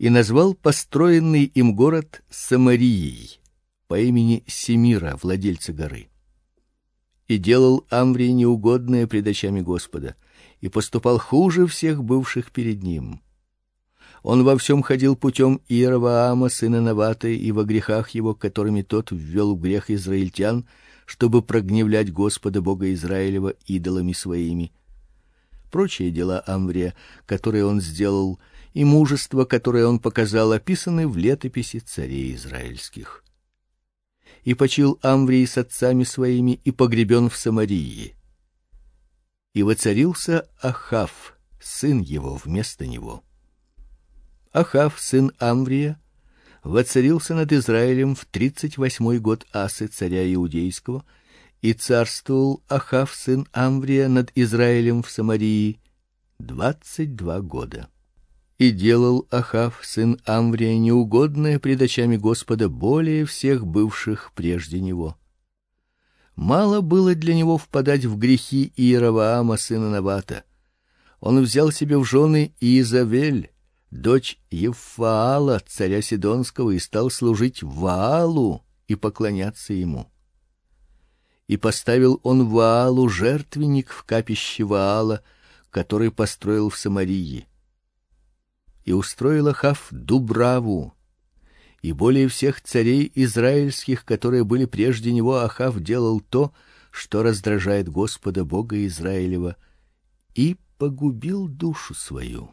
и назвал построенный им город Самарией по имени Семира, владельца горы. И делал Амврий неугодное пред очами Господа, и поступал хуже всех бывших перед ним. Он во всем ходил путем Иеровоама сына Навата, и во грехах его, которыми тот ввел в грех израильтян, чтобы прогневлять Господа Бога Израилева идолами своими. Прочие дела Амврия, которые он сделал, и мужество, которое он показал, описаны в летописи царей израильских. И почил Амврий с отцами своими и погребен в Самарии. И воцарился Ахав, сын его, вместо него. Ахав, сын Амврия, воцарился над Израилем в 38-й год Асы, царя иудейского, и царствовал Ахав, сын Амврия, над Израилем в Самарии 22 года. И делал Ахав, сын Амврия, неугодное пред очами Господа более всех бывших прежде него. Мало было для него впадать в грехи Иеровоама сына Навата. Он взял себе в жены Иезавель, дочь Евфаала, царя Сидонского, и стал служить Ваалу и поклоняться ему. И поставил он Ваалу жертвенник в капище Ваала, который построил в Самарии. И устроил Ахав дубраву. И более всех царей израильских, которые были прежде него, Ахав делал то, что раздражает Господа Бога Израилева, и погубил душу свою.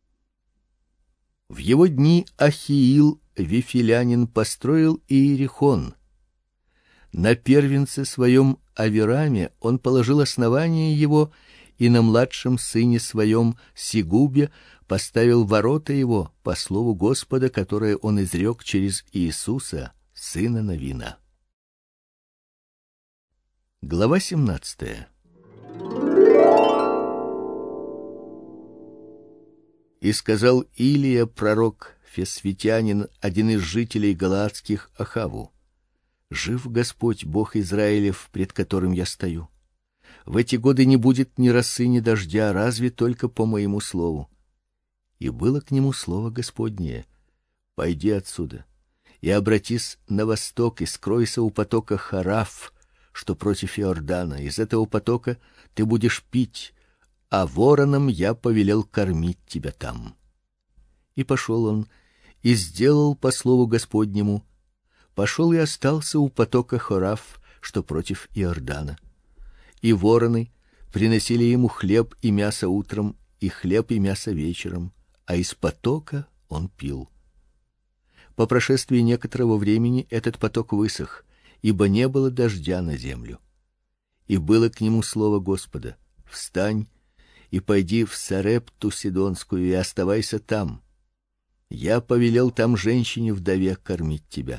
В его дни Ахиил вифилянин построил Иерихон. На первенце своем Авираме он положил основание его, и на младшем сыне своем Сигубе поставил ворота его по слову Господа, которое он изрек через Иисуса, сына Навина. Глава 17. И сказал Илия пророк Фесвитянин, один из жителей галаадских, Ахаву: жив Господь Бог Израилев, пред которым я стою. В эти годы не будет ни росы, ни дождя, разве только по моему слову. И было к нему слово Господнее: пойди отсюда и обратись на восток и скройся у потока Хараф, что против Иордана. Из этого потока ты будешь пить, а воронам я повелел кормить тебя там. И пошел он и сделал по слову Господнему. Пошел и остался у потока Хараф, что против Иордана. И вороны приносили ему хлеб и мясо утром, и хлеб и мясо вечером, а из потока он пил. По прошествии некоторого времени этот поток высох, ибо не было дождя на землю. И было к нему слово Господа: встань и пойди в Сарепту Сидонскую и оставайся там. Я повелел там женщине-вдове кормить тебя.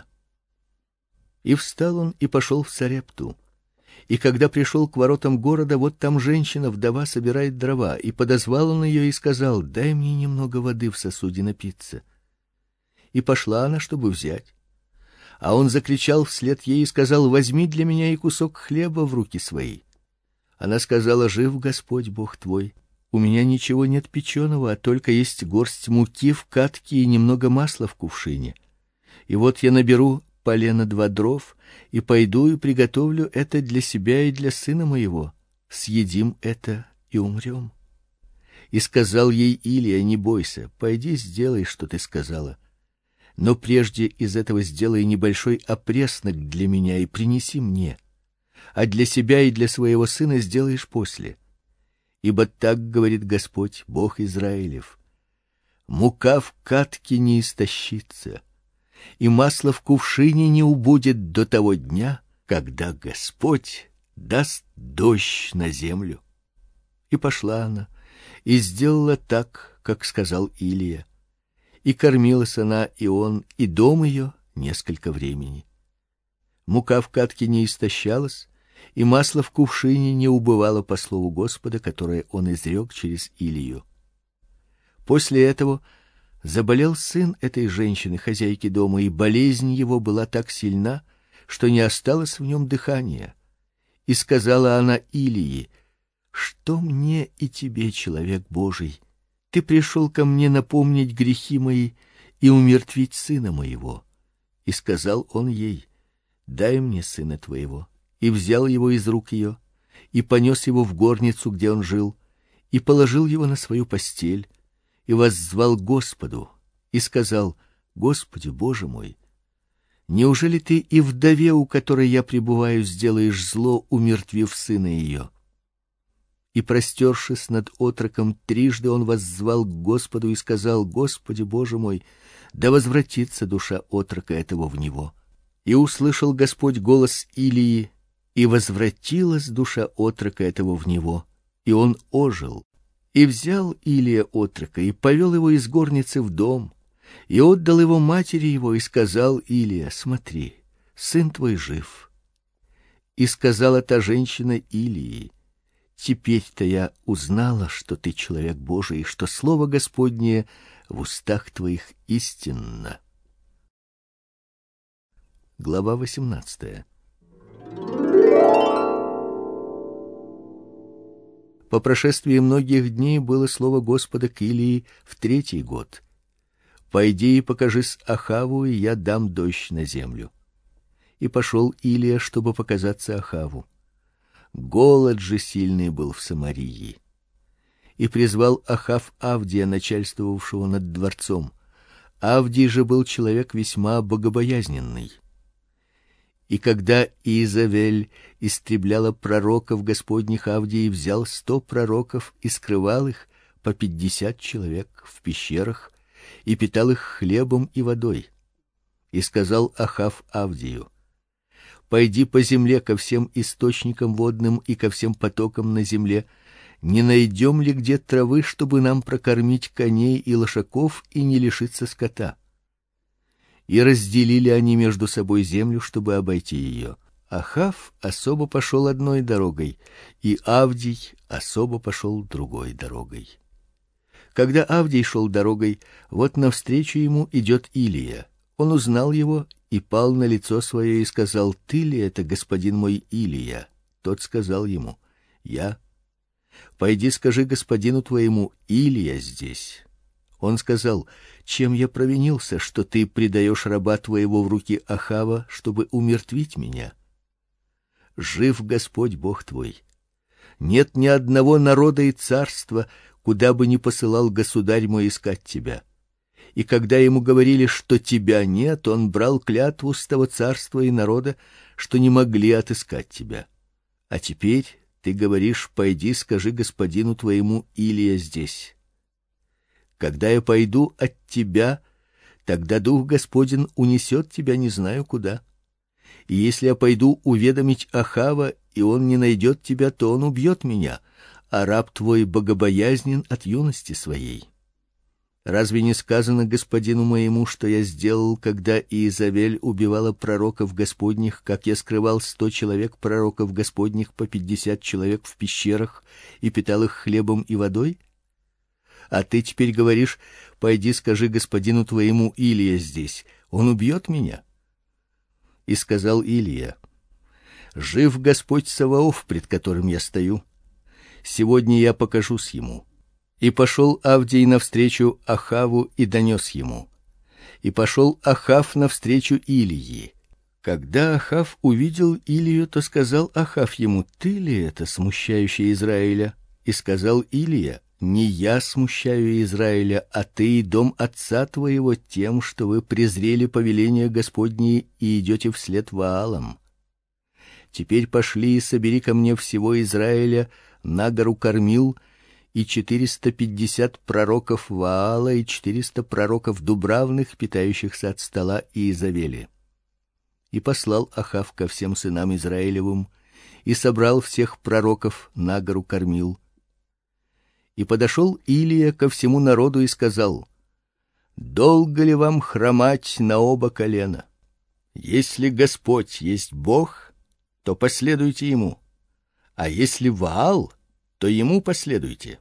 И встал он и пошел в Сарепту. И когда пришел к воротам города, вот там женщина-вдова собирает дрова, и подозвал он ее и сказал: дай мне немного воды в сосуде напиться. И пошла она, чтобы взять. А он закричал вслед ей и сказал: возьми для меня и кусок хлеба в руки свои. Она сказала: жив Господь Бог твой, у меня ничего нет печеного, а только есть горсть муки в катке и немного масла в кувшине. И вот я наберу полено 2 дров и пойду и приготовлю это для себя и для сына моего. Съедим это и умрем. И сказал ей Илия: не бойся, пойди сделай, что ты сказала. Но прежде из этого сделай небольшой опреснок для меня и принеси мне, а для себя и для своего сына сделаешь после. Ибо так говорит Господь, Бог Израилев: мука в катке не истощится, и масло в кувшине не убудет до того дня, когда Господь даст дождь на землю. И пошла она и сделала так, как сказал Илия. И кормилась она, и он, и дом ее несколько времени. Мука в катке не истощалась, и масло в кувшине не убывало по слову Господа, которое он изрек через Илию. После этого заболел сын этой женщины, хозяйки дома, и болезнь его была так сильна, что не осталось в нем дыхания. И сказала она Илии: что мне и тебе, человек Божий? Ты пришел ко мне напомнить грехи мои и умертвить сына моего. И сказал он ей: дай мне сына твоего. И взял его из рук ее, и понес его в горницу, где он жил, и положил его на свою постель, и воззвал Господу, и сказал: Господи, Боже мой, неужели ты и вдове, у которой я пребываю, сделаешь зло, умертвив сына ее? И, простершись над отроком, трижды он воззвал к Господу и сказал: Господи, Боже мой, да возвратится душа отрока этого в него. И услышал Господь голос Илии, и возвратилась душа отрока этого в него, и он ожил. И взял Илия отрока и повел его из горницы в дом, и отдал его матери его, и сказал Илия: смотри, сын твой жив. И сказала та женщина Илии: теперь-то я узнала, что ты человек Божий, и что слово Господнее в устах твоих истинно. Глава 18. По прошествии многих дней было слово Господа к Илии в 3-й год: пойди и покажись Ахаву, и я дам дождь на землю. И пошел Илия, чтобы показаться Ахаву. Голод же сильный был в Самарии. И призвал Ахав Авдия, начальствовавшего над дворцом. Авдий же был человек весьма богобоязненный. И когда Иезавель истребляла пророков Господних, Авдий взял 100 пророков и скрывал их, по 50 человек, в пещерах, и питал их хлебом и водой. И сказал Ахав Авдию: пойди по земле ко всем источникам водным и ко всем потокам на земле, не найдем ли где травы, чтобы нам прокормить коней и лошаков и не лишиться скота. И разделили они между собой землю, чтобы обойти ее. Ахав особо пошел одной дорогой, и Авдий особо пошел другой дорогой. Когда Авдий шел дорогой, вот навстречу ему идет Илия. Он узнал его и пал на лицо свое и сказал: ты ли это, господин мой Илия? Тот сказал ему: я. Пойди, скажи господину твоему: Илия здесь. Он сказал: чем я провинился, что ты предаешь раба твоего в руки Ахава, чтобы умертвить меня? Жив Господь Бог твой. Нет ни одного народа и царства, куда бы ни посылал государь мой искать тебя. И когда ему говорили, что тебя нет, он брал клятву с того царства и народа, что не могли отыскать тебя. А теперь ты говоришь: пойди, скажи господину твоему: Илия здесь. Когда я пойду от тебя, тогда Дух Господень унесет тебя не знаю куда. И если я пойду уведомить Ахава, и он не найдет тебя, то он убьет меня, а раб твой богобоязнен от юности своей. Разве не сказано господину моему, что я сделал, когда Иезавель убивала пророков Господних, как я скрывал 100 человек пророков Господних, по 50 человек в пещерах, и питал их хлебом и водой? А ты теперь говоришь: пойди, скажи господину твоему: Илия здесь. Он убьет меня. И сказал Илия: жив Господь Саваоф, пред которым я стою. Сегодня я покажусь ему. И пошел Авдий навстречу Ахаву и донес ему. И пошел Ахав навстречу Илии. Когда Ахав увидел Илию, то сказал Ахав ему: ты ли это, смущающий Израиля? И сказал Илия: не я смущаю Израиля, а ты и дом отца твоего тем, что вы презрели повеления Господние и идете вслед Ваалам. Теперь пошли и собери ко мне всего Израиля на гору Кармил, и 450 пророков Ваала, и 400 пророков дубравных, питающихся от стола Иезавели. И послал Ахав ко всем сынам Израилевым, и собрал всех пророков на гору Кармил. И подошел Илия ко всему народу и сказал: долго ли вам хромать на оба колена? Если Господь есть Бог, то последуйте ему, а если Ваал, то ему последуйте.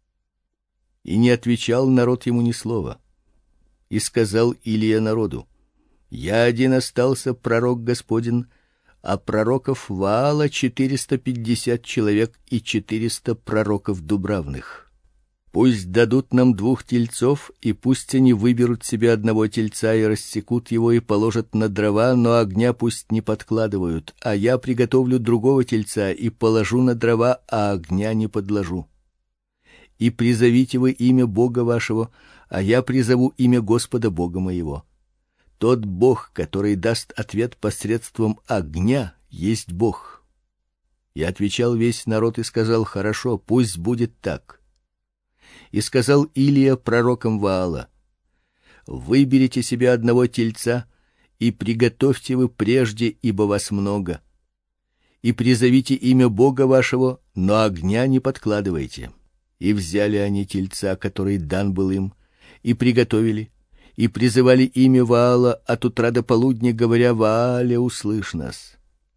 И не отвечал народ ему ни слова. И сказал Илия народу: я один остался пророк Господин, а пророков Ваала 450 человек и 400 пророков дубравных. Пусть дадут нам 2 тельцов, и пусть они выберут себе одного тельца и рассекут его и положат на дрова, но огня пусть не подкладывают, а я приготовлю другого тельца и положу на дрова, а огня не подложу. И призовите вы имя Бога вашего, а я призову имя Господа Бога моего. Тот Бог, который даст ответ посредством огня, есть Бог. И отвечал весь народ и сказал: хорошо, пусть будет так. И сказал Илия пророкам Ваала: выберите себе одного тельца и приготовьте вы прежде, ибо вас много. И призовите имя Бога вашего, но огня не подкладывайте. И взяли они тельца, который дан был им, и приготовили, и призывали имя Ваала от утра до полудня, говоря: Ваале, услышь нас.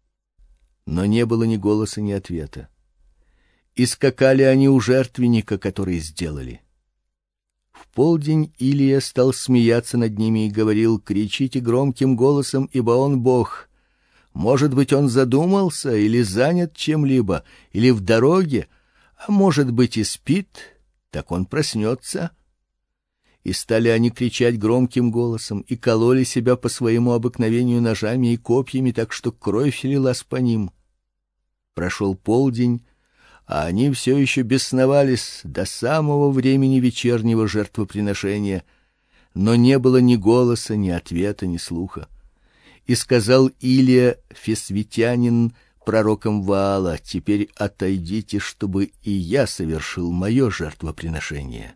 Но не было ни голоса, ни ответа. И скакали они у жертвенника, который сделали. В полдень Илия стал смеяться над ними и говорил: кричите громким голосом, ибо он Бог. Может быть, он задумался или занят чем-либо, или в дороге, а может быть и спит, так он проснется. И стали они кричать громким голосом и кололи себя по своему обыкновению ножами и копьями, так что кровь лилась по ним. Прошел полдень, а они все еще бесновались до самого времени вечернего жертвоприношения, но не было ни голоса, ни ответа, ни слуха. И сказал Илия Фесвитянин пророкам Ваала: теперь отойдите, чтобы и я совершил мое жертвоприношение.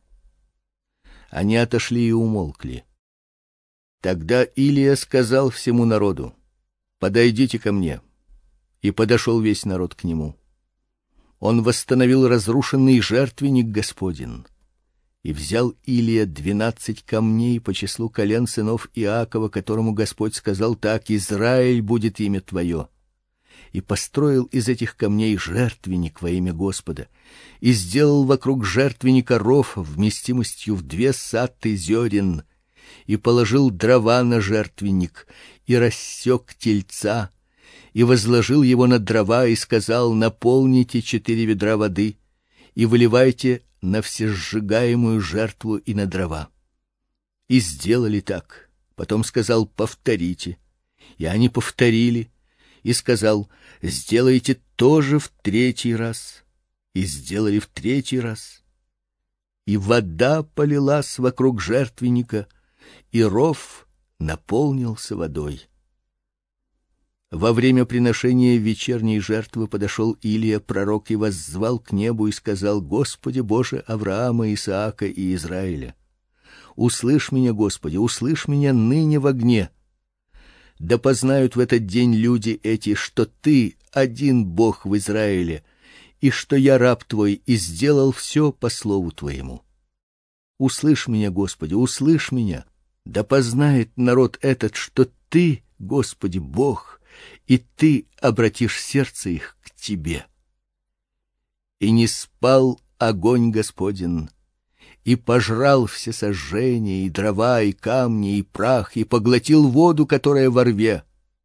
Они отошли и умолкли. Тогда Илия сказал всему народу: подойдите ко мне. И подошел весь народ к нему. Он восстановил разрушенный жертвенник Господень. И взял Илия 12 камней по числу колен сынов Иакова, которому Господь сказал так: Израиль будет имя твое. И построил из этих камней жертвенник во имя Господа, и сделал вокруг жертвенника ров вместимостью в 2 сатты зерен, и положил дрова на жертвенник, и рассек тельца, и возложил его на дрова, и сказал: наполните 4 ведра воды и выливайте на всесжигаемую жертву и на дрова. И сделали так. Потом сказал: повторите. И они повторили. И сказал: сделайте тоже в 3-й раз. И сделали в 3-й раз. И вода полилась вокруг жертвенника, и ров наполнился водой. Во время приношения вечерней жертвы подошел Илия пророк и воззвал к небу и сказал: Господи Боже Авраама, Исаака и Израиля, услышь меня, Господи, услышь меня ныне в огне. Да познают в этот день люди эти, что Ты один Бог в Израиле, и что я раб Твой, и сделал все по слову Твоему. Услышь меня, Господи, услышь меня. Да познает народ этот, что Ты, Господи, Бог, и Ты обратишь сердце их к Тебе. И не спал огонь Господень, и пожрал все сожжения, и дрова, и камни, и прах, и поглотил воду, которая во рве.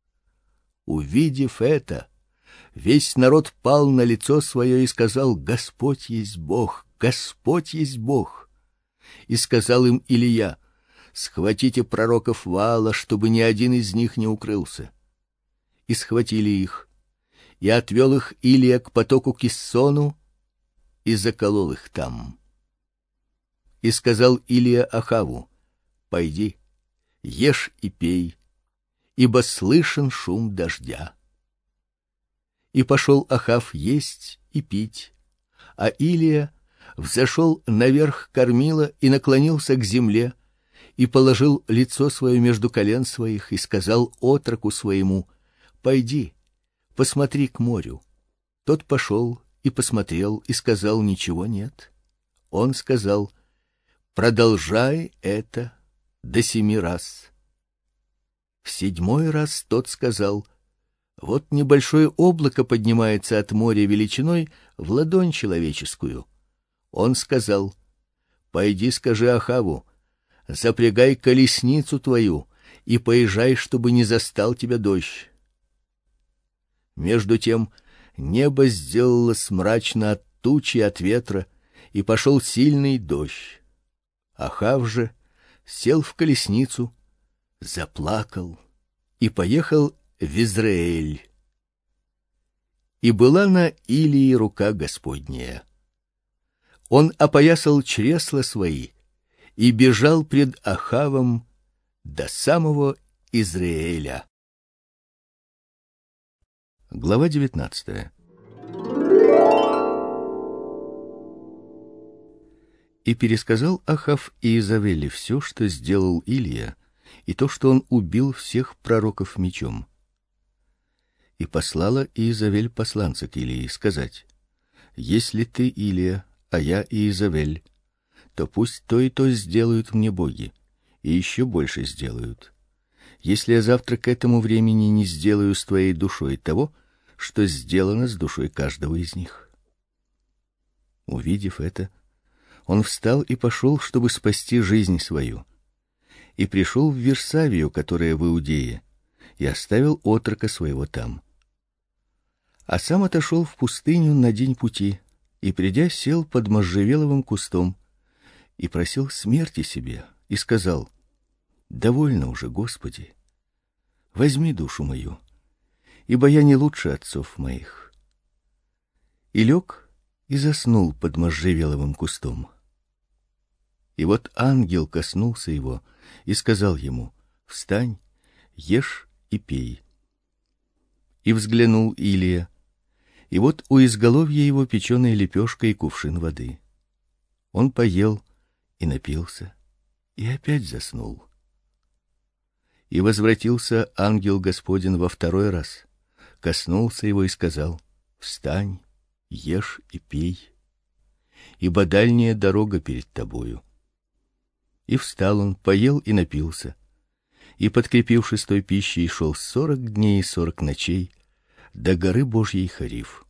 Увидев это, весь народ пал на лицо свое и сказал: Господь есть Бог, Господь есть Бог. И сказал им Илия: схватите пророков Ваала, чтобы ни один из них не укрылся. И схватили их, и отвел их Илия к потоку Киссону, и заколол их там. И сказал Илия Ахаву: пойди, ешь и пей, ибо слышен шум дождя. И пошел Ахав есть и пить, а Илия взошел наверх кормила и наклонился к земле, и положил лицо свое между колен своих, и сказал отроку своему: пойди, посмотри к морю. Тот пошел и посмотрел, и сказал: ничего нет. Он сказал: продолжай это до 7 раз. В 7-й раз тот сказал: вот небольшое облако поднимается от моря величиной в ладонь человеческую. Он сказал: пойди, скажи Ахаву: запрягай колесницу твою и поезжай, чтобы не застал тебя дождь. Между тем небо сделалось мрачно от тучи, от ветра, и пошел сильный дождь. Ахав же сел в колесницу, заплакал и поехал в Израиль. И была на Илии рука Господняя. Он опоясал чресла свои и бежал пред Ахавом до самого Израиля. Глава 19. И пересказал Ахав Иезавели все, что сделал Илия, и то, что он убил всех пророков мечом. И послала Иезавель посланца к Илии сказать: если ты Илия, а я Иезавель, то пусть то и то сделают мне боги, и еще больше сделают, если я завтра к этому времени не сделаю с твоей душой того, что сделано с душой каждого из них. Увидев это, он встал и пошел, чтобы спасти жизнь свою, и пришел в Вирсавию, которая в Иудее, и оставил отрока своего там. А сам отошел в пустыню на день пути, и, придя, сел под можжевеловым кустом и просил смерти себе, и сказал: довольно уже, Господи, возьми душу мою, ибо я не лучше отцов моих. И лег и заснул под можжевеловым кустом. И вот ангел коснулся его и сказал ему: встань, ешь и пей. И взглянул Илия, и вот у изголовья его печеная лепешка и кувшин воды. Он поел и напился, и опять заснул. И возвратился ангел Господень во второй раз, коснулся его и сказал: встань, ешь и пей, ибо дальняя дорога перед тобою. И встал он, поел и напился, и, подкрепившись той пищей, шел 40 дней и 40 ночей до горы Божьей Хорив.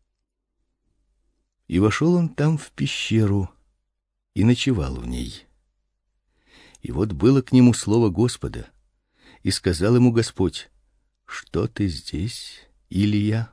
И вошел он там в пещеру и ночевал в ней. И вот было к нему слово Господа, и сказал ему Господь: что ты здесь, Илия?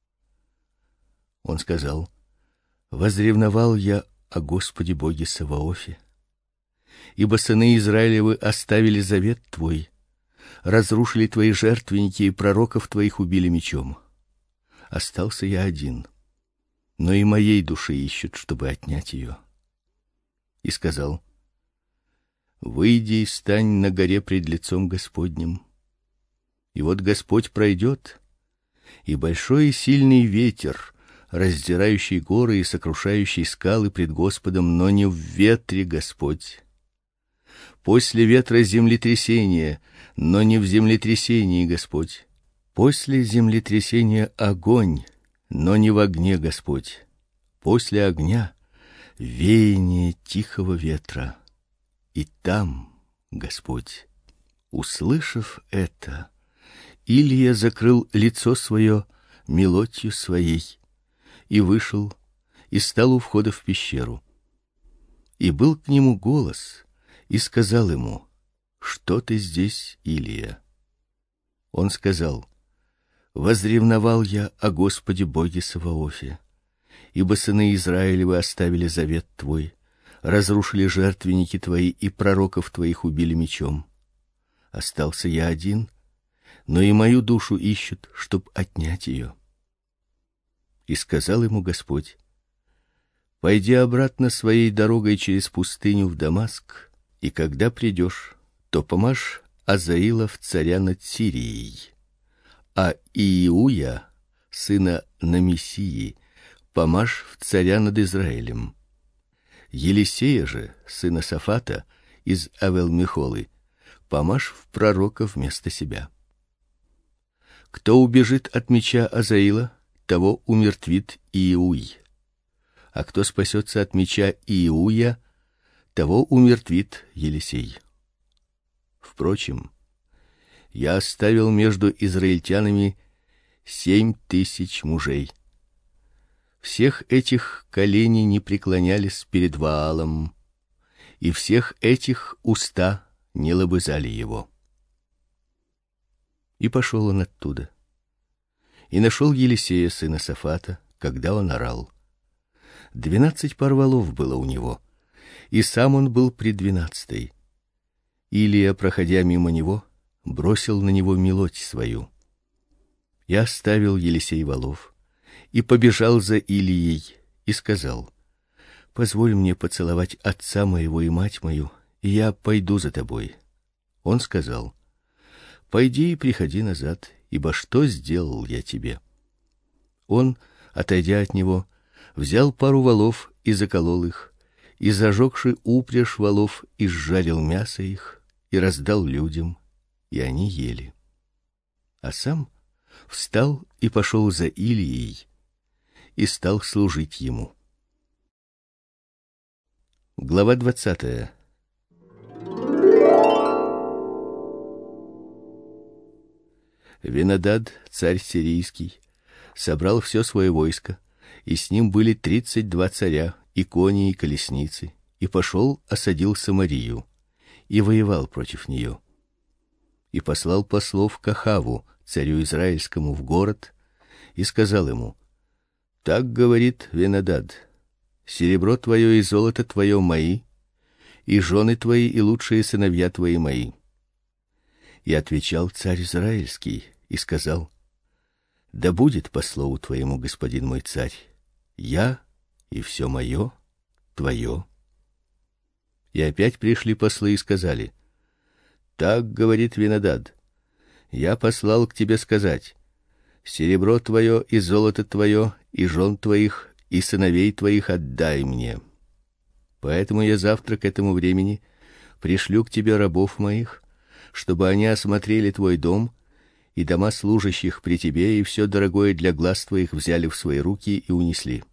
Он сказал: возревновал я о Господе Боге Саваофе, ибо сыны Израилевы оставили завет твой, разрушили твои жертвенники и пророков твоих убили мечом. Остался я один, но и моей души ищут, чтобы отнять ее. И сказал: выйди и стань на горе пред лицом Господним. И вот Господь пройдет, и большой и сильный ветер, раздирающий горы и сокрушающий скалы пред Господом, но не в ветре Господь. После ветра землетрясение, но не в землетрясении Господь. После землетрясения огонь, но не в огне Господь. После огня веяние тихого ветра, и там Господь. Услышав это, Илия закрыл лицо свое мелотью своей и вышел и стал у входа в пещеру. И был к нему голос, и сказал ему: что ты здесь, Илия? Он сказал: возревновал я о Господе Боге Саваофе, ибо сыны Израилевы оставили завет твой, разрушили жертвенники твои и пророков твоих убили мечом. Остался я один, но и мою душу ищут, чтоб отнять ее. И сказал ему Господь: пойди обратно своей дорогой через пустыню в Дамаск, и когда придешь, то помажь Азаила в царя над Сирией, а Иуя, сына Намисии, помажь в царя над Израилем. Елисея же, сына Сафата, из Авел-Мехолы, помажь в пророка вместо себя. Кто убежит от меча Азаила, того умертвит Иуй, а кто спасется от меча Иуя, того умертвит Елисей. Впрочем, я оставил между израильтянами 7000 мужей. Всех этих колени не преклонялись перед Ваалом, и всех этих уста не лобызали его. И пошел он оттуда, и нашел Елисея, сына Сафата, когда он орал. 12 пар волов было у него, и сам он был при 12-й. Илия, проходя мимо него, бросил на него мелоть свою. И оставил Елисей волов и побежал за Илией и сказал: позволь мне поцеловать отца моего и мать мою, и я пойду за тобой. Он сказал: пойди и приходи назад, ибо что сделал я тебе? Он, отойдя от него, взял пару волов и заколол их, и зажегши упряжь волов, изжарил мясо их и раздал людям, и они ели. А сам встал и пошел за Илией и стал служить ему. Глава 20. Венадад, царь сирийский, собрал все свое войско, и с ним были 32 царя, и кони, и колесницы, и пошел, осадил Самарию, и воевал против нее. И послал послов к Ахаву, царю израильскому, в город, и сказал ему: так говорит Венадад: серебро твое и золото твое мои, и жены твои и лучшие сыновья твои мои. И отвечал царь израильский и сказал: да будет по слову твоему, господин мой царь, я и все мое твое. И опять пришли послы и сказали: так говорит Венадад: я послал к тебе сказать: серебро твое и золото твое, и жен твоих, и сыновей твоих отдай мне. Поэтому я завтра к этому времени пришлю к тебе рабов моих, чтобы они осмотрели твой дом и дома служащих при тебе, и все дорогое для глаз твоих взяли в свои руки и унесли.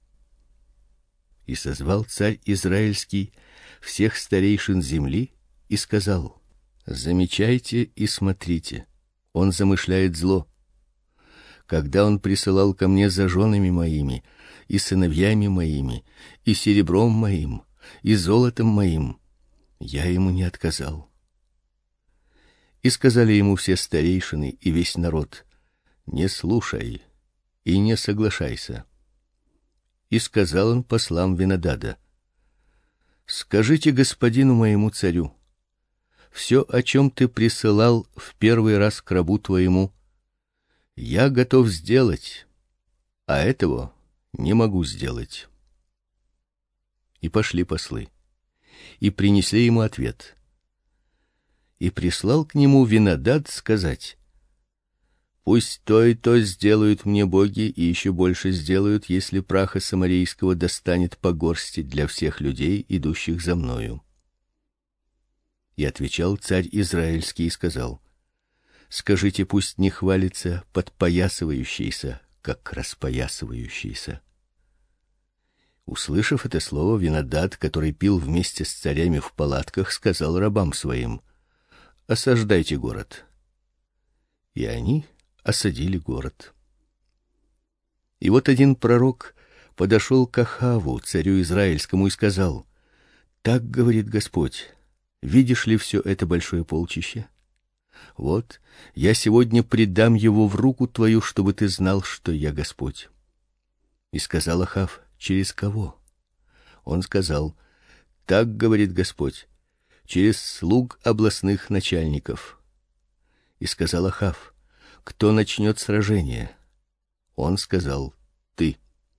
И созвал царь израильский всех старейшин земли и сказал: замечайте и смотрите, он замышляет зло. Когда он присылал ко мне за женами моими, и сыновьями моими, и серебром моим, и золотом моим, я ему не отказал. И сказали ему все старейшины и весь народ: не слушай и не соглашайся. И сказал он послам Венадада: скажите господину моему царю: все, о чем ты присылал в первый раз к рабу твоему, я готов сделать, а этого не могу сделать. И пошли послы, и принесли ему ответ. И прислал к нему Венадад сказать: пусть то и то сделают мне боги, и еще больше сделают, если праха самарийского достанет по горсти для всех людей, идущих за мною. И отвечал царь израильский и сказал: скажите, пусть не хвалится подпоясывающийся, как распоясывающийся. Услышав это слово, Венадад, который пил вместе с царями в палатках, сказал рабам своим: осаждайте город. И они осадили город. И вот один пророк подошел к Ахаву, царю израильскому, и сказал: так говорит Господь: видишь ли все это большое полчище? Вот я сегодня предам его в руку твою, чтобы ты знал, что я Господь. И сказал Ахав: через кого? Он сказал: так говорит Господь: через слуг областных начальников. И сказал Ахав: кто начнет сражение? Он сказал: ты.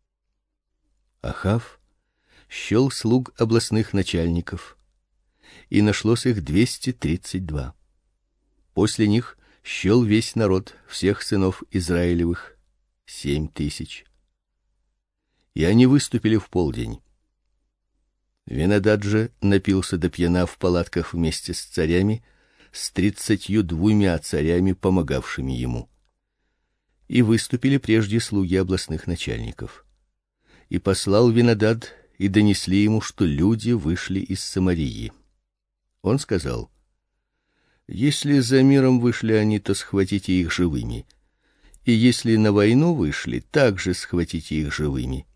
Ахав счел слуг областных начальников, и нашлось их 232. После них счел весь народ, всех сынов Израилевых, 7000. И они выступили в полдень. Венадад же напился до пьяна в палатках вместе с царями, с 32 царями, помогавшими ему. И выступили прежде слуги областных начальников. И послал Венадад, и донесли ему, что люди вышли из Самарии. Он сказал: если за миром вышли они, то схватите их живыми, и если на войну вышли, также схватите их живыми.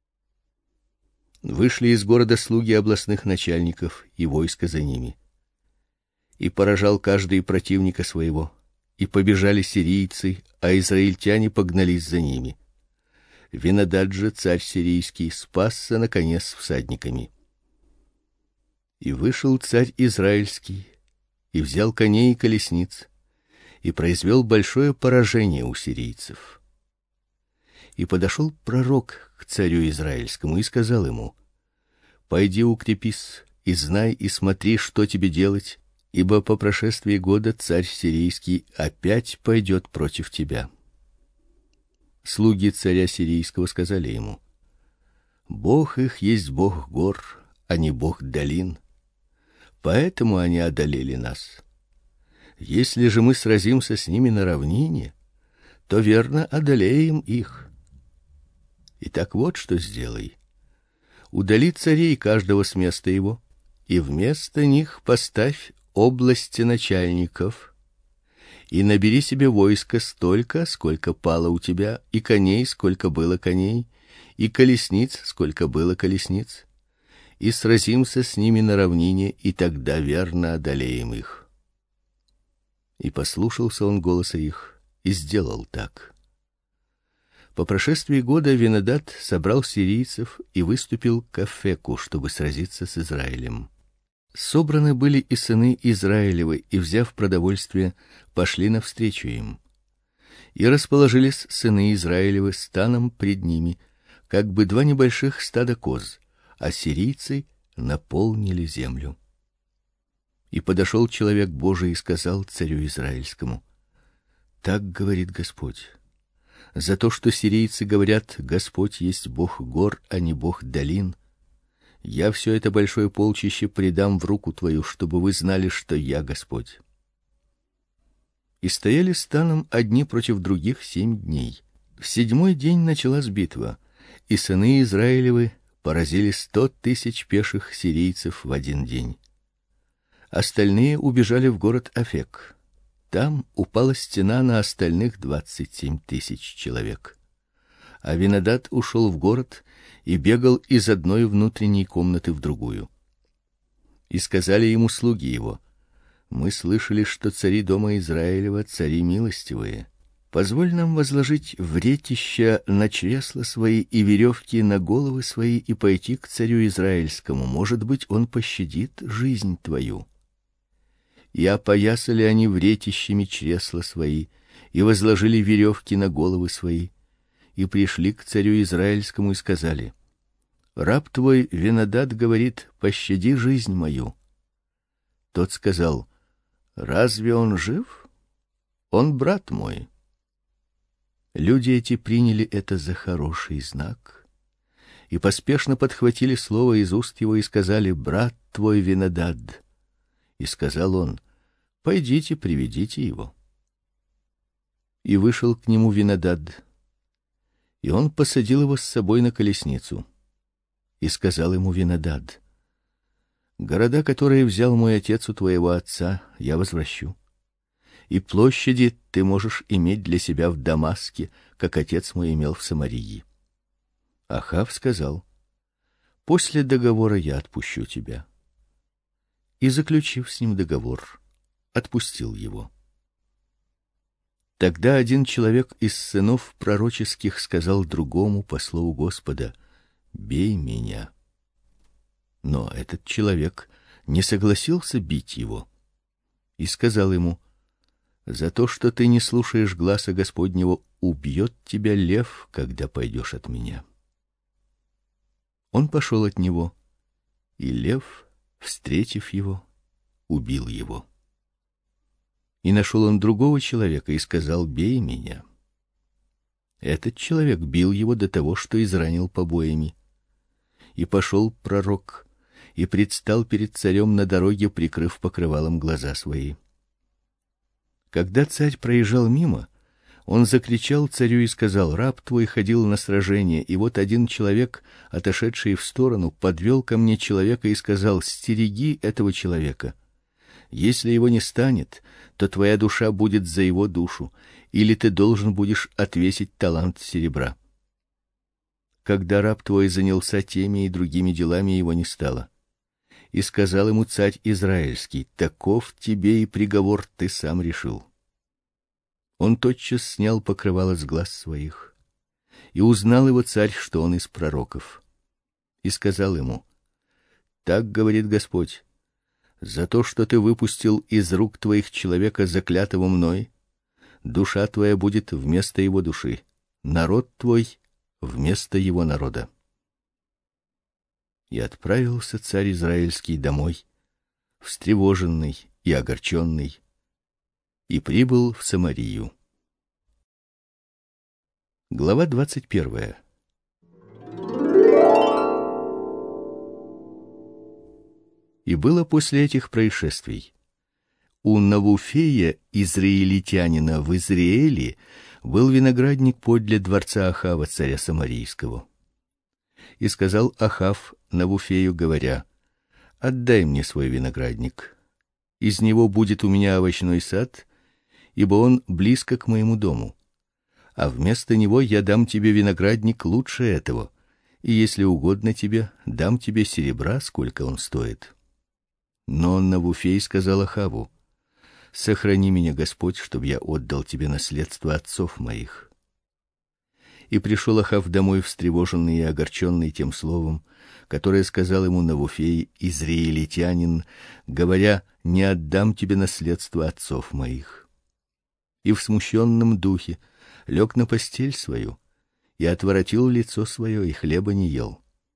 Вышли из города слуги областных начальников и войско за ними. И поражал каждый противника своего, и побежали сирийцы, а израильтяне погнались за ними. Винодад же, царь сирийский, спасся наконец всадниками. И вышел царь израильский, и взял коней и колесниц, и произвел большое поражение у сирийцев. И подошел пророк к царю израильскому и сказал ему: «Пойди укрепись, и знай, и смотри, что тебе делать, ибо по прошествии года царь сирийский опять пойдет против тебя». Слуги царя сирийского сказали ему: «Бог их есть Бог гор, а не Бог долин, поэтому они одолели нас. Если же мы сразимся с ними на равнине, то верно одолеем их. Итак, вот что сделай: удали царей каждого с места его, и вместо них поставь области начальников, и набери себе войско столько, сколько пало у тебя, и коней, сколько было коней, и колесниц, сколько было колесниц, и сразимся с ними на равнине, и тогда верно одолеем их». И послушался он голоса их, и сделал так. По прошествии года Винодад собрал сирийцев и выступил к Афеку, чтобы сразиться с Израилем. Собраны были и сыны Израилевы, и, взяв продовольствие, пошли навстречу им. И расположились сыны Израилевы станом пред ними, как бы два небольших стада коз, а сирийцы наполнили землю. И подошел человек Божий и сказал царю израильскому: «Так говорит Господь: за то, что сирийцы говорят: Господь есть Бог гор, а не Бог долин, я все это большое полчище предам в руку твою, чтобы вы знали, что я Господь». И стояли станом одни против других 7 дней. В 7-й день началась битва, и сыны Израилевы поразили 100 000 пеших сирийцев в один день. Остальные убежали в город Афек. Там упала стена на остальных 27 000 человек. А Винодад ушел в город и бегал из одной внутренней комнаты в другую. И сказали ему слуги его: «Мы слышали, что цари дома Израилева цари милостивые. Позволь нам возложить вретища на чресла свои и веревки на головы свои и пойти к царю израильскому. Может быть, он пощадит жизнь твою». И опоясали они вретищами чресла свои, и возложили веревки на головы свои, и пришли к царю израильскому и сказали: «Раб твой Винодад говорит: пощади жизнь мою». Тот сказал: «Разве он жив? Он брат мой». Люди эти приняли это за хороший знак и поспешно подхватили слово из уст его и сказали: «Брат твой Винодад». И сказал он: «Пойдите, приведите его». И вышел к нему Винодад, и он посадил его с собой на колесницу. И сказал ему Винодад: «Города, которые взял мой отец у твоего отца, я возвращу, и площади ты можешь иметь для себя в Дамаске, как отец мой имел в Самарии». Ахав сказал: «После договора я отпущу тебя». И, заключив с ним договор, отпустил его. Тогда один человек из сынов пророческих сказал другому по слову Господа: «Бей меня». Но этот человек не согласился бить его и сказал ему: «За то, что ты не слушаешь гласа Господнего, убьет тебя лев, когда пойдешь от меня». Он пошел от него, и лев, встретив его, убил его. И нашел он другого человека и сказал: «Бей меня». Этот человек бил его до того, что изранил побоями. И пошел пророк и предстал перед царем на дороге, прикрыв покрывалом глаза свои. Когда царь проезжал мимо, он закричал царю и сказал: «Раб твой ходил на сражение, и вот один человек, отошедший в сторону, подвел ко мне человека и сказал: стереги этого человека. Если его не станет, то твоя душа будет за его душу, или ты должен будешь отвесить талант серебра». Когда раб твой занялся теми и другими делами, его не стало. И сказал ему царь израильский: «Таков тебе и приговор, ты сам решил». Он тотчас снял покрывало с глаз своих И узнал его царь, что он из пророков. И сказал ему: так говорит Господь: за то, что ты выпустил из рук твоих человека, заклятого мной, душа твоя будет вместо его души, народ твой вместо его народа. И отправился царь Израильский домой, встревоженный и огорченный, и прибыл в Самарию. Глава 21. И было после этих происшествий: у Навуфея, израильтянина в Израиле, был виноградник подле дворца Ахава, царя Самарийского. И сказал Ахав Навуфею, говоря: отдай мне свой виноградник, из него будет у меня овощной сад, ибо он близко к моему дому. А вместо него я дам тебе виноградник лучше этого, и если угодно тебе, дам тебе серебра, сколько он стоит. Но Навуфей сказал Ахаву: сохрани меня, Господь, чтобы я отдал тебе наследство отцов моих. И пришел Ахав домой встревоженный и огорченный тем словом, которое сказал ему Навуфей, израильтянин, говоря: не отдам тебе наследство отцов моих. И в смущенном духе лег на постель свою, и отворотил лицо свое, и хлеба не ел.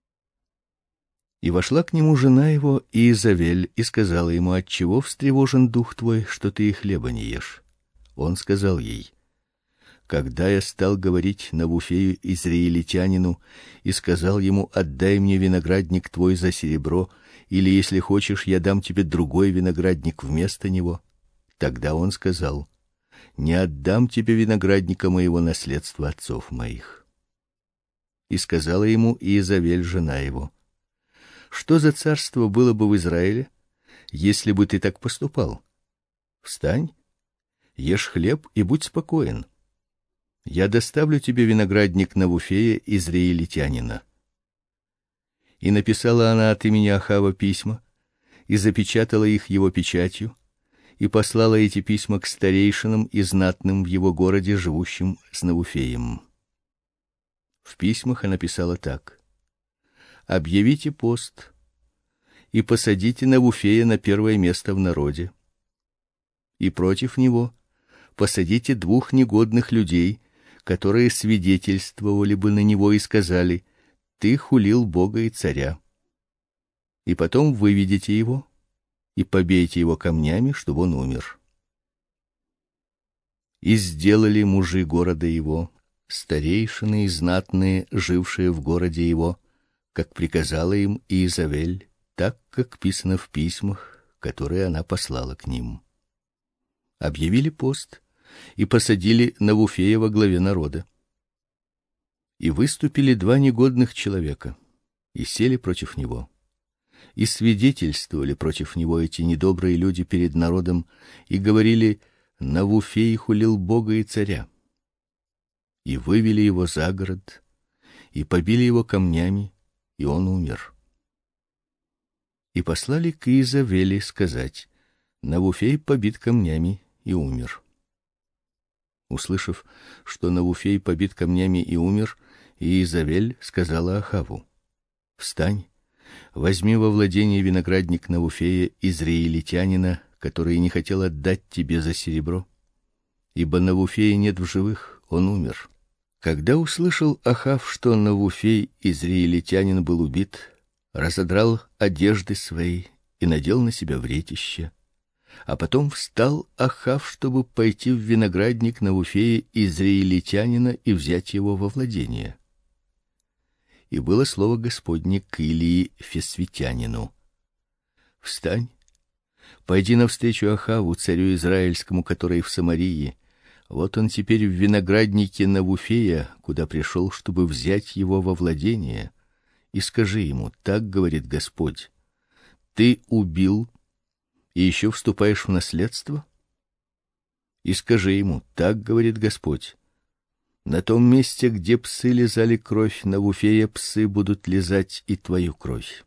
И вошла к нему жена его Иезавель и сказала ему: отчего встревожен дух твой, что ты и хлеба не ешь? Он сказал ей: когда я стал говорить Навуфею израильтянину и сказал ему: отдай мне виноградник твой за серебро, или, если хочешь, я дам тебе другой виноградник вместо него, тогда он сказал: не отдам тебе виноградника моего, наследства отцов моих. И сказала ему Иезавель, жена его: что за царство было бы в Израиле, если бы ты так поступал? Встань, ешь хлеб и будь спокоен. Я доставлю тебе виноградник Навуфея, израильтянина. И написала она от имени Ахава письма, и запечатала их его печатью, и послала эти письма к старейшинам и знатным в его городе, живущим с Навуфеем. В письмах она писала так: объявите пост и посадите Навуфея на первое место в народе. И против него посадите 2 негодных людей, которые свидетельствовали бы на него и сказали: ты хулил Бога и царя. И потом выведите его и побейте его камнями, чтобы он умер. И сделали мужи города его, старейшины и знатные, жившие в городе его, как приказала им Иезавель, так, как писано в письмах, которые она послала к ним. Объявили пост и посадили Навуфея во главе народа. И выступили 2 негодных человека и сели против него. И свидетельствовали против него эти недобрые люди перед народом и говорили: Навуфей хулил Бога и царя. И вывели его за город и побили его камнями, и он умер. И послали к Иезавели сказать: Навуфей побит камнями и умер. Услышав, что Навуфей побит камнями и умер, Иезавель сказала Ахаву: встань, возьми во владение виноградник Навуфея, израильтянина, который не хотел отдать тебе за серебро, ибо Навуфея нет в живых, он умер. Когда услышал Ахав, что Навуфей, израильтянин, был убит, разодрал одежды свои и надел на себя вретище. А потом встал Ахав, чтобы пойти в виноградник Навуфея, израильтянина, и взять его во владение. И было слово Господне к Илии Фесвитянину: встань, пойди навстречу Ахаву, царю израильскому, который в Самарии. Вот он теперь в винограднике Навуфея, куда пришел, чтобы взять его во владение. И скажи ему: так говорит Господь: ты убил и еще вступаешь в наследство? И скажи ему: так говорит Господь: на том месте, где псы лизали кровь Навуфея, псы будут лизать и твою кровь.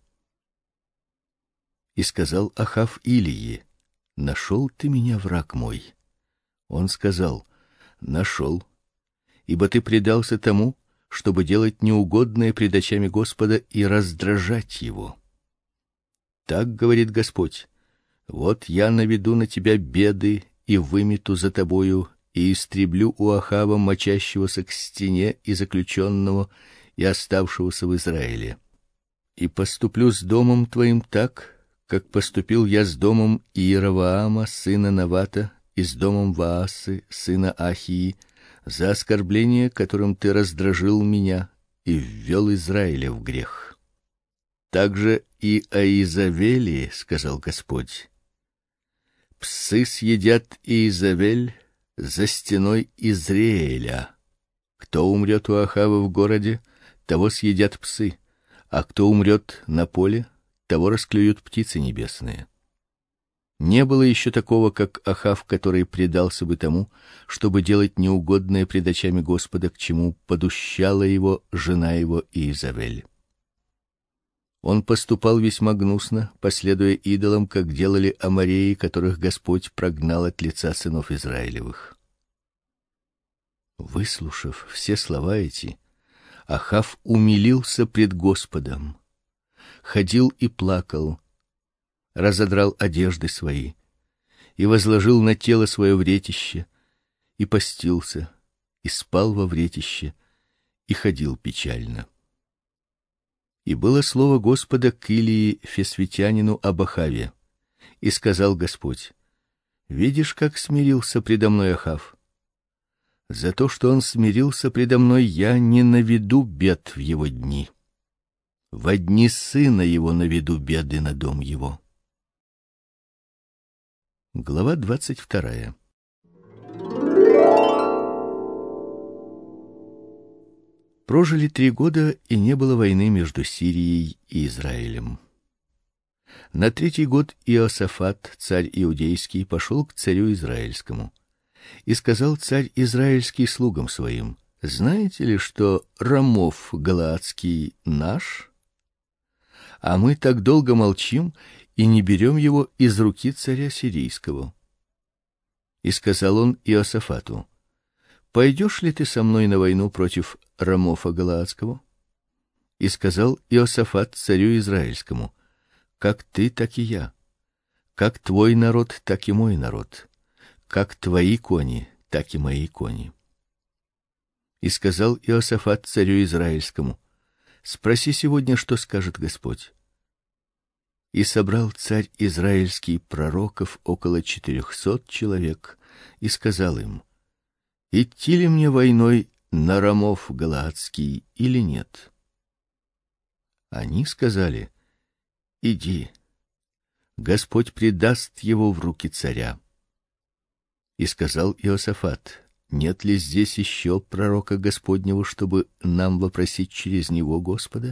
И сказал Ахав Илии: нашел ты меня, враг мой. Он сказал: нашел, ибо ты предался тому, чтобы делать неугодное пред очами Господа и раздражать его. Так говорит Господь: вот я наведу на тебя беды и вымету за тобою и истреблю у Ахава мочащегося к стене и заключенного и оставшегося в Израиле. И поступлю с домом твоим так, как поступил я с домом Иеровоама сына Навата и с домом Ваасы сына Ахии, за оскорбление, которым ты раздражил меня и ввел Израиля в грех. Также и о Иезавели сказал Господь: псы съедят Иезавель за стеной Израиля. Кто умрет у Ахава в городе, того съедят псы, а кто умрет на поле, того расклюют птицы небесные. Не было еще такого, как Ахав, который предался бы тому, чтобы делать неугодное пред очами Господа, к чему подущала его жена его Иезавель. Он поступал весьма гнусно, последуя идолам, как делали амореи, которых Господь прогнал от лица сынов Израилевых. Выслушав все слова эти, Ахав умилился пред Господом, ходил и плакал, разодрал одежды свои и возложил на тело свое вретище, и постился, и спал во вретище, и ходил печально. И было слово Господа к Илии Фесвитянину об Ахаве, и сказал Господь: видишь, как смирился предо мной Ахав? За то, что он смирился предо мной, я не наведу бед в его дни. Во дни сына его наведу беды на дом его. Глава 22. Прожили 3 года, и не было войны между Сирией и Израилем. На 3-й год Иосафат, царь иудейский, пошел к царю израильскому. И сказал царь израильский слугам своим: знаете ли, что Рамов галаадский наш? А мы так долго молчим и не берем его из руки царя сирийского. И сказал он Иосафату: пойдешь ли ты со мной на войну против Рамофа галаадского? И сказал Иосафат царю израильскому: как ты, так и я, как твой народ, так и мой народ, как твои кони, так и мои кони. И сказал Иосафат царю израильскому: спроси сегодня, что скажет Господь. И собрал царь израильский пророков около 400 человек и сказал им: идти ли мне войной на Рамов галаадский или нет? Они сказали: иди, Господь предаст его в руки царя. И сказал Иосафат: нет ли здесь еще пророка Господнего, чтобы нам вопросить через него Господа?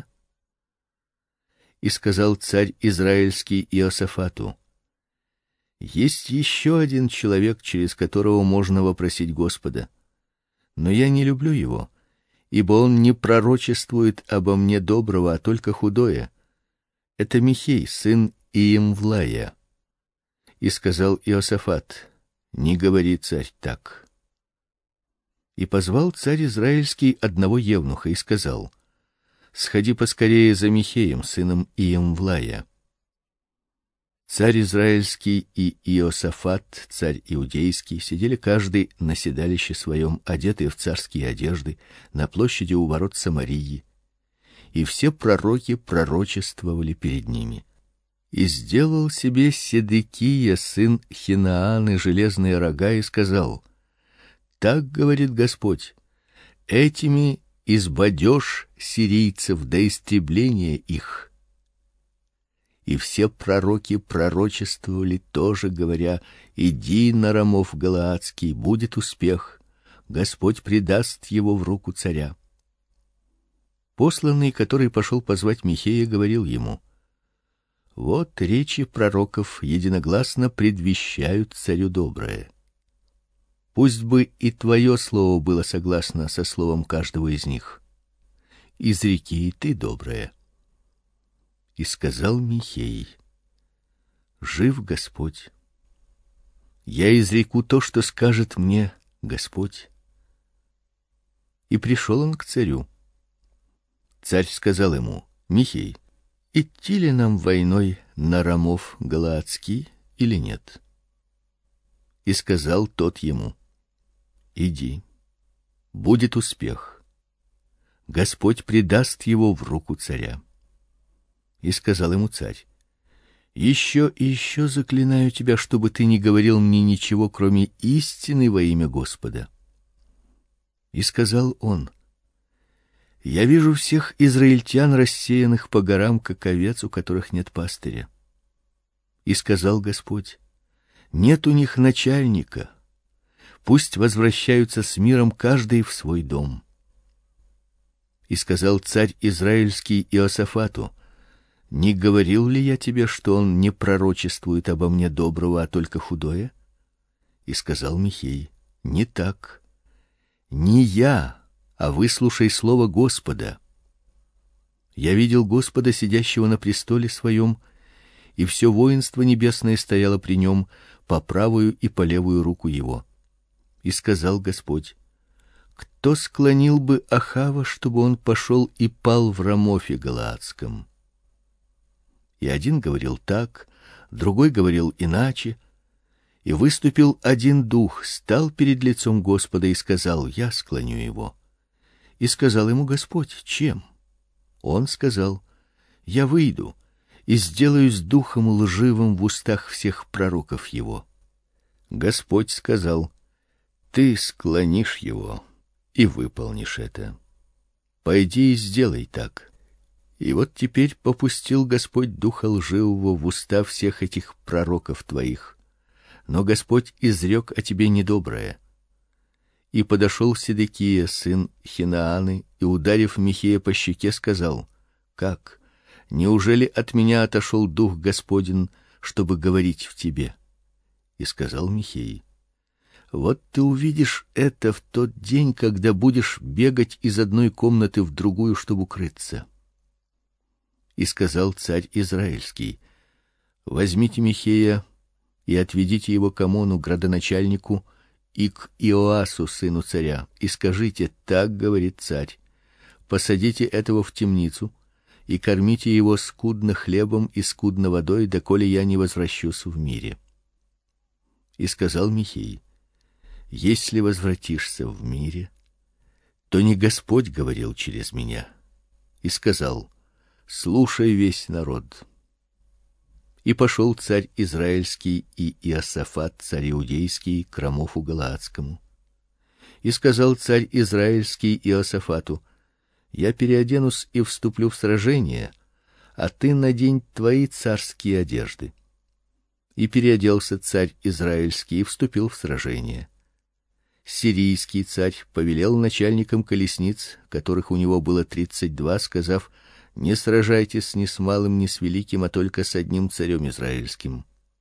И сказал царь израильский Иосафату: есть еще один человек, через которого можно вопросить Господа, но я не люблю его, ибо он не пророчествует обо мне доброго, а только худое. Это Михей, сын Иемвлая. И сказал Иосафат: не говори, царь, так. И позвал царь израильский одного евнуха и сказал: сходи поскорее за Михеем, сыном Иемвлая. Царь израильский и Иосафат, царь иудейский, сидели каждый на седалище своем, одетые в царские одежды, на площади у ворот Самарии, и все пророки пророчествовали перед ними. И сделал себе Седекия, сын Хинааны, железные рога и сказал: так говорит Господь: этими избадешь сирийцев до истребления их. И все пророки пророчествовали тоже, говоря: иди на Рамов галаадский, будет успех, Господь предаст его в руку царя. Посланный, который пошел позвать Михея, говорил ему: вот речи пророков единогласно предвещают царю доброе. Пусть бы и твое слово было согласно со словом каждого из них. Изреки и ты доброе. И сказал Михей: жив Господь, я изреку то, что скажет мне Господь. И пришел он к царю. Царь сказал ему: Михей, идти ли нам войной на Рамов галаадский или нет? И сказал тот ему: иди, будет успех. Господь предаст его в руку царя. И сказал ему царь: еще и еще заклинаю тебя, чтобы ты не говорил мне ничего, кроме истины во имя Господа. И сказал он: я вижу всех израильтян рассеянных по горам, как овец, у которых нет пастыря. И сказал Господь: нет у них начальника. Пусть возвращаются с миром каждый в свой дом. И сказал царь израильский Иосафату: не говорил ли я тебе, что он не пророчествует обо мне доброго, а только худое? И сказал Михей: не так. Не я, а выслушай слово Господа. Я видел Господа, сидящего на престоле своем, и все воинство небесное стояло при нем по правую и по левую руку его. И сказал Господь: кто склонил бы Ахава, чтобы он пошел и пал в Рамофе галаадском? И один говорил так, другой говорил иначе. И выступил один дух, стал перед лицом Господа и сказал: я склоню его. И сказал ему Господь: чем? Он сказал: я выйду и сделаюсь духом лживым в устах всех пророков его. Господь сказал: ты склонишь его и выполнишь это. Пойди и сделай так. И вот теперь попустил Господь духа лживого в уста всех этих пророков твоих. Но Господь изрек о тебе недоброе. И подошел Седекия, сын Хинааны, и, ударив Михея по щеке, сказал: как? Неужели от меня отошел дух Господень, чтобы говорить в тебе? И сказал Михей: вот ты увидишь это в тот день, когда будешь бегать из одной комнаты в другую, чтобы укрыться. И сказал царь израильский: возьмите Михея и отведите его к Амону, градоначальнику, и к Иоасу, сыну царя, и скажите: так говорит царь: посадите этого в темницу и кормите его скудно хлебом и скудно водой, доколе я не возвращусь в мире. И сказал Михей: если возвратишься в мире, то не Господь говорил через меня. И сказал: слушай весь народ. И пошел царь израильский и Иосафат, царь иудейский, к Рамофу галаадскому. И сказал царь израильский Иосафату: я переоденусь и вступлю в сражение, а ты надень твои царские одежды. И переоделся царь израильский и вступил в сражение. Сирийский царь повелел начальникам колесниц, которых у него было 32, сказав: не сражайтесь ни с малым, ни с великим, а только с одним царем израильским.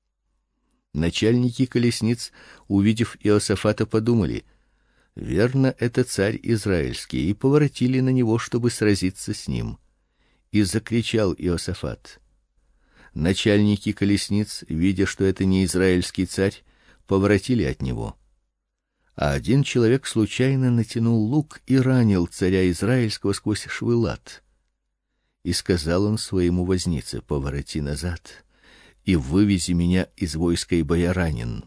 Начальники колесниц, увидев Иосафата, подумали: верно, это царь израильский, и поворотили на него, чтобы сразиться с ним. И закричал Иосафат. Начальники колесниц, видя, что это не израильский царь, поворотили от него. А один человек случайно натянул лук и ранил царя израильского сквозь швы лат. И сказал он своему вознице: повороти назад и вывези меня из войска, ибо я ранен.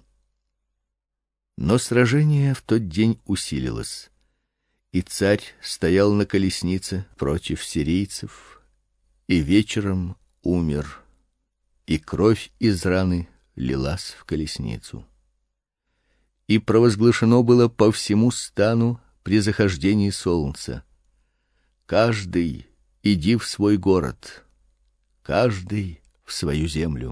Но сражение в тот день усилилось, и царь стоял на колеснице против сирийцев, и вечером умер, и кровь из раны лилась в колесницу. И провозглашено было по всему стану при захождении солнца: каждый иди в свой город, каждый в свою землю.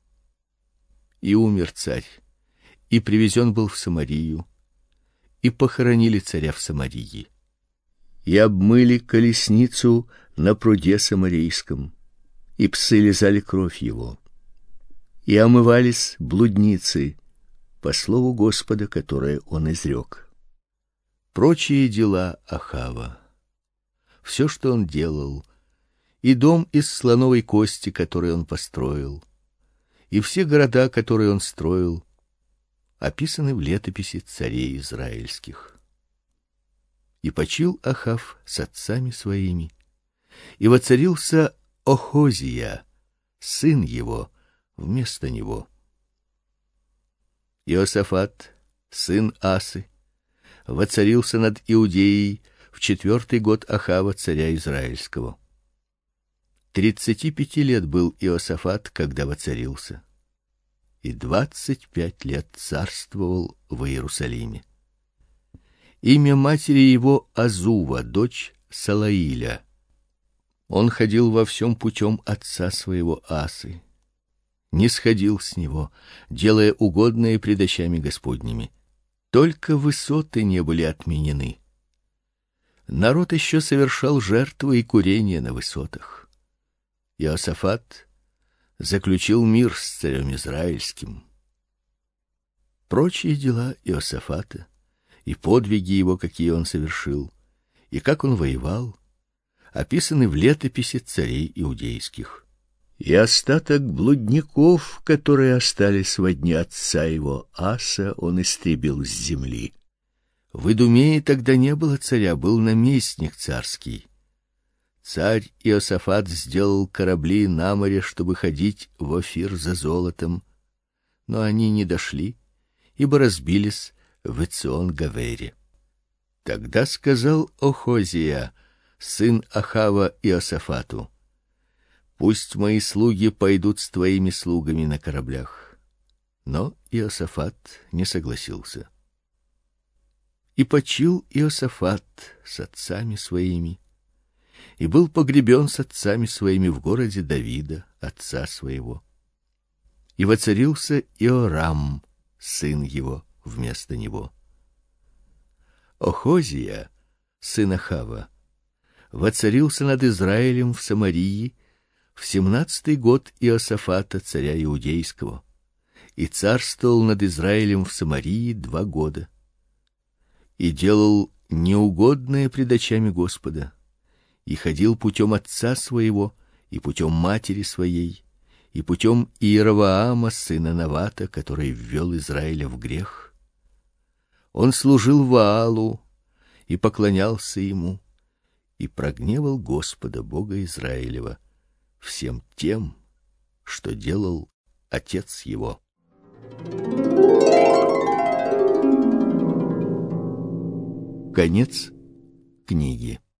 И умер царь, и привезен был в Самарию, и похоронили царя в Самарии. И обмыли колесницу на пруде Самарийском, и псы лизали кровь его. И омывались блудницы по слову Господа, которое он изрек. Прочие дела Ахава, все, что он делал, и дом из слоновой кости, который он построил, и все города, которые он строил, описаны в летописи царей израильских. И почил Ахав с отцами своими, и воцарился Охозия, сын его, вместо него. Иосафат, сын Асы, воцарился над Иудеей в 4-й год Ахава, царя израильского. 35 лет был Иосафат, когда воцарился, и 25 лет царствовал в Иерусалиме. Имя матери его Азува, дочь Салаиля. Он ходил во всем путем отца своего Асы, не сходил с него, делая угодное пред очами Господними. Только высоты не были отменены. Народ еще совершал жертвы и курение на высотах. Иосафат заключил мир с царем израильским. Прочие дела Иосафата и подвиги его, какие он совершил, и как он воевал, описаны в летописи царей иудейских. И остаток блудников, которые остались во дни отца его Аса, он истребил с земли. В Идумее тогда не было царя, был наместник царский. Царь Иосафат сделал корабли на море, чтобы ходить в Офир за золотом, но они не дошли, ибо разбились в Эцион-Гавере. Тогда сказал Охозия, сын Ахава, Иосафату: пусть мои слуги пойдут с твоими слугами на кораблях. Но Иосафат не согласился. И почил Иосафат с отцами своими, и был погребен с отцами своими в городе Давида, отца своего. И воцарился Иорам, сын его, вместо него. Охозия, сын Ахава, воцарился над Израилем в Самарии в 17-й год Иосафата, царя иудейского, и царствовал над Израилем в Самарии 2 года. И делал неугодное пред очами Господа, и ходил путем отца своего, и путем матери своей, и путем Иеровоама, сына Навата, который ввел Израиля в грех. Он служил Ваалу и поклонялся ему, и прогневал Господа, Бога Израилева, всем тем, что делал отец его. Конец книги.